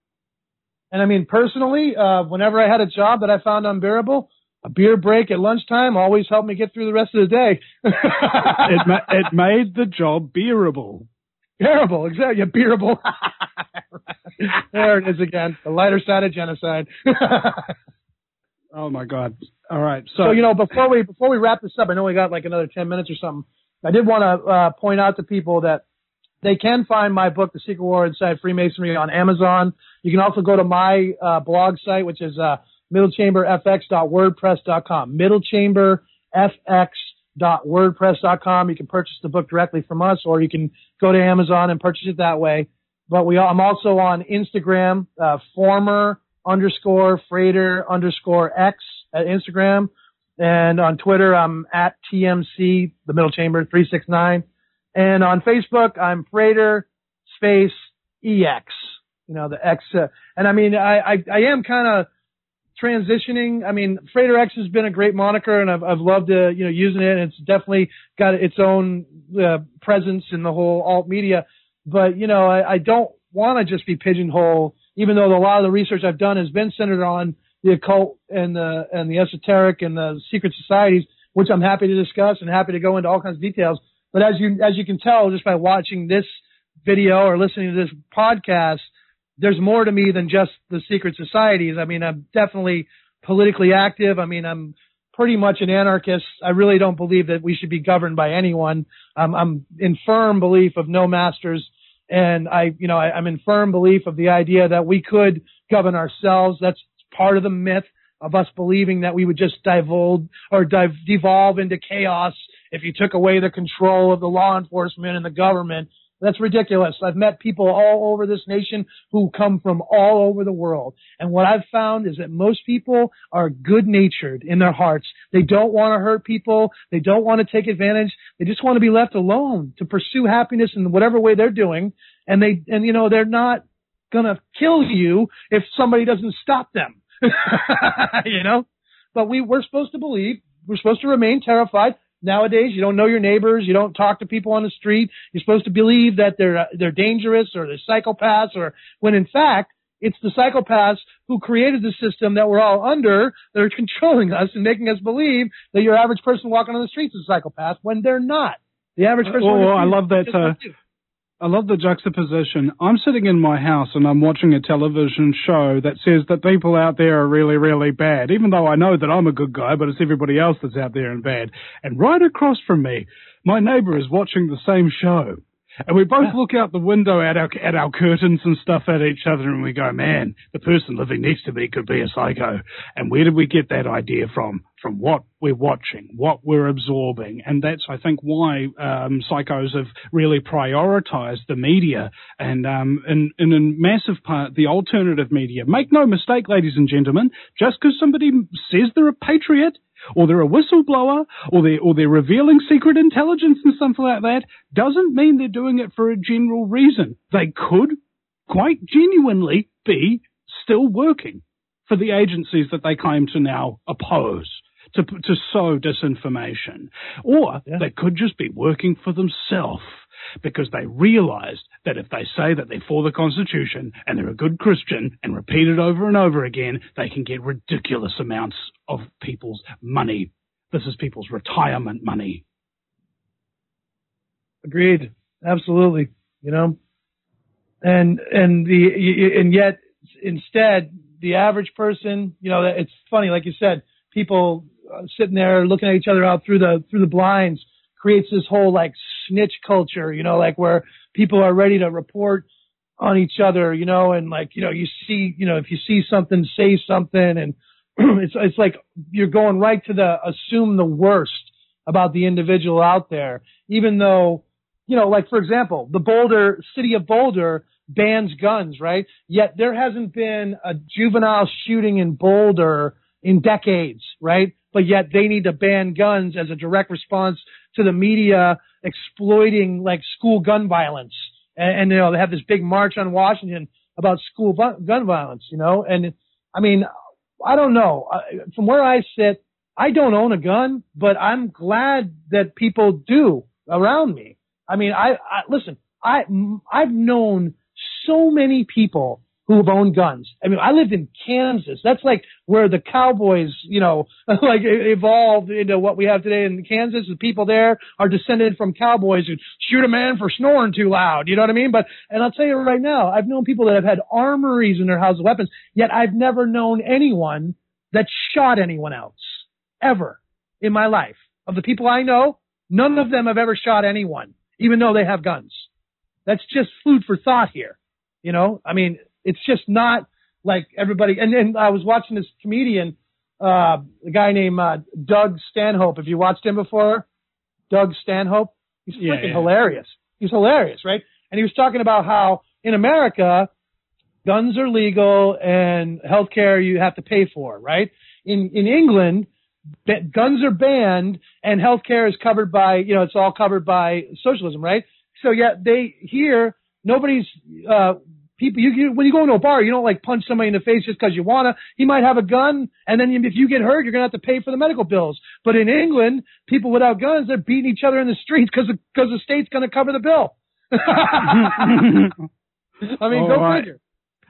Speaker 3: And I mean, personally, uh, whenever I had a job that I found unbearable, a beer break at lunchtime always helped me get through the rest of the day.
Speaker 2: it, ma- it made the job bearable.
Speaker 3: Bearable, exactly. Yeah, bearable. There it is again. The lighter side of genocide.
Speaker 2: Oh my God! All right. So,
Speaker 3: so you know, before we before we wrap this up, I know we got like another ten minutes or something. I did want to uh, point out to people that they can find my book, The Secret War Inside Freemasonry, on Amazon. You can also go to my uh, blog site, which is uh, middle chamber f x dot wordpress dot com. middle chamber f x dot wordpress dot com. You can purchase the book directly from us, or you can go to Amazon and purchase it that way. But we, I'm also on Instagram, uh, former underscore freighter underscore X at Instagram. And on Twitter, I'm at T M C, the middle chamber, three six nine. And on Facebook, I'm freighter space E X. You know, the X. Uh, and I mean, I, I, I am kind of transitioning. I mean, Freighter X has been a great moniker, and I've, I've loved, uh, you know, using it. And it's definitely got its own uh, presence in the whole alt media. But, you know, I, I don't want to just be pigeonholed, even though a lot of the research I've done has been centered on the occult and the and the esoteric and the secret societies, which I'm happy to discuss and happy to go into all kinds of details. But as you as you can tell just by watching this video or listening to this podcast, there's more to me than just the secret societies. I mean, I'm definitely politically active. I mean, I'm pretty much an anarchist. I really don't believe that we should be governed by anyone. Um, I'm in firm belief of no masters. And I, you know, I, I'm in firm belief of the idea that we could govern ourselves. That's part of the myth of us believing that we would just divulge or div- devolve into chaos if you took away the control of the law enforcement and the government. That's ridiculous. I've met people all over this nation who come from all over the world. And what I've found is that most people are good-natured in their hearts. They don't want to hurt people. They don't want to take advantage. They just want to be left alone to pursue happiness in whatever way they're doing. And they, and you know, they're not going to kill you if somebody doesn't stop them. You know? But we, we're supposed to believe, we're supposed to remain terrified. Nowadays, you don't know your neighbors. You don't talk to people on the street. You're supposed to believe that they're they're dangerous or they're psychopaths, or when in fact it's the psychopaths who created the system that we're all under that are controlling us and making us believe that your average person walking on the streets is a psychopath when they're not. The average person.
Speaker 2: Oh,
Speaker 3: on
Speaker 2: I
Speaker 3: the
Speaker 2: love that. Uh, I love the juxtaposition. I'm sitting in my house and I'm watching a television show that says that people out there are really, really bad, even though I know that I'm a good guy, but it's everybody else that's out there and bad. And right across from me, my neighbor is watching the same show. And we both look out the window at our at our curtains and stuff at each other, and we go, man, the person living next to me could be a psycho. And where did we get that idea from? From what we're watching, what we're absorbing. And that's, I think, why um, psychos have really prioritized the media and, um, in, in a massive part, the alternative media. Make no mistake, ladies and gentlemen, just because somebody says they're a patriot, or they're a whistleblower, or they're, or they're revealing secret intelligence and something like that, doesn't mean they're doing it for a general reason. They could quite genuinely be still working for the agencies that they claim to now oppose, to, to sow disinformation. Or yeah. they could just be working for themselves, because they realized that if they say that they're for the Constitution and they're a good Christian and repeat it over and over again, they can get ridiculous amounts of people's money. This is people's retirement money.
Speaker 3: Agreed. Absolutely. You know, and, and the, and yet instead the average person, you know, it's funny, like you said, people uh, sitting there looking at each other out through the, through the blinds, creates this whole like snitch culture, you know, like where people are ready to report on each other, you know, and like, you know, you see, you know, if you see something, say something, and it's, it's like you're going right to the assume the worst about the individual out there, even though, you know, like for example, the Boulder, city of Boulder bans guns, right? Yet there hasn't been a juvenile shooting in Boulder in decades, right? But yet they need to ban guns as a direct response to the media exploiting like school gun violence. And, and you know, they have this big march on Washington about school bu- gun violence, you know? And I mean, I don't know. I, from where I sit, I don't own a gun, but I'm glad that people do around me. I mean, I, I listen, I, I've known so many people who have owned guns. I mean, I lived in Kansas. That's like where the cowboys, you know, like evolved into what we have today in Kansas. The people there are descended from cowboys who shoot a man for snoring too loud. You know what I mean? But, and I'll tell you right now, I've known people that have had armories in their house of weapons, yet I've never known anyone that shot anyone else ever in my life. Of the people I know, none of them have ever shot anyone, even though they have guns. That's just food for thought here. You know, I mean, it's just not like everybody. And then I was watching this comedian, uh, a guy named uh, Doug Stanhope. Have you watched him before? Doug Stanhope. He's freaking yeah, yeah. hilarious. He's hilarious, right? And he was talking about how in America, guns are legal and healthcare you have to pay for, right? In in England, ba- guns are banned and healthcare is covered by, you know, it's all covered by socialism, right? So yet they here, nobody's. Uh, People, you, you, when you go into a bar, you don't like punch somebody in the face just because you wanna. He might have a gun, and then if you get hurt, you're gonna have to pay for the medical bills. But in England, people without guns, they're beating each other in the streets because because the state's gonna cover the bill. I mean,
Speaker 2: All
Speaker 3: go
Speaker 2: right.
Speaker 3: figure.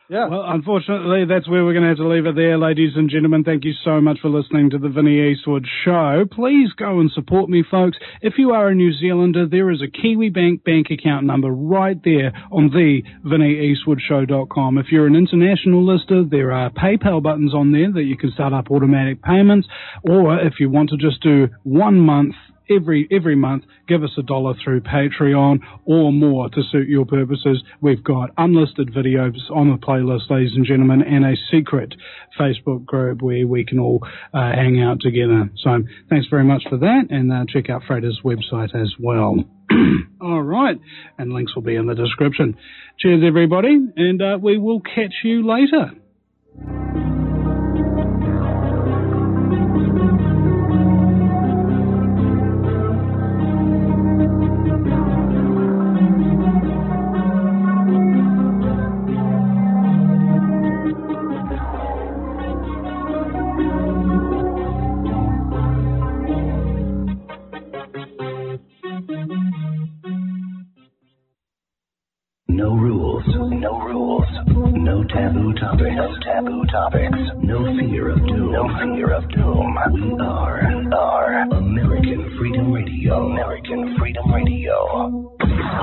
Speaker 3: Yeah.
Speaker 2: Well, unfortunately, that's where we're going to have to leave it there, ladies and gentlemen. Thank you so much for listening to the Vinnie Eastwood Show. Please go and support me, folks. If you are a New Zealander, there is a Kiwi Bank bank account number right there on the vinnie eastwood show dot com. If you're an international listener, there are PayPal buttons on there that you can start up automatic payments. Or if you want to just do one month, Every every month, give us a dollar through Patreon or more to suit your purposes. We've got unlisted videos on the playlist, ladies and gentlemen, and a secret Facebook group where we can all uh, hang out together. So thanks very much for that, and uh, check out Freighter's website as well. All right, and links will be in the description. Cheers, everybody, and uh, we will catch you later.
Speaker 1: No rules, no rules, no taboo topics, no taboo topics, no fear of doom, no fear of doom. We are, we are American Freedom Radio, American Freedom Radio.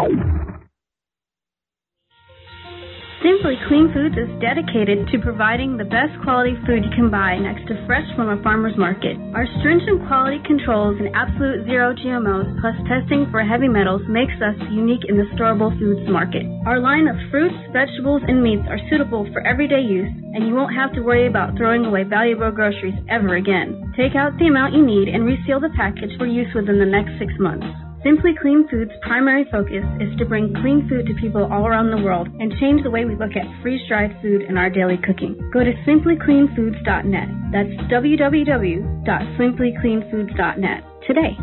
Speaker 6: Simply Clean Foods is dedicated to providing the best quality food you can buy next to fresh from a farmer's market. Our stringent quality controls and absolute zero G M Os plus testing for heavy metals makes us unique in the storable foods market. Our line of fruits, vegetables, and meats are suitable for everyday use, and you won't have to worry about throwing away valuable groceries ever again. Take out the amount you need and reseal the package for use within the next six months. Simply Clean Foods' primary focus is to bring clean food to people all around the world and change the way we look at freeze-dried food in our daily cooking. Go to simply clean foods dot net. That's w w w dot simply clean foods dot net today.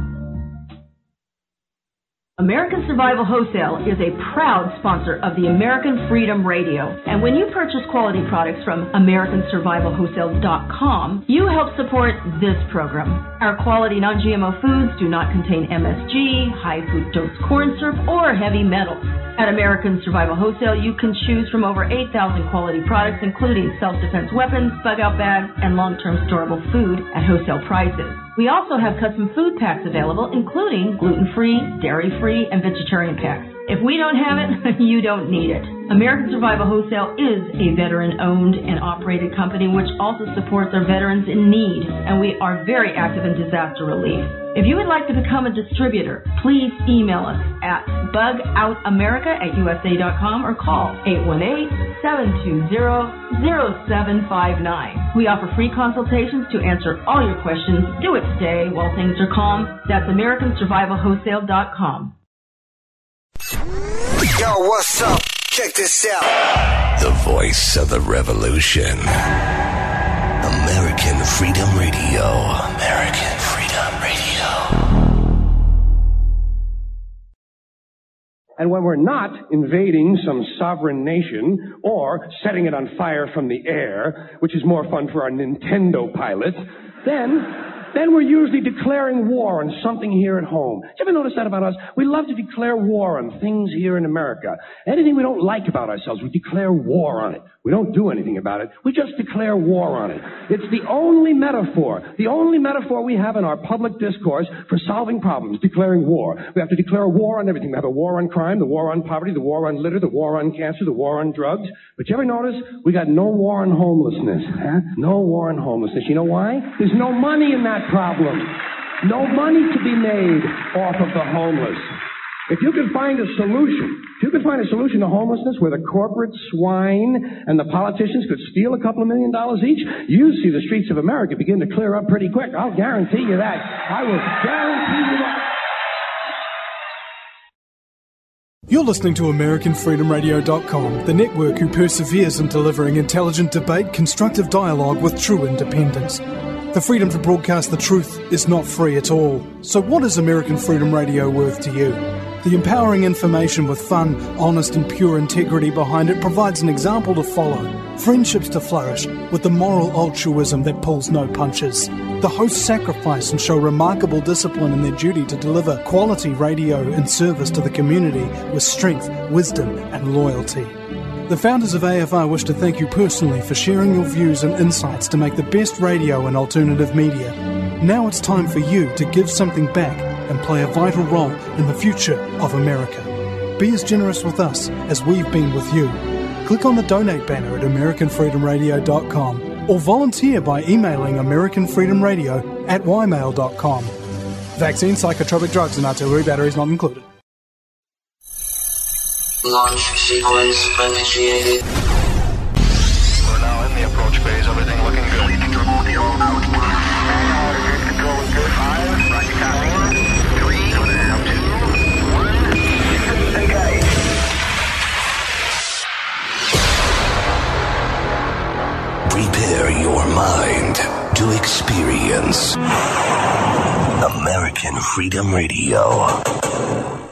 Speaker 7: American Survival Wholesale is a proud sponsor of the American Freedom Radio. And when you purchase quality products from American Survival Wholesale dot com, you help support this program. Our quality non G M O foods do not contain M S G, high fructose corn syrup, or heavy metals. At American Survival Wholesale, you can choose from over eight thousand quality products, including self-defense weapons, bug-out bags, and long-term storable food at wholesale prices. We also have custom food packs available, including gluten-free, dairy-free, and vegetarian packs. If we don't have it, you don't need it. American Survival Wholesale is a veteran-owned and operated company which also supports our veterans in need, and we are very active in disaster relief. If you would like to become a distributor, please email us at bug out america at u s a dot com or call eight one eight, seven two zero, zero seven five nine. We offer free consultations to answer all your questions. Do it today while things are calm. That's American Survival Wholesale dot com.
Speaker 14: Yo, what's up? Check this out.
Speaker 1: The voice of the revolution. American Freedom Radio. American Freedom Radio.
Speaker 15: And when we're not invading some sovereign nation or setting it on fire from the air, which is more fun for our Nintendo pilots, then... Then we're usually declaring war on something here at home. Did you ever notice that about us? We love to declare war on things here in America. Anything we don't like about ourselves, we declare war on it. We don't do anything about it. We just declare war on it. It's the only metaphor, the only metaphor we have in our public discourse for solving problems, declaring war. We have to declare war on everything. We have a war on crime, the war on poverty, the war on litter, the war on cancer, the war on drugs. But you ever notice we got no war on homelessness? Huh? No war on homelessness. You know why? There's no money in that problem. No money to be made off of the homeless. If you could find a solution, if you could find a solution to homelessness where the corporate swine and the politicians could steal a couple of million dollars each, you'd see the streets of America begin to clear up pretty quick. I'll guarantee you that. I will guarantee you that.
Speaker 16: You're listening to American Freedom Radio dot com, the network who perseveres in delivering intelligent debate, constructive dialogue with true independence. The freedom to broadcast the truth is not free at all. So what is American Freedom Radio worth to you? The empowering information with fun, honest and pure integrity behind it provides an example to follow. Friendships to flourish with the moral altruism that pulls no punches. The hosts sacrifice and show remarkable discipline in their duty to deliver quality radio in service to the community with strength, wisdom and loyalty. The founders of A F R wish to thank you personally for sharing your views and insights to make the best radio and alternative media. Now it's time for you to give something back and play a vital role in the future of America. Be as generous with us as we've been with you. Click on the donate banner at american freedom radio dot com or volunteer by emailing american freedom radio at y mail dot com. Vaccine, psychotropic drugs and artillery batteries not included.
Speaker 17: Launch sequence initiated.
Speaker 10: We're now in the approach phase. Everything looking good. Control zero outbound. Good control is good. Five. Roger, count. Three. Two. One. Engage.
Speaker 14: Prepare your mind to experience American Freedom Radio.